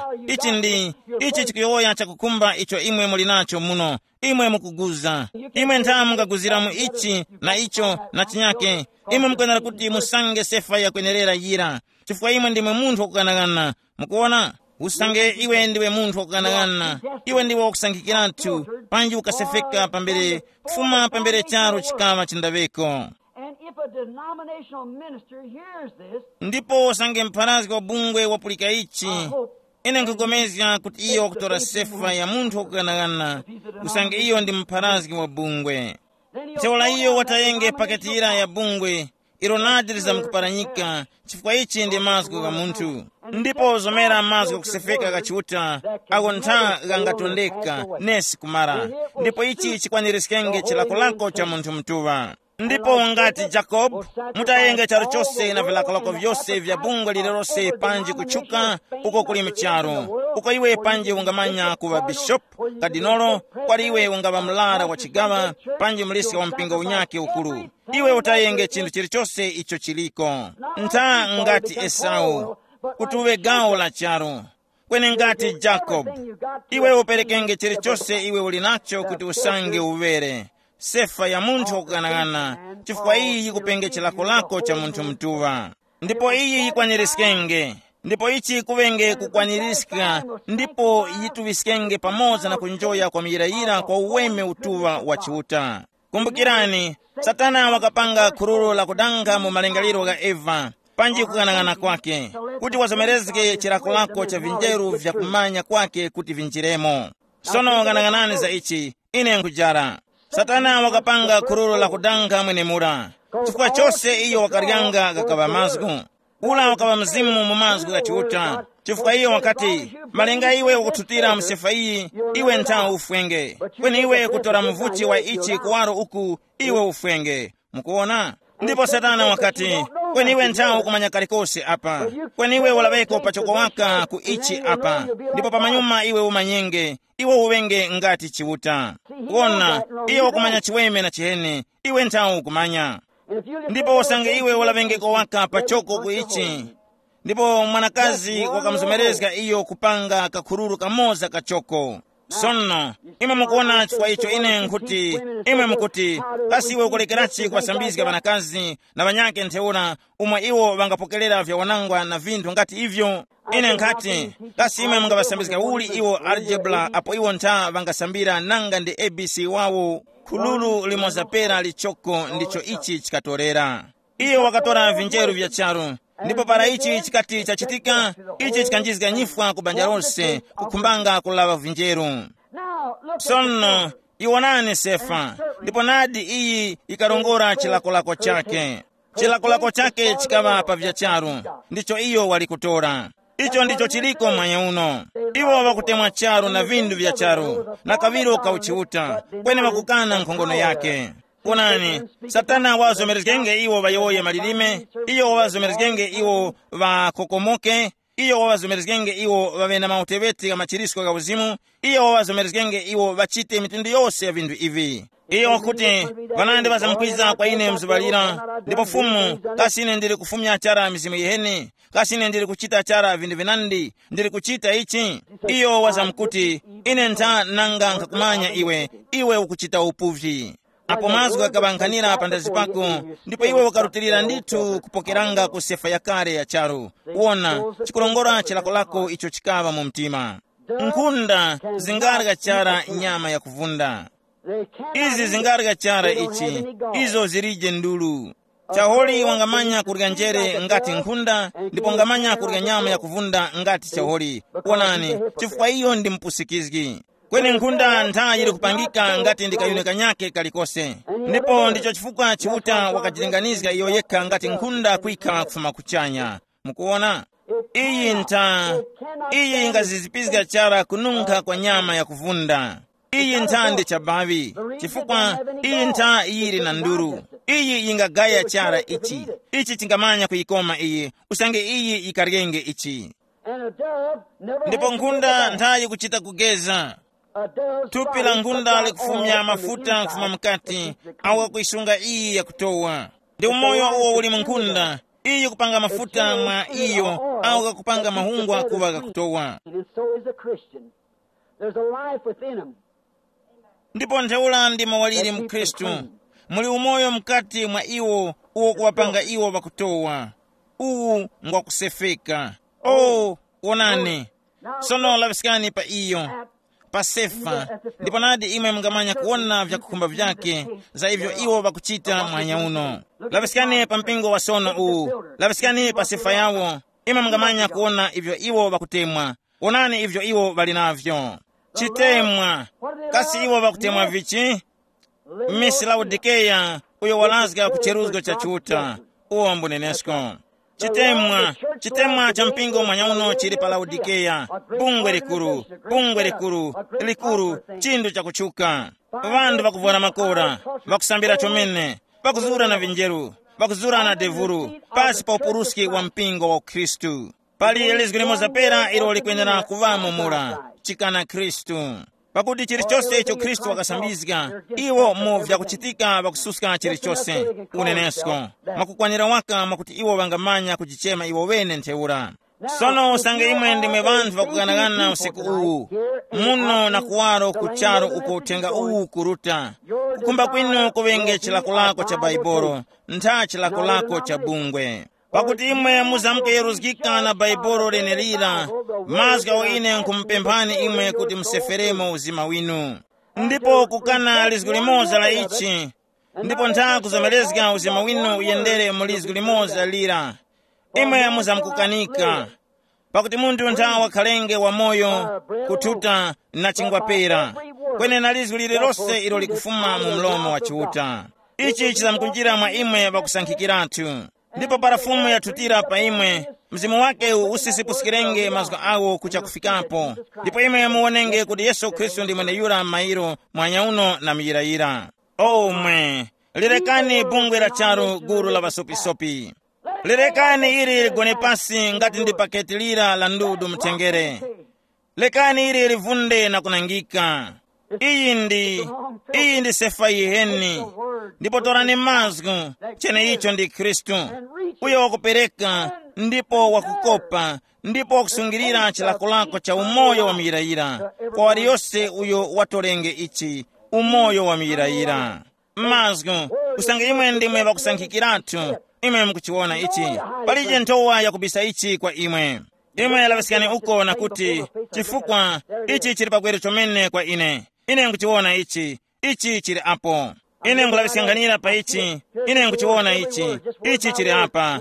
Ichi chikuyoya chakukumba icho imwe mulinacho muno. Imwe mukuguza. Imwe ntaa mungaguziramu ichi na icho na chinyake. Imwe mkwenera kuti musange sefa ya kwenerera yira. Chifukwa imwe ndimwe muntu wakukanagana. Mukuona? Usange iwe ndiwe muntu wakukanagana. Iwe ndiwe wakusangikiratu. Panji ukasefeka pambere, kufuma pambere charo chikava chindaveko. Ndipo sange mparazi kwa bungwe wapulika ichi. ine nkugomezya kuti iyo kutora sefa ya munthu okukanakana kusange iyo ndi mpharaziki wa bungwe. Teola iyo watayenge paketira ya bungwe ironadi lizamkuparanyika chifukwa ichi ndi maziko ka munthu. Ndipo zomera maziko kusefeka kachiuta ako ntha kangatondeka nesi kumara. Ndipo ichi chikwanirisike chilakolako cha munthu mtuwa. Ndipo ngati Jacob mutayenge charo chose na vilakolako vyose vya bungwe lililose panji kuchuka uko kuli mcharo. Uko iwe panji ungamanya kuwa bishop kadinolo, kwali iwe ungaba mlara wa chigawa panji mlisi wa mpinga unyake ukulu. Iwe utayenge chindu chilichose icho chiliko. Nta ngati Esau kutuwe gao la charo. Kwene ngati Jacob iwe uperekenge chilichose iwe ulinacho kuti usange uvere sefa ya munthu okukanakana chifukwa iyi yikupenge chilakolako cha munthu mtuwa. Ndipo iyi yikwanirisike. Ndipo ichi kuwenge kukwanirisika. Ndipo yituwisikenge pamoza na kunjoya kwa miyirayira kwa uweme utuwa wa chiuta. Kumbukirani, Satana wakapanga khululu la kudanga mu malingaliro ga Eva panji kukanakana kwake kuti wazomerezeke chilakolako cha vinjeru vya kumanya kwake kuti vinjiremo. Sono kanakanani za ichi ine nkujara. Satana wakapanga khululu la kudanga mwene mura chifukwa chose iyo wakaryanga kakaba mazgu ula wakaba mzimu mu mazgu kachiuta. Chifukwa iyo wakati malenga iwe ukututira msefa iyi iwe nta ufwenge. Kweni iwe kutora mvuchi wa ichi kuwaro uku iwe ufwenge. Mukuona? Ndipo Satana wakati kweni iwe nta ukumanya kalikose apa. Kweni iwe ulabeko pachoko waka ku ichi apa. Ndipo pamanyuma iwe umanyenge. Iwe uwenge ngati chiuta. Kuona, iyo ukumanya chiweme na chihene. Iwe nta ukumanya. Ndipo usange iwe ulabengeko waka pachoko ku ichi. Ndipo mwanakazi wakamzomerezga iyo kupanga kakhululu kamoza kachoko. Sono, ime mukuona chifukwa icho ine nkuti, ime mukuti, kasi iwe ukulekerachi kwa sambizga banakazi na banyake nteula, umwe iwo vangapokelera vya wanangwa na vindu ngati ivyo. Ine nkati, kasi ime mga basambizga uli iwo algebra, apo iwo nta vangasambira nanga ndi ABC wawo. Khululu limozapera lichoko ndicho ichi chikatorera. Iyo wakatora vinjeru vya charu. Ndipo para ichi chikati chachitika, ichi chikanjizga nyifwa kubanja lonse, kukumbanga kulava vinjeru. Sono, iwonani sefa. Ndipo nadi iyi ikarongora chilakolako chake. Chilakolako chake chikava pa vya charu. Ndicho iyo walikutora. Icho ndicho chiliko mwanya uno. Iwo wakutemwa charu na vindu vya charu. Na kaviro kauchiuta. Kwene wakukana nkongono yake. Kunani, Satana wazomerezgenge iwo vayoye malilime, iyo wazomerezgenge iwo vakokomoke, iyo wazomerezgenge iwo vavena mauteveti kama chirisko ka uzimu, iyo wazomerezgenge iwo vachite mitundu yose ya vindu ivi. Iyo kuti vanande vazamkwiza kwa ine mzubalira, ndipo fumu, kasi ine ndiri kufumya chara mizimu yeheni, kasi ine ndiri kuchita chara vindu vinandi, ndiri kuchita ichi. Iyo wazamkuti, ine nta nanga nkakumanya iwe ukuchita upuvi. Apo mazgu akabankanira pandazi pako, ndipo iwe wakarutirira nditu kupokeranga kusefa ya kare ya charu. Uona, chikulongora chilakolako icho chikava mu mtima. Nkunda zingarga chara nyama ya kuvunda. Izi zingarga chara ichi, izo zirije ndulu. Chaholi wangamanya kuriga njere ngati nkunda, ndipo ngamanya kuriga nyama ya kuvunda ngati chaholi. Uonani, chifukwa iyo ndi mpusikizgi. Kweni nkunda nta yiri kupangika ngati ndikayuneka nyake kalikose. Ndipo ndicho chifukwa chiuta wakajilinganizga iyo yeka ngati nkunda kuika kufuma kuchanya. Mukuona? Iyi nta, iyi ingazizipizga chara kununka kwa nyama ya kuvunda. Iyi nta ndi chabavi. Chifukwa iyi nta yiri na nduru. Iyi ingagaya chara ichi. Ichi chingamanya kuikoma iyi. Usange iyi ikargenge ichi. Ndipo nkunda nta kuchita kugeza. Tupi la ngunda likufumya mafuta kufuma mkati, au kuisunga iyi ya kutowa. Ndi umoyo uwo uli mnkunda, iyi kupanga mafuta mwa iyo, au kupanga mahungwa kuwa kutowa. Ndipo nteula ndi mawaliri mkristu, muli umoyo mkati mwa iwo, uwo kuwapanga iwo wakutowa. Uwu ngwa kusefeka. Wonani, sono lavisikani pa iyo. Pasefa, ndipo nadi ime mngamanya kuona vya kukumba vyake, za hivyo iwo wakuchita mwanya uno. Lavisikani pa mpingo wa sono uu, lavisikani pasefa yawo, ime mngamanya kuona hivyo iwo wakutemwa, Onani ivyo iwo bali navyo. Chitemwa. Kasi iwo bakutemwa vichi? Miss Laodikeya, uyo walazga kucheruzgo cha chuta. Uwo mbunenesko. Chitemwa cha mpingo mwanyauno chili pa Laodikeya. Bungwe likuru, chindu cha kuchuka. Vandu bakuvona makora, bakusambira chomene, bakuzura na vinjeru, bakuzura na devuru, pasi pa upuruski wa mpingo wa Kristu. Pali elizgu limoza pera ilo likwendera kuvamo mula, chikana Kristu. Pakuti chilichose icho Kristu wakasambizga, iwo vya kuchitika bakususka chilichose, unenesko. Makukwanira waka makuti iwo wangamanya kuchichema iwo wene nteura. Sono sange imwe ndimwe vantu vakuganagana usiku uwu. Muno na kuwaro kucharo uko utenga uwu kuruta. Kukumba kwinu kuvenge chilakolako cha Baibolo, nta chilakolako cha bungwe. Pakuti imwe muzamke yeruzgika na Baibolo lenelira, mazga waine nkumpempani imwe kuti mseferemo uzima winu. Ndipo kukana lizgu limoza la ichi, ndipo nta kuzomelezga uzima winu uyendere mulizgu limoza lira. Imwe muzamkukanika, pakuti muntu nta wakalenge wa moyo, kututa na chingwapera. Kwene na lizgu lililose ilo likufuma mu mlomo wa chuta. Ichi chizamkunjira mwa imwe bakusankhikiratu. Ndipo parafumu ya tutira pa imwe, mzimu wake usisipusikirenge mazgo awo kucha kufikapo. Ndipo imwe muonenge kuti Yesu Kristu ndi mwene yura mairo mwanyauno na miyirayira. Omwe, lirekani bungwe la charu guru la vasopisopi. Lirekani iri ligone pasi ngati ndi paketi lira la ndudu mtengere. Lekani iri livunde na kunangika. Iyi ndi sefa iheni. Ndipo torani mazgu, chene icho ndi Kristu. Uyo wakupereka, ndipo wakukopa, ndipo wakusungirira chilakolako cha umoyo wa miyirayira. Kwa wali yose uyo watolenge ichi, umoyo wa miyirayira. Mazgu, usange imwe ndimwe bakusankhikiratu, imwe mkuchiwona ichi. Palije ntowa ya kubisa ichi kwa imwe. Imwe lavisikani uko na kuti, chifukwa, ichi chiri pakwere chomene kwa ine. Ine nkuchiwona ichi chiri apo. Ine nkulavisanganira pa ichi, ine nkuchiwona ichi chiri apa,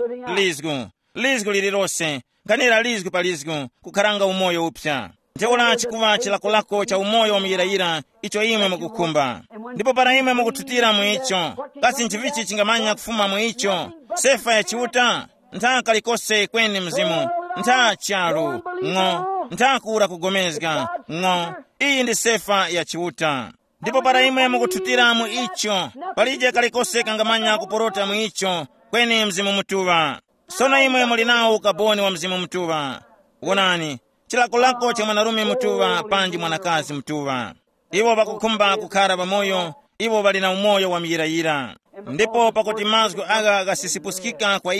lizgu lililose, nganira lizgu pa lizgu, kukaranga umoyo upya. Nteula chikuva chilakolako cha umoyo wa miyirayira, icho imwe mukukumba. Ndipo para imwe mukututira muicho, kasi nchivichi chingamanya kufuma muicho, sefa ya chiuta, nta kalikose kweni mzimu, nta charu, nta kura kugomezga, iyi ndi sefa ya chiuta. Ndipo para imwe mukututira muicho, palije kalikose kangamanya kuporota muicho, kweni mzimu mtuva. Sono imwe mulinawo ukaboni wa mzimu mtuva. Wonani, chilakolako cha mwanarume mtuva, panji mwanakazi mtuva. Iwo bakukumba kukara pamoyo, iwo balina umoyo wa miyirayira. Ndipo pakuti mazgu aga gasisipusikika kwa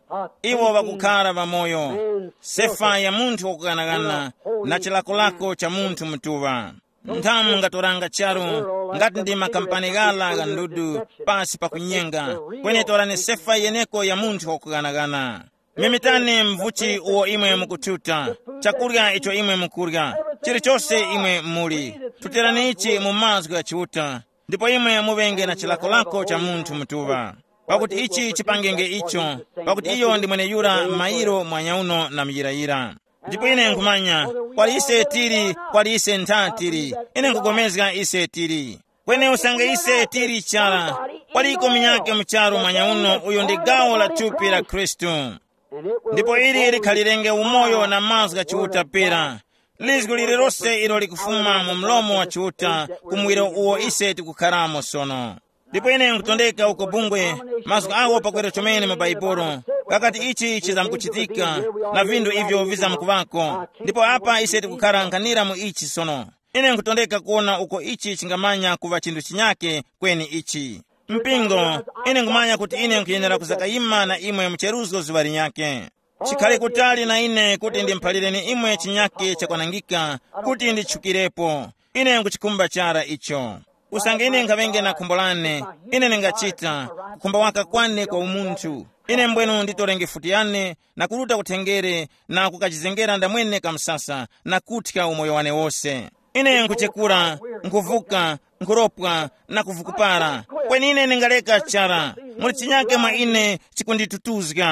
iwo bakukara pamoyo. Sefa ya muntu wakuganagana, na chilakolako cha muntu mtuva. Ntamu ngatoranga charu, ngati ndi makampani gala gandudu, pasi pakunyenga, kwenye torani sefa yeneko ya muntu wakuganagana. Mimitani mvuchi uo imwe mukututa, chakurya icho imwe mukurya, chilichose imwe muli. Tutirani ichi mumazgu ya chiuta, ndipo imwe muvenge na chilakolako cha muntu mtuva. Pakuti ichi chipangenge icho, pakuti iyo ndi mwene yura mairo mwanyauno na miyirayira. Ndipo ine nkumanya, kwali ise tiri, kwali ise ntatiri, ine nkugomezga ise tiri. Kwene usange ise tiri chala, kwali iko minyake mcharu mwanyauno, uyo ndi gawo la tupi la Kristu. Ndipo ili likhalirenge umoyo na mazga chiuta pera. Lizgu lililose ilo likufuma mu mlomo wa chiuta, kumwiro uwo ise tikukharamo sono. Ndipo ine nkutondeka uko bungwe, mazga awo pakwero chomene mu Baibolo, kakati ichi chizamkuchitika, na vindu ivyo vizamkuvako. Ndipo apa ise tikukhala nkanira mu ichi sono. Ine nkutondeka kuona uko ichi chingamanya kuva chindu chinyake kweni ichi. Mpingo, ine nkumanya kuti ine nkuyenera kuzakayima na imwe mcheruzgo ziwari nyake. Chikhali kutali na ine kuti ndimphalireni imwe chinyake chakwanangika, kuti ndichukirepo. Ine nkuchikumba chara icho. Usange ine nkavenge na kumbolane, ine ningachita, kukumba waka kwane kwa umuntu. Ine mbwenu nditorenge futiyane, na kuruta kutengere, na kukachizengera ndamwene kamsasa, na kutika umoyo wane wose. Ine nkuchekura, nkuvuka, nkuropwa, na kuvukupara. Kweni ine ningaleka chara, muli chinyake mwa ine chikunditutuzga.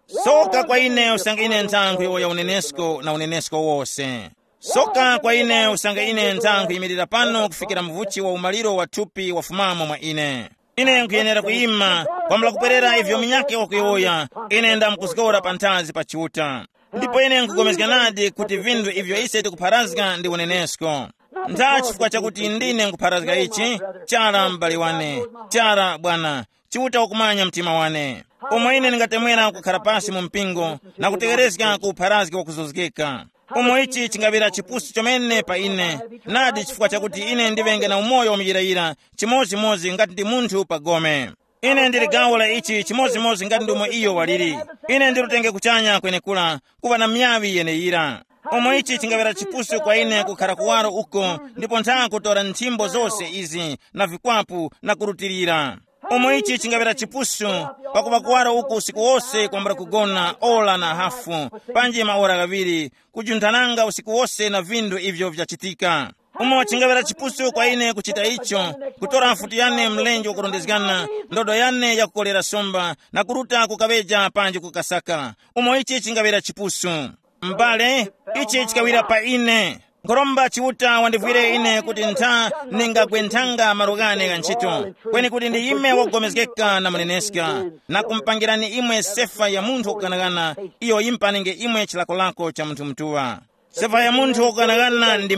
soka kwa ine usanga ine nthankwi ya unenesko na unenesko wonse. Soka kwa ine usanga ine nthankwi imirira pano kufikira mvuchi wa umaliro wa thupi wafumamo mwa ine. Ine nkuyenera kuyima kwamula kuperera ivyo minyake wakuyoya, ine ndamkuzikora pa nthazi pa chiuta. Ndipo ine nkugomezeka nadi kuti vinthu ivyo ise tikupharazika ndi unenesko. Ntha chifukwa chakuti ndine nkupharazika ichi, chara m'bale wane, chara Bwana, chiuta ukumanya mtima wane. Omwe ine ningatemwera kukhala pasi mu mpingo na kutegerezeka kupharazika wakuzozekeka. Omwe ichi chingapira chipusi chomene pa ine, nadi chifukwa chakuti ine ndivenge na umoyo wamiyirayira chimozimozi ngati ndi munthu pagome. Ine ndili gawo la ichi chimozimozi ngati ndi omwe iyo waliri. Ine ndilutenge kuchanya kwenekula kuva na myavi yeneyira. Omwe ichi chingapira chipusi kwa ine kukhala kuwaro uko, ndipo ntha kutora nthimbo zonse izi na vikwapu na kurutirira. Omwe ichi chingapira chipusu pakuva kuwaro uko usiku wonse kwambira kugona ola na hafu panji maora kaviri kujunthananga usiku wonse na vinthu ivyo vyachitika. Omwe chingapira chipusu kwa ine kuchita icho, kutora mfuti yane mlenje wakurondezekana, ndodo yane ya kukolera somba na kuruta kukaveja panji kukasaka. Omwe ichi chingapira chipusu mbale ichi chikawira pa ine. Nkoromba chiuta wandivwire ine kuti ntha ningagwenthanga marugane kantchito kweni kuti ndi ime wogomezekeka na muneneska na kumpangirani imwe sefa ya munthu wokukanakana, iyo impanenge imwe chilakolako cha munthu mtuwa. Sefa ya munthu wokukanakana ndi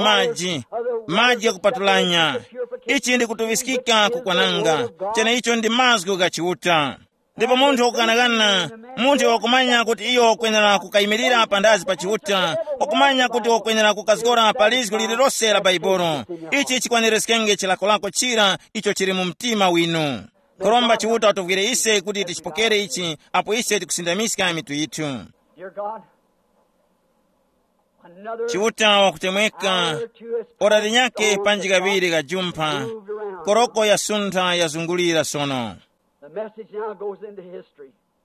madzi yakupatulanya. Ichi ndi kutuvisikika kukwananga, chene icho ndi mazgu gachiuta. Ndipo munthu wokukanakana, munthu wokumanya kuti iyo wakwenera kukayimirira pandazi pa chiuta, wakumanya kuti wakwenera kukazikora pa liziko lililonse la Baibolo. Ichi chikwaneresekenge chilakolako chira icho chiri mu mtima winu. Nkoromba chiuta watuvwire ise kuti tichipokere ichi, apo ise tikusindamisika mitu yithu. Chiuta wakutemweka ora linyake panji kaviri kajumpha, koroko ya suntha yazungulira sono.
The message now goes into history.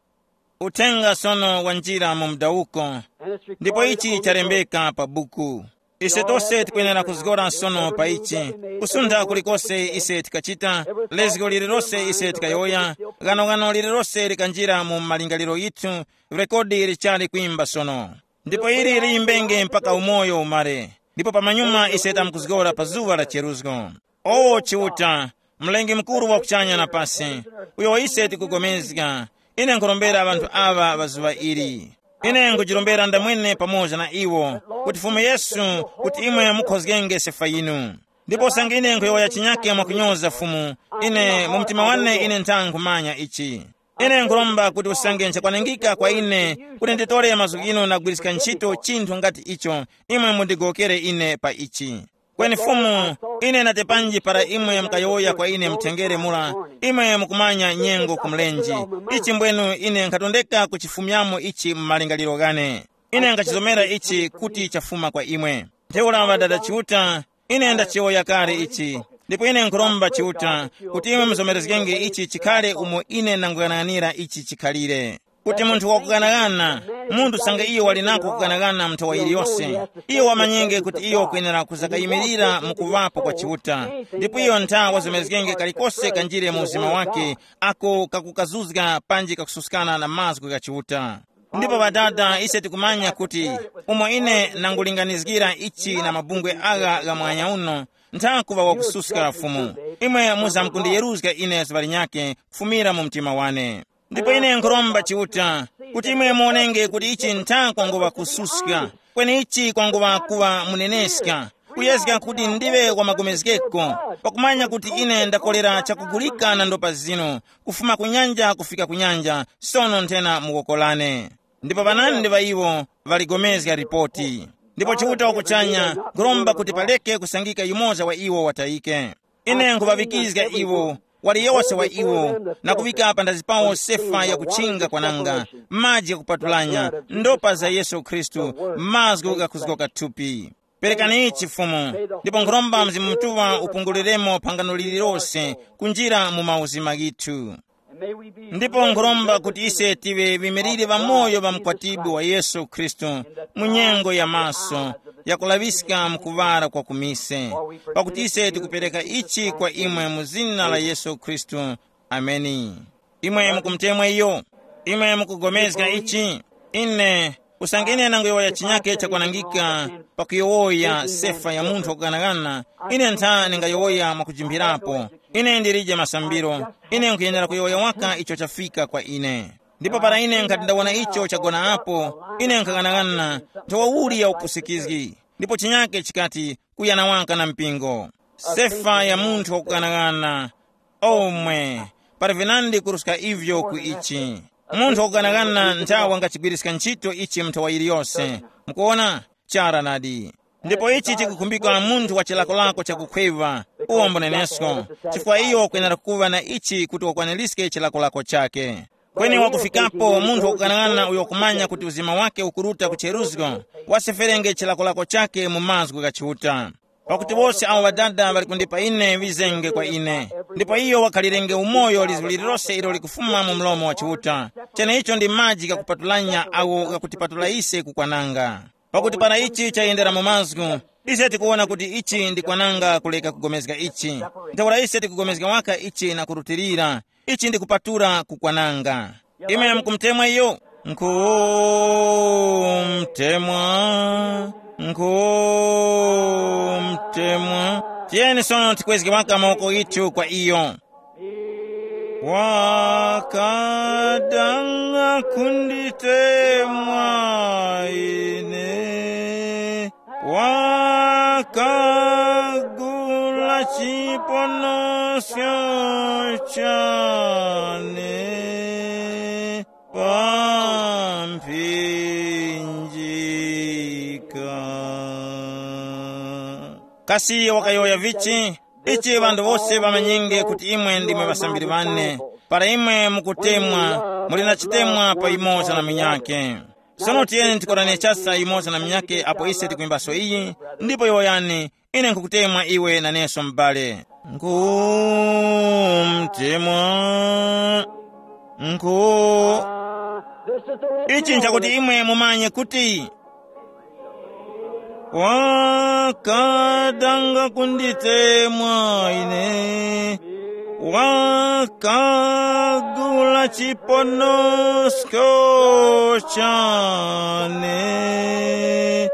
Utenga sono wanjira mu mdauko, ndipo ichi charembeka pa buku. Ise tonse tikwenera kuzikora sono pa ichi, kusuntha kulikose ise tikachita, leziko lililonse ise tikayoya, gano lililonse likanjira mu malingaliro yithu, rekodi lichali kuimba sono. Ndipo ili liimbenge mpaka umoyo umare, ndipo pamanyuma ise tamkuzikora pa zuwa la cheruzgo. O chiuta, mlengi mkuru wa kuchanya na pasi, uyo ise tikugomezeka. Ine nkolombera abantu ava bazuwa ili. Ine nkujilombera ndamwene pamoja na iwo, kuti Fumu Yesu, kuti imwe mukhozgenge sefa yinu. Ndipo sange ine nkuyoya chinyake mwakunyoza Fumu, ine mumtima wane ine nkumanya ichi. Ine nkulomba kuti usange nchakwanengika kwa ine, kuti nditole mazukino na kugulisika ntchito chinthu ngati icho, imwe mundigokere ine pa ichi. Kweni Fumu, ine natepanji para imwe mkayoya kwa ine mtengere mula, imwe mukumanya nyengo kumlenji. Ichi mbwenu ine nkatondeka kuchifumyamo ichi mmalingaliro gane. Ine nkachizomera ichi kuti chafuma kwa imwe. Ntheula wadada chiuta, ine ndachiyoya kare ichi. Ndipo ine nkulomba chiuta, kuti imwe mzomerezgenge ichi chikhale umo ine nangukananira ichi chikhalire. Kuti munthu wakukanakana, munthu sange iyo walinako kukanakana mthawa iliyonse. Iyo wamanyenge kuti iyo kwenera kuzakayimirira mukuvapo kwa chiuta. Ndipo iyo ntha wazomezgenge kalikose kanjire mu uzima wake, ako kakukazuzga panji kakususikana na mazgu ka chiuta. Ndipo badada ise tikumanya kuti umo ine nangulinganizgira ichi na mabungwe aga ga mwanya uno, ntha kuva wakususka Fumu. Imwe muzamkundi yeruzga ine zibali nyake kufumira mu mtima wane. Ndipo ine nkulomba chiuta, kuti imwe muonenge kuti ichi ntha kwanguva kususka, kweni ichi kwanguva kuva muneneska, kuyezga kuti ndive wamagomezgeko, pakumanya kuti ine ndakolera chakugulika na ndopa zino, kufuma kunyanja kufika kunyanja, sono ntena mukokolane. Ndipo panani ndiva iwo valigomezga ripoti. Ndipo chiuta wakuchanya, nkulomba kuti paleke kusangika yumoza wa iwo wataike. Ine nkuvavikizga iwo, waliyose wa iwo, na kuvika pandazi pawo sefa ya kuchinga kwananga, maji ya kupatulanya, ndopa za Yesu Kristu, mazgu ga kuzgoka thupi. Perekani ichi Fumu, ndipo nkulomba mzimu mtuwa upunguliremo pangano lililose, kunjira mu mauzima gitu. Ndipo nkulomba kuti ise tive vimiriri va moyo va mkwatibu wa Yesu Kristu, munyengo ya maso, ya kulavisika mkuvara kwa kumise. Pakuti ise tikupereka ichi kwa imwe muzina la Yesu Kristu. Ameni. Imwe mkumtemwe iyo. imwe mukugomezga ichi ine usangine nangoyoya chinyake chakwanangika pakuyowoya sefa ya munthu okuganagana. Ine ntha ningayowoya mwakujimbirapo. Ine ndirije masambiro. Ine nkuyenera kuyowoya waka icho chafika kwa ine. Ndipo para ine nkati ndawana icho chagona apo, ine nkaganagana ntowawuli ya upusikizgi. Ndipo chinyake chikati kuyana waka na mpingo. Sefa ya munthu okuganagana omwe parivinandi kuruska ivyo ku ichi. Munthu okuganagana nthawa ngachigwirisika ntchito ichi mthawa iliyonse. Mukuona chara nadi. Ndipo ichi chikukumbika munthu wa chilakolako chakukhweva uwombo nenesko. Chifukwa iyo kuyenera kuva na ichi kuti wakwaniliske chilakolako chake. Kweni wakufikapo munthu okuganagana uyo kumanya kuti uzima wake ukuruta kucheruzgo waseferenge chilakolako chake mumazgu kachiuta. Pakuti bose awo badada bali kundipa ine vizenge kwa ine. Ndipo iyo wakalirenge umoyo lizulilirose ilo likufuma mu mlomo wa chiuta. Chene icho ndi maji kakupatulanya au kakutipatulaise kukwananga. Pakuti para ichi chayendera mumazgu, ise tikuona kuti ichi ndi kwananga kuleka kugomezga ichi. Ntawula ise tikugomezga waka ichi na kurutirira. Ichi ndi kupatura kukwananga. Ime mkumtemwa iyo? Nkumtemwa. Tieni sono tikwezge waka maoko itu kwa iyo. Wakadanga kunditemwa ine. Wakagula chiponosyo chane. Kasi wakayoya vichi, ichi vandu vose vamanyinge kuti imwe ndimwe vasambiri vane. Para imwe mukutemwa, mulina chitemwa pa imoza na minyake. Sono tiyeni ntikorane chasa imoza na minyake apo ise tikuimba so iyi, ndipo yoyani, ine nkukutemwa iwe na neso mbale. Ichi nchakuti imwe mumanye kuti wakadanga kunditemwa ine. Wakagula chiponosko chane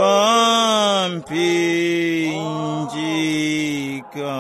pampinjika.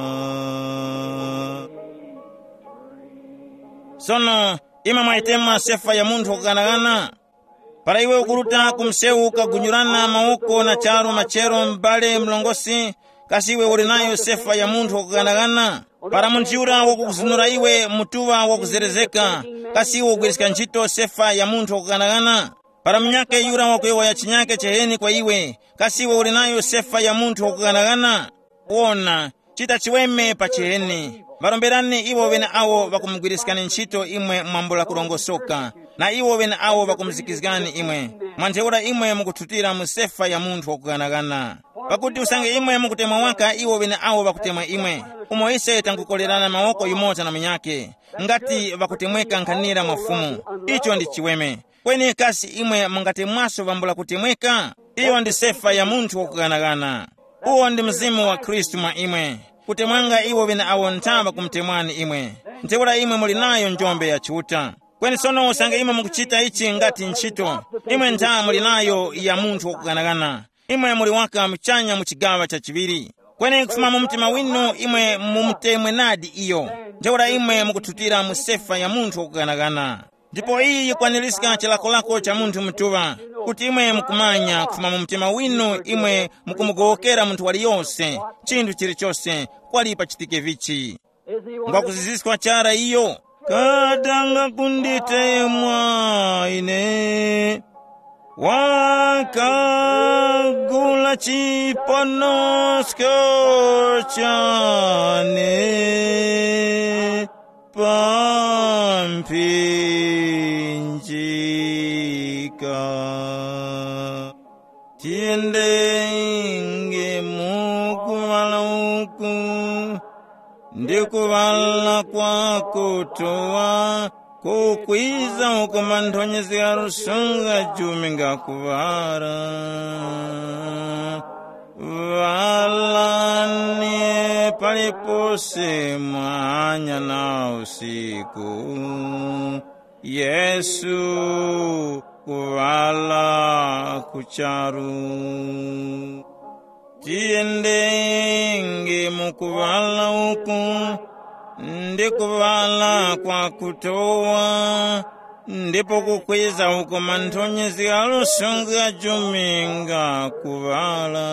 Sono ima mwaitema sefa ya munthu okuganagana. Para iwe ukuruta kumseu kagunyurana maoko na charu machero mbale mlongosi. Kasi iwe urinayo sefa ya munthu okuganagana. Para munjiura wakukuzunura iwe mutuwa wakuzerezeka. Kasi iwe ugwirisika ntchito sefa ya munthu okuganagana. Para mnyake yura wakuewa ya chinyake cheheni kwa iwe. Kasi iwe urinayo sefa ya munthu okuganagana. Uona chita chiweme pa cheheni. Varomberani iwo wene awo vakumugwirisikani ntchito imwe mwambula kurongosoka. Na iwo wene awo vakumzikizgani imwe. Mwanjeura imwe mukututira musefa ya munthu okuganagana. Pakuti usange imwe mukutemwa waka iwo wene awo vakutemwa imwe. Umoise tangukolerana maoko yumoza na minyake. Ngati vakutemweka nkanira mafumu. Icho ndi chiweme. Kweni kasi imwe mungatemwaso vambula kutemweka. Iyo ndi sefa ya munthu okuganagana. Uwo ndi mzimu wa Kristu mwa imwe. Kutemwanga iwo wene awo ntamba kumtemwani imwe. Ntewula imwe mulinayo njombe ya chuta. Kweni sono usange imwe mukuchita ichi ngati nchito. Imwe ntamba mulinayo ya munthu okuganagana. Imwe muli waka mchanya muchigawa cha chiviri. Kweni kufuma mumtima wino imwe mumtemwe nadi iyo. Ntewula imwe mukututira musefa ya munthu okuganagana. Ndipo iyi yikwaniliska chilakolako cha munthu mtuwa. Kuti imwe mukumanya kufuma mumtima wino imwe mukumugokera munthu waliyonse. Chindu chilichonse kwalipa chitike vichi. Ngwakuziziswa chara iyo. Kadanga kunditemwa ine. Wakagula chiponosko chane pampinjika. Tiende inge mukuvala uku. Ndikuvala kwa kutoa. Kukwiza ukumandonyezi ya rusunga juminga kuvara. Valani palipose mwanya na usiku. Yesu kuvala kucharu tiendenge mukuvala uku ndikuvala kwa kutoa ndipo kukweza uko mantonyezi alusunga juminga kuvala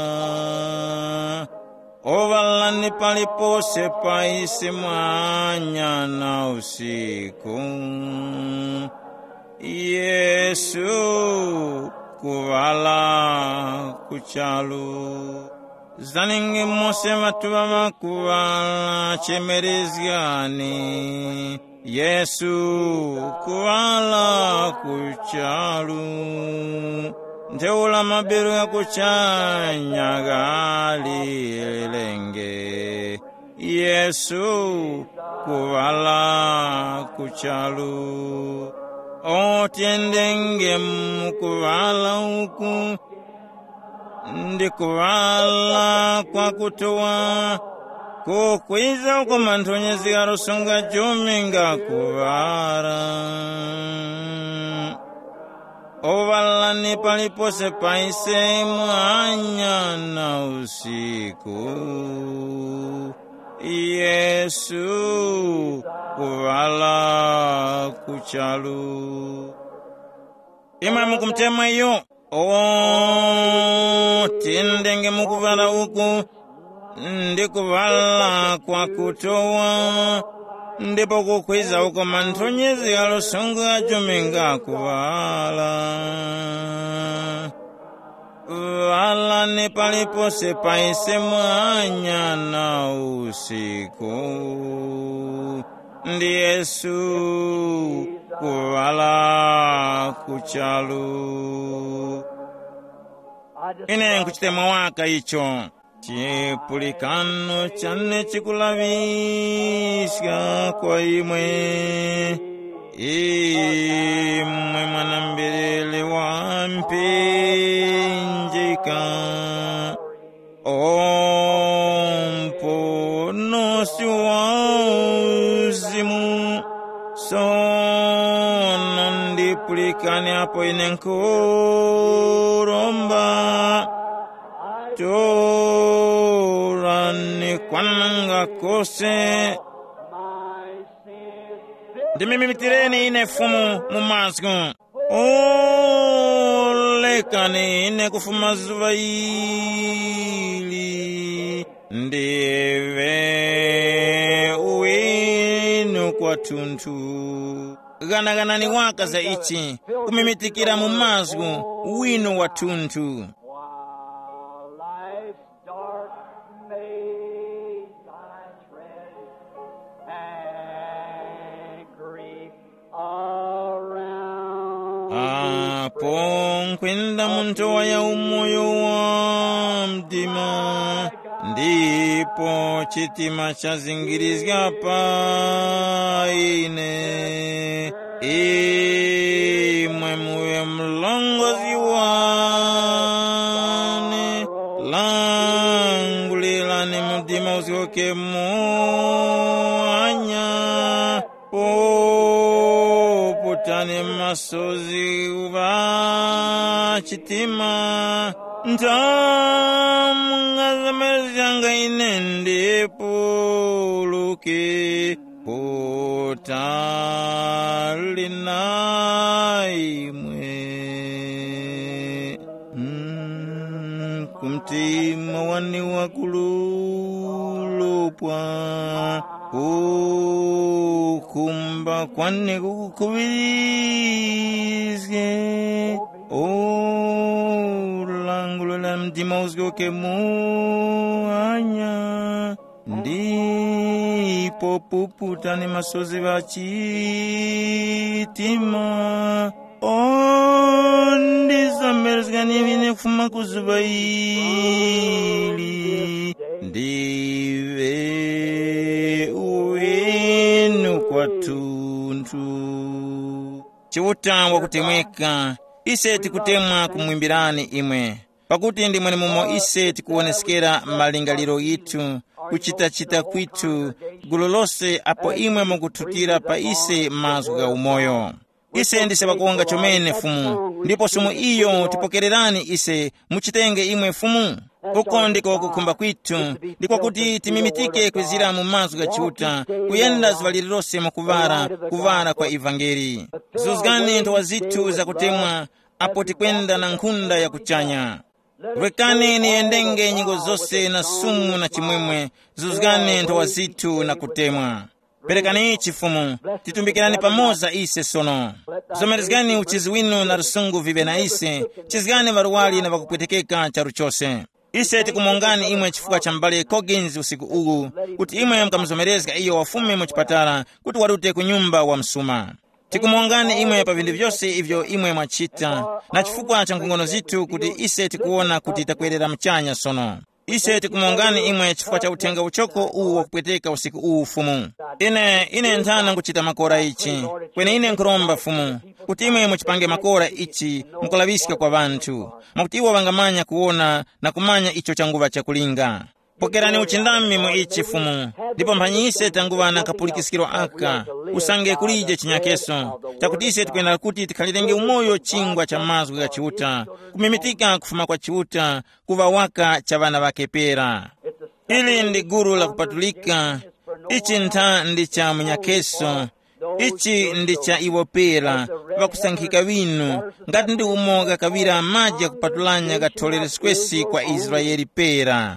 ovala ni palipose paisi mwanya na usiku Yesu kuvala kuchalu zaningi mose matuwa makuvala chemereziani Yesu kuvala kuchalu nteula mabiru ya kuchanya gali lenge Yesu kuvala kuchalu otiendenge mukuvala uku ndikuvala kwa kutoa kukwiza uko mantonyezi arusunga juminga kuvara ovala ni palipose paise mwanya na usiku Yesu kuvala kuchalu ima mukumtema iyo tindenge mukuvala uku ndikuvala kwa kutoa ndipo kukwiza uko mantonyezi alusunga juminga kuvala vala ni palipose paise mwanya na usiku ndi Yesu kuvala kuchalu ine nkuchitemwa waka icho chipulikano chane chikulavisha kwa imwe mwanambelele wa mpinjika omponosi wa uzimu sono ndipulikane apo ine nkuromba torani kwananga kose ndimimitireni ine fumu mumasku olekani ine kufuma zuva ili ndive uwinu kwa tuntu gana-ganani waka za ichi kumimitikira mumasku winu wa tuntu ponkwenda muntowa ya umoyo wa mdima ndipo chitima chazingirizga paine imwe muwe mlongozi wane langulilane mdima usioke mwanya poputane masozi uva chitima ntamungazamezanga inende puluke potalina imwe kumtima wani wakululupwa kukumba kwane kukubirizge langulula mdima uzgoke muanya ndipo puputane masozi vachitima ndizamerezgani vine kufuma kuzuva ili ndive uwinu kwa tuntu chiutangwa kutemweka ise tikutemwa kumwimbirani imwe pakuti ndi mwene mumo ise tikuonesekera malingaliro itu kuchita kwitu gulu lose apo imwe mukututira pa ise mazwi ga umoyo ise ndise pakuonga chomene fumu, ndipo sumu iyo tipokererani ise muchitenge imwe fumu. Uko ndiko kukhumba kwitu, ndiko kuti timimitike kwezira mu mazwi gachiuta, kuyenda zuva lililonse kuvara kwa ivangeli. Zuzgani ntowa zithu zakutemwa, apo tikwenda na nkhunda ya kuchanya. Rekani niyendenge nyingo zose na sumu na chimwemwe, zuzgani ntowa zithu na kutemwa. Perekani chifumu, titumbikirani pamoza ise sono. Zomerezgani uchizi winu na rusungu vive na ise, chizgani varuwali na vakupwetekeka charu chose. Ise tikumongani imwe chifukwa cha mbale Coggins usiku ugu, kuti imwe mkamzomerezga iyo wafume muchipatala, kuti warute kunyumba wa msuma. Tikumongani imwe pa vindu vyose ivyo imwe mwachita, na chifukwa cha nkungono zitu kuti ise tikuona kuti takwerera mchanya sono. Ise tikumongani imwe chifukwa cha utenga uchoko uwu wakupweteka usiku uwu fumu. Ine nthana nkuchita makora ichi, kwene ine nkuromba fumu, kuti imwe muchipange makora ichi mukulavisika kwa vantu, mwakuti iwo vangamanya kuona na kumanya icho changuva chakulinga. Pokerani uchindami mu ichi fumu, ndipo mphanyi ise tanguva na kapulikisikiro aka, usange kulije chinyakeso, chakuti ise tikwenda kuti tikhalirenge umoyo chingwa cha mazwi gachiuta, kumimitika kufuma kwa chiuta, kuva waka cha vana vake pera. Ili ndi guru la kupatulika, ichi ntha ndi cha munyakeso, ichi ndi cha iwo pera, vakusankhika winu, ngati ndi umoga kavira maji ya kupatulanya gatolere sikwesi kwa Israeli pera.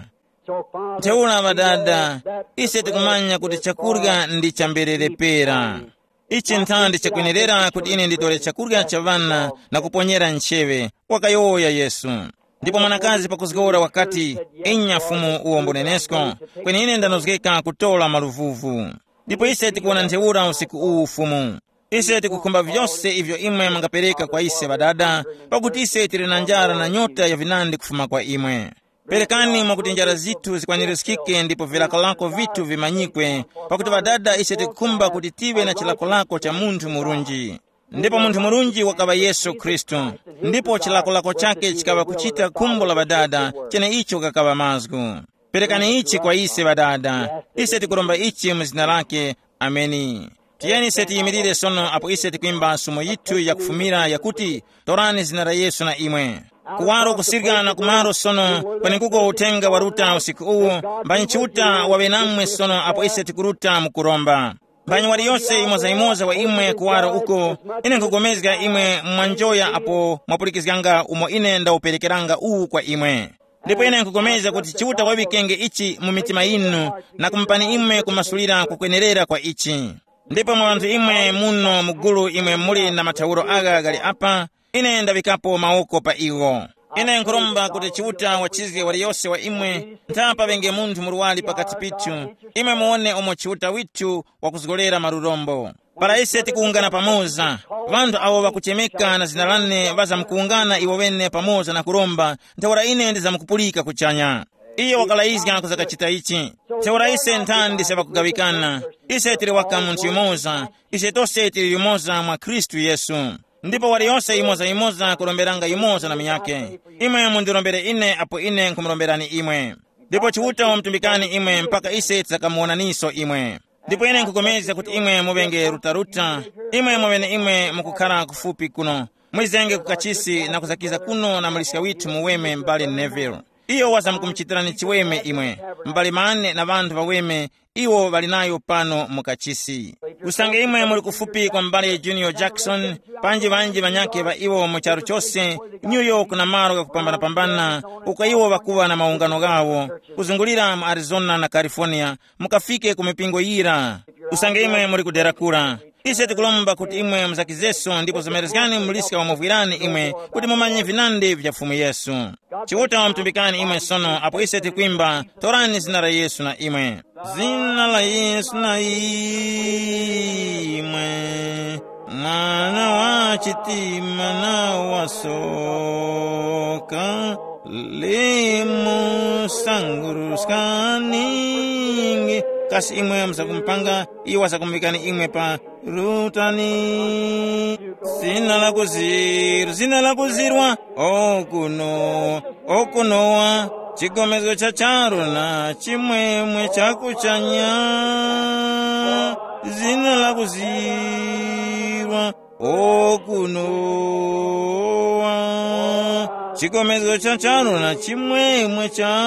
Teula vadada, ise tikumanya kuti chakurya ndi chamberere pera. Ichi ntha ndi chakwenerera kuti ine nditole chakurya cha vana na kuponyera ncheve, wakayoya Yesu. Ndipo mwanakazi pakuzgora wakati, inya fumu uombonenesko, kweni ine ndanozgeka kutola maluvuvu. Ndipo ise tikuona nteura usiku uwu fumu. Ise tikukumba vyose ivyo imwe mangapereka kwa ise vadada, pakuti ise tiri na njara na nyota ya vinandi kufuma kwa imwe. Perekani mwakuti njara zitu zikwanirusikike, ndipo vilakolako vitu vimanyikwe, pakuti vadada ise tikukumba kuti tive na chilakolako cha munthu murunji. Ndipo munthu murunji wakava Yesu Kristu, ndipo chilakolako chake chikava kuchita kumbo la vadada, chene icho kakava mazgu. Perekani ichi kwa ise vadada, ise tikuromba ichi mzina lake, ameni. Tiyeni ise tiyimirire sono apo ise tikuimba sumo yitu ya kufumira yakuti, torani zina la Yesu na imwe. Kuwaro kusirga na kumaro sono, kwani kuko utenga waruta usiku uwu, mbanyi chiuta wawenamwe sono apo ise tikuruta mukuromba. Mbanyi wali yose imoza wa imwe kuwaro uko, ine nkugomezga imwe mwanjoya apo mwapulikizganga umo ine ndauperekeranga uwu kwa imwe. Ndipo ine nkugomeza kuti chiuta wabikenge ichi mumitima inu, na kumpani imwe kumasulira kukwenerera kwa ichi. Ndipo mwantu imwe muno mugulu imwe muli na mathauro aga gali apa, ine ndavikapo maoko pa iwo. Ine nkuromba kuti chiuta wachizge wali yose wa imwe, ntapa venge munthu muruwali pakati pitu, imwe muone omo chiuta witu wakuzgolera marurombo. Para ise tikuungana pamoza, vantu awo vakuchemeka na zina lane vaza mkuungana iwo wene pamoza na kuromba, ntawara ine ndiza mkupulika kuchanya. Iyo wakalaizga kuzakachita ichi. Teora ise ntandi seva kugavikana, ise tiri waka muntu yumoza, ise tose tiri yumoza mwa Kristu Yesu. Ndipo wali yose imoza kuromberanga yumoza na miyake. Imwe mundirombere ine apo ine nkumromberani imwe. Ndipo chiuta wamtumbikani imwe mpaka ise tizakamuona niso imwe. Ndipo ine nkugomeza kuti imwe muvenge ruta, imwe mwene imwe mukukhala kufupi kuno. Mwizenge kukachisi na kuzakiza kuno na malisika witu muweme mbali Neville. Iyo waza mkumchitirani chiweme imwe, mbali mane na vantu vaweme, iwo valinayo pano mukachisi. Usange imwe muli kufupi kwa mbali Junior Jackson, panji vanji vanyake va iwo mucharu chose, New York na maro ya kupambana, uka iwo vakuwa na maungano gawo, kuzungulira mu Arizona na California, mukafike kumipingo yira. Usange imwe muli kuderakura. Ise tikulomba kuti imwe mzakizeso, ndipo zomerezgani mulisika wa muvwirani imwe, kuti mumanye vinande vya fumu Yesu. Chiuta wa mtumbikani imwe sono, apo ise tikuimba, torani zina la Yesu na imwe. Zina la Yesu na imwe, mwana wa chitima na wasoka, lemu sanguruskaningi, kasi imwe msakumpanga, iwa sakumbikani imwe pa rutani. Zina la kuzirwa, okunowa, chigomezo cha charo na chimwemwe chakuchanya. Zina la kuzirwa, okunowa chigomezo cha charo na chimwemwe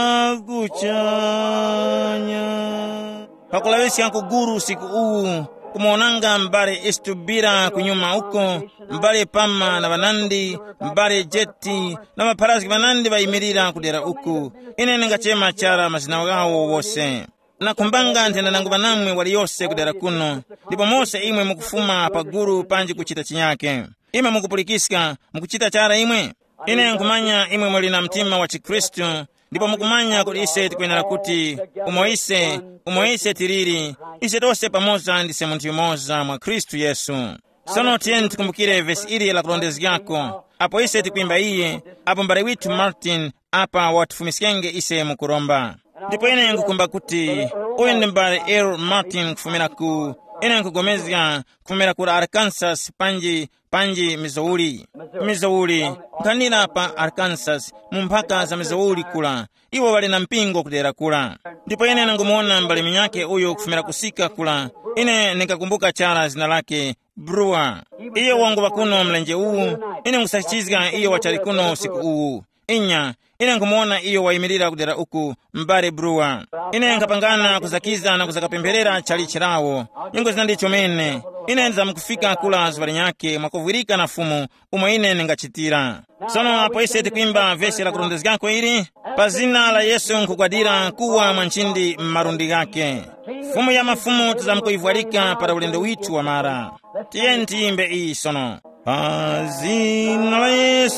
chakuchanya pakulawisya nkuguru usiku uwu kumaonanga mbale istubira kunyuma uko mbale pama na banandi mbale jeti na maparasi banandi bayimirira kudera uku ine ningachema chara mazina wawo wose na kumbanga ntenda nangu banamwe wali yose kudera kuno ndipo mose imwe mukufuma paguru panji kuchita chinyake imwe mukupulikisika mukuchita chara imwe ine nkumanya imwe mwali na mtima wa Chikristo ndipo mukumanya kuti ise tikuyenera kuti umoise tiriri ise tose pamoza ndise munthu yumoza mwa Kristu Yesu. Sono tiyeni tikumbukire vesi ili la kulondezyako apo ise tikuimba iye apo mbale witu Martin apa watufumisikenge ise mukuromba ndipo ine nkukumba kuti uyu ndi mbale Earl Martin kufumira ku ine nkugomezga kufumira ku Arkansas panji Missouri nkanira pa Arkansas mumphaka za Missouri kula iwo wali na mpingo kudera kula ndipo ine ngumuona mbale minyake uyu kufumira kusika kula ine nikakumbuka chara zina lake Brewer iyo wangu wakuno mlenje uwu ine nkusachizga iyo wachari kuno usiku uwu ine nkumuona iyo wayimirira kudera uku mbale Brewer ine nkapangana kuzakiza na kuzakapemberera chali chirawo ingo zinandicho mene ine nzamukufika kula zivali nyake mwakuvirika na fumu umwe ine ningachitira. Sono apo ise tikuimba vesi la kulondezyako ili pa zina la Yesu nkukwadira kuwa mwanchindi mmarundi gake fumu ya mafumu tuzamkuivwalika para ulendo witu wa mara tiyeni tiyimbe iyi sono pa zina la Yesu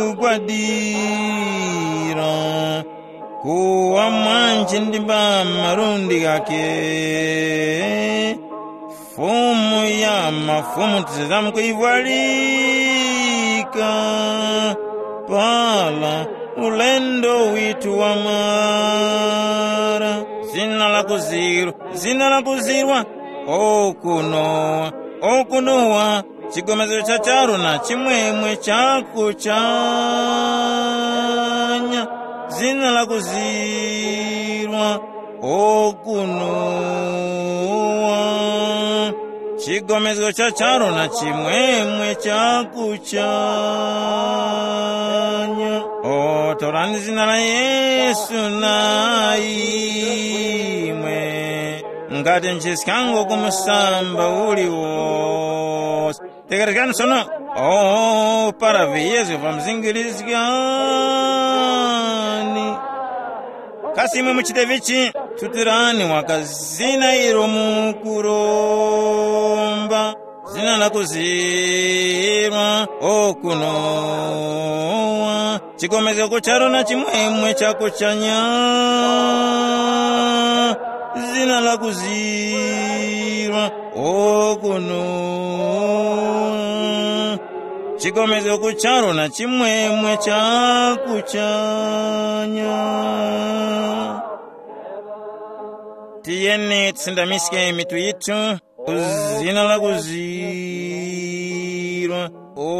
nkukwadira kuwa mwanchindi mmarundi gake fumu ya mafumu tuzamkuivwalika pala ulendo witu wa mara zina la kuzirwa okunowa chigomezo cha charo na chimwemwe chakuchanya zina la kuzirwa okunowa chigomezo cha charo na chimwemwe chakuchanya otorani zina la Yesu na imwe ngati nchisikango kumusamba uliwose tekerekani sono para viyezo vamzingilizikani kasi imwe muchite vichi tutirani wakazina iro mukuromba zina la kuzirwa okunowa chigomezo kucharo na chimwemwe chakuchanya zina la kuzirwa okunowa chigomezo kucharo na chimwemwe chakuchanya. Tiyeni tsindamiske mitu yitu zina la kuzirwa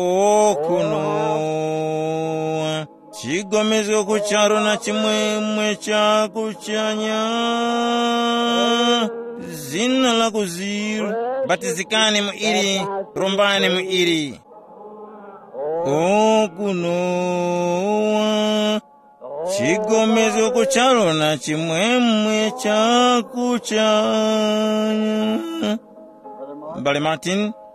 okunowa chigomezo kucharo na chimwemwe chakuchanya zina la kuzirwa batizikani muiri rombani muiri okunowa chigomezo kucharo na chimwemwe chakuchanya. Mbale Martin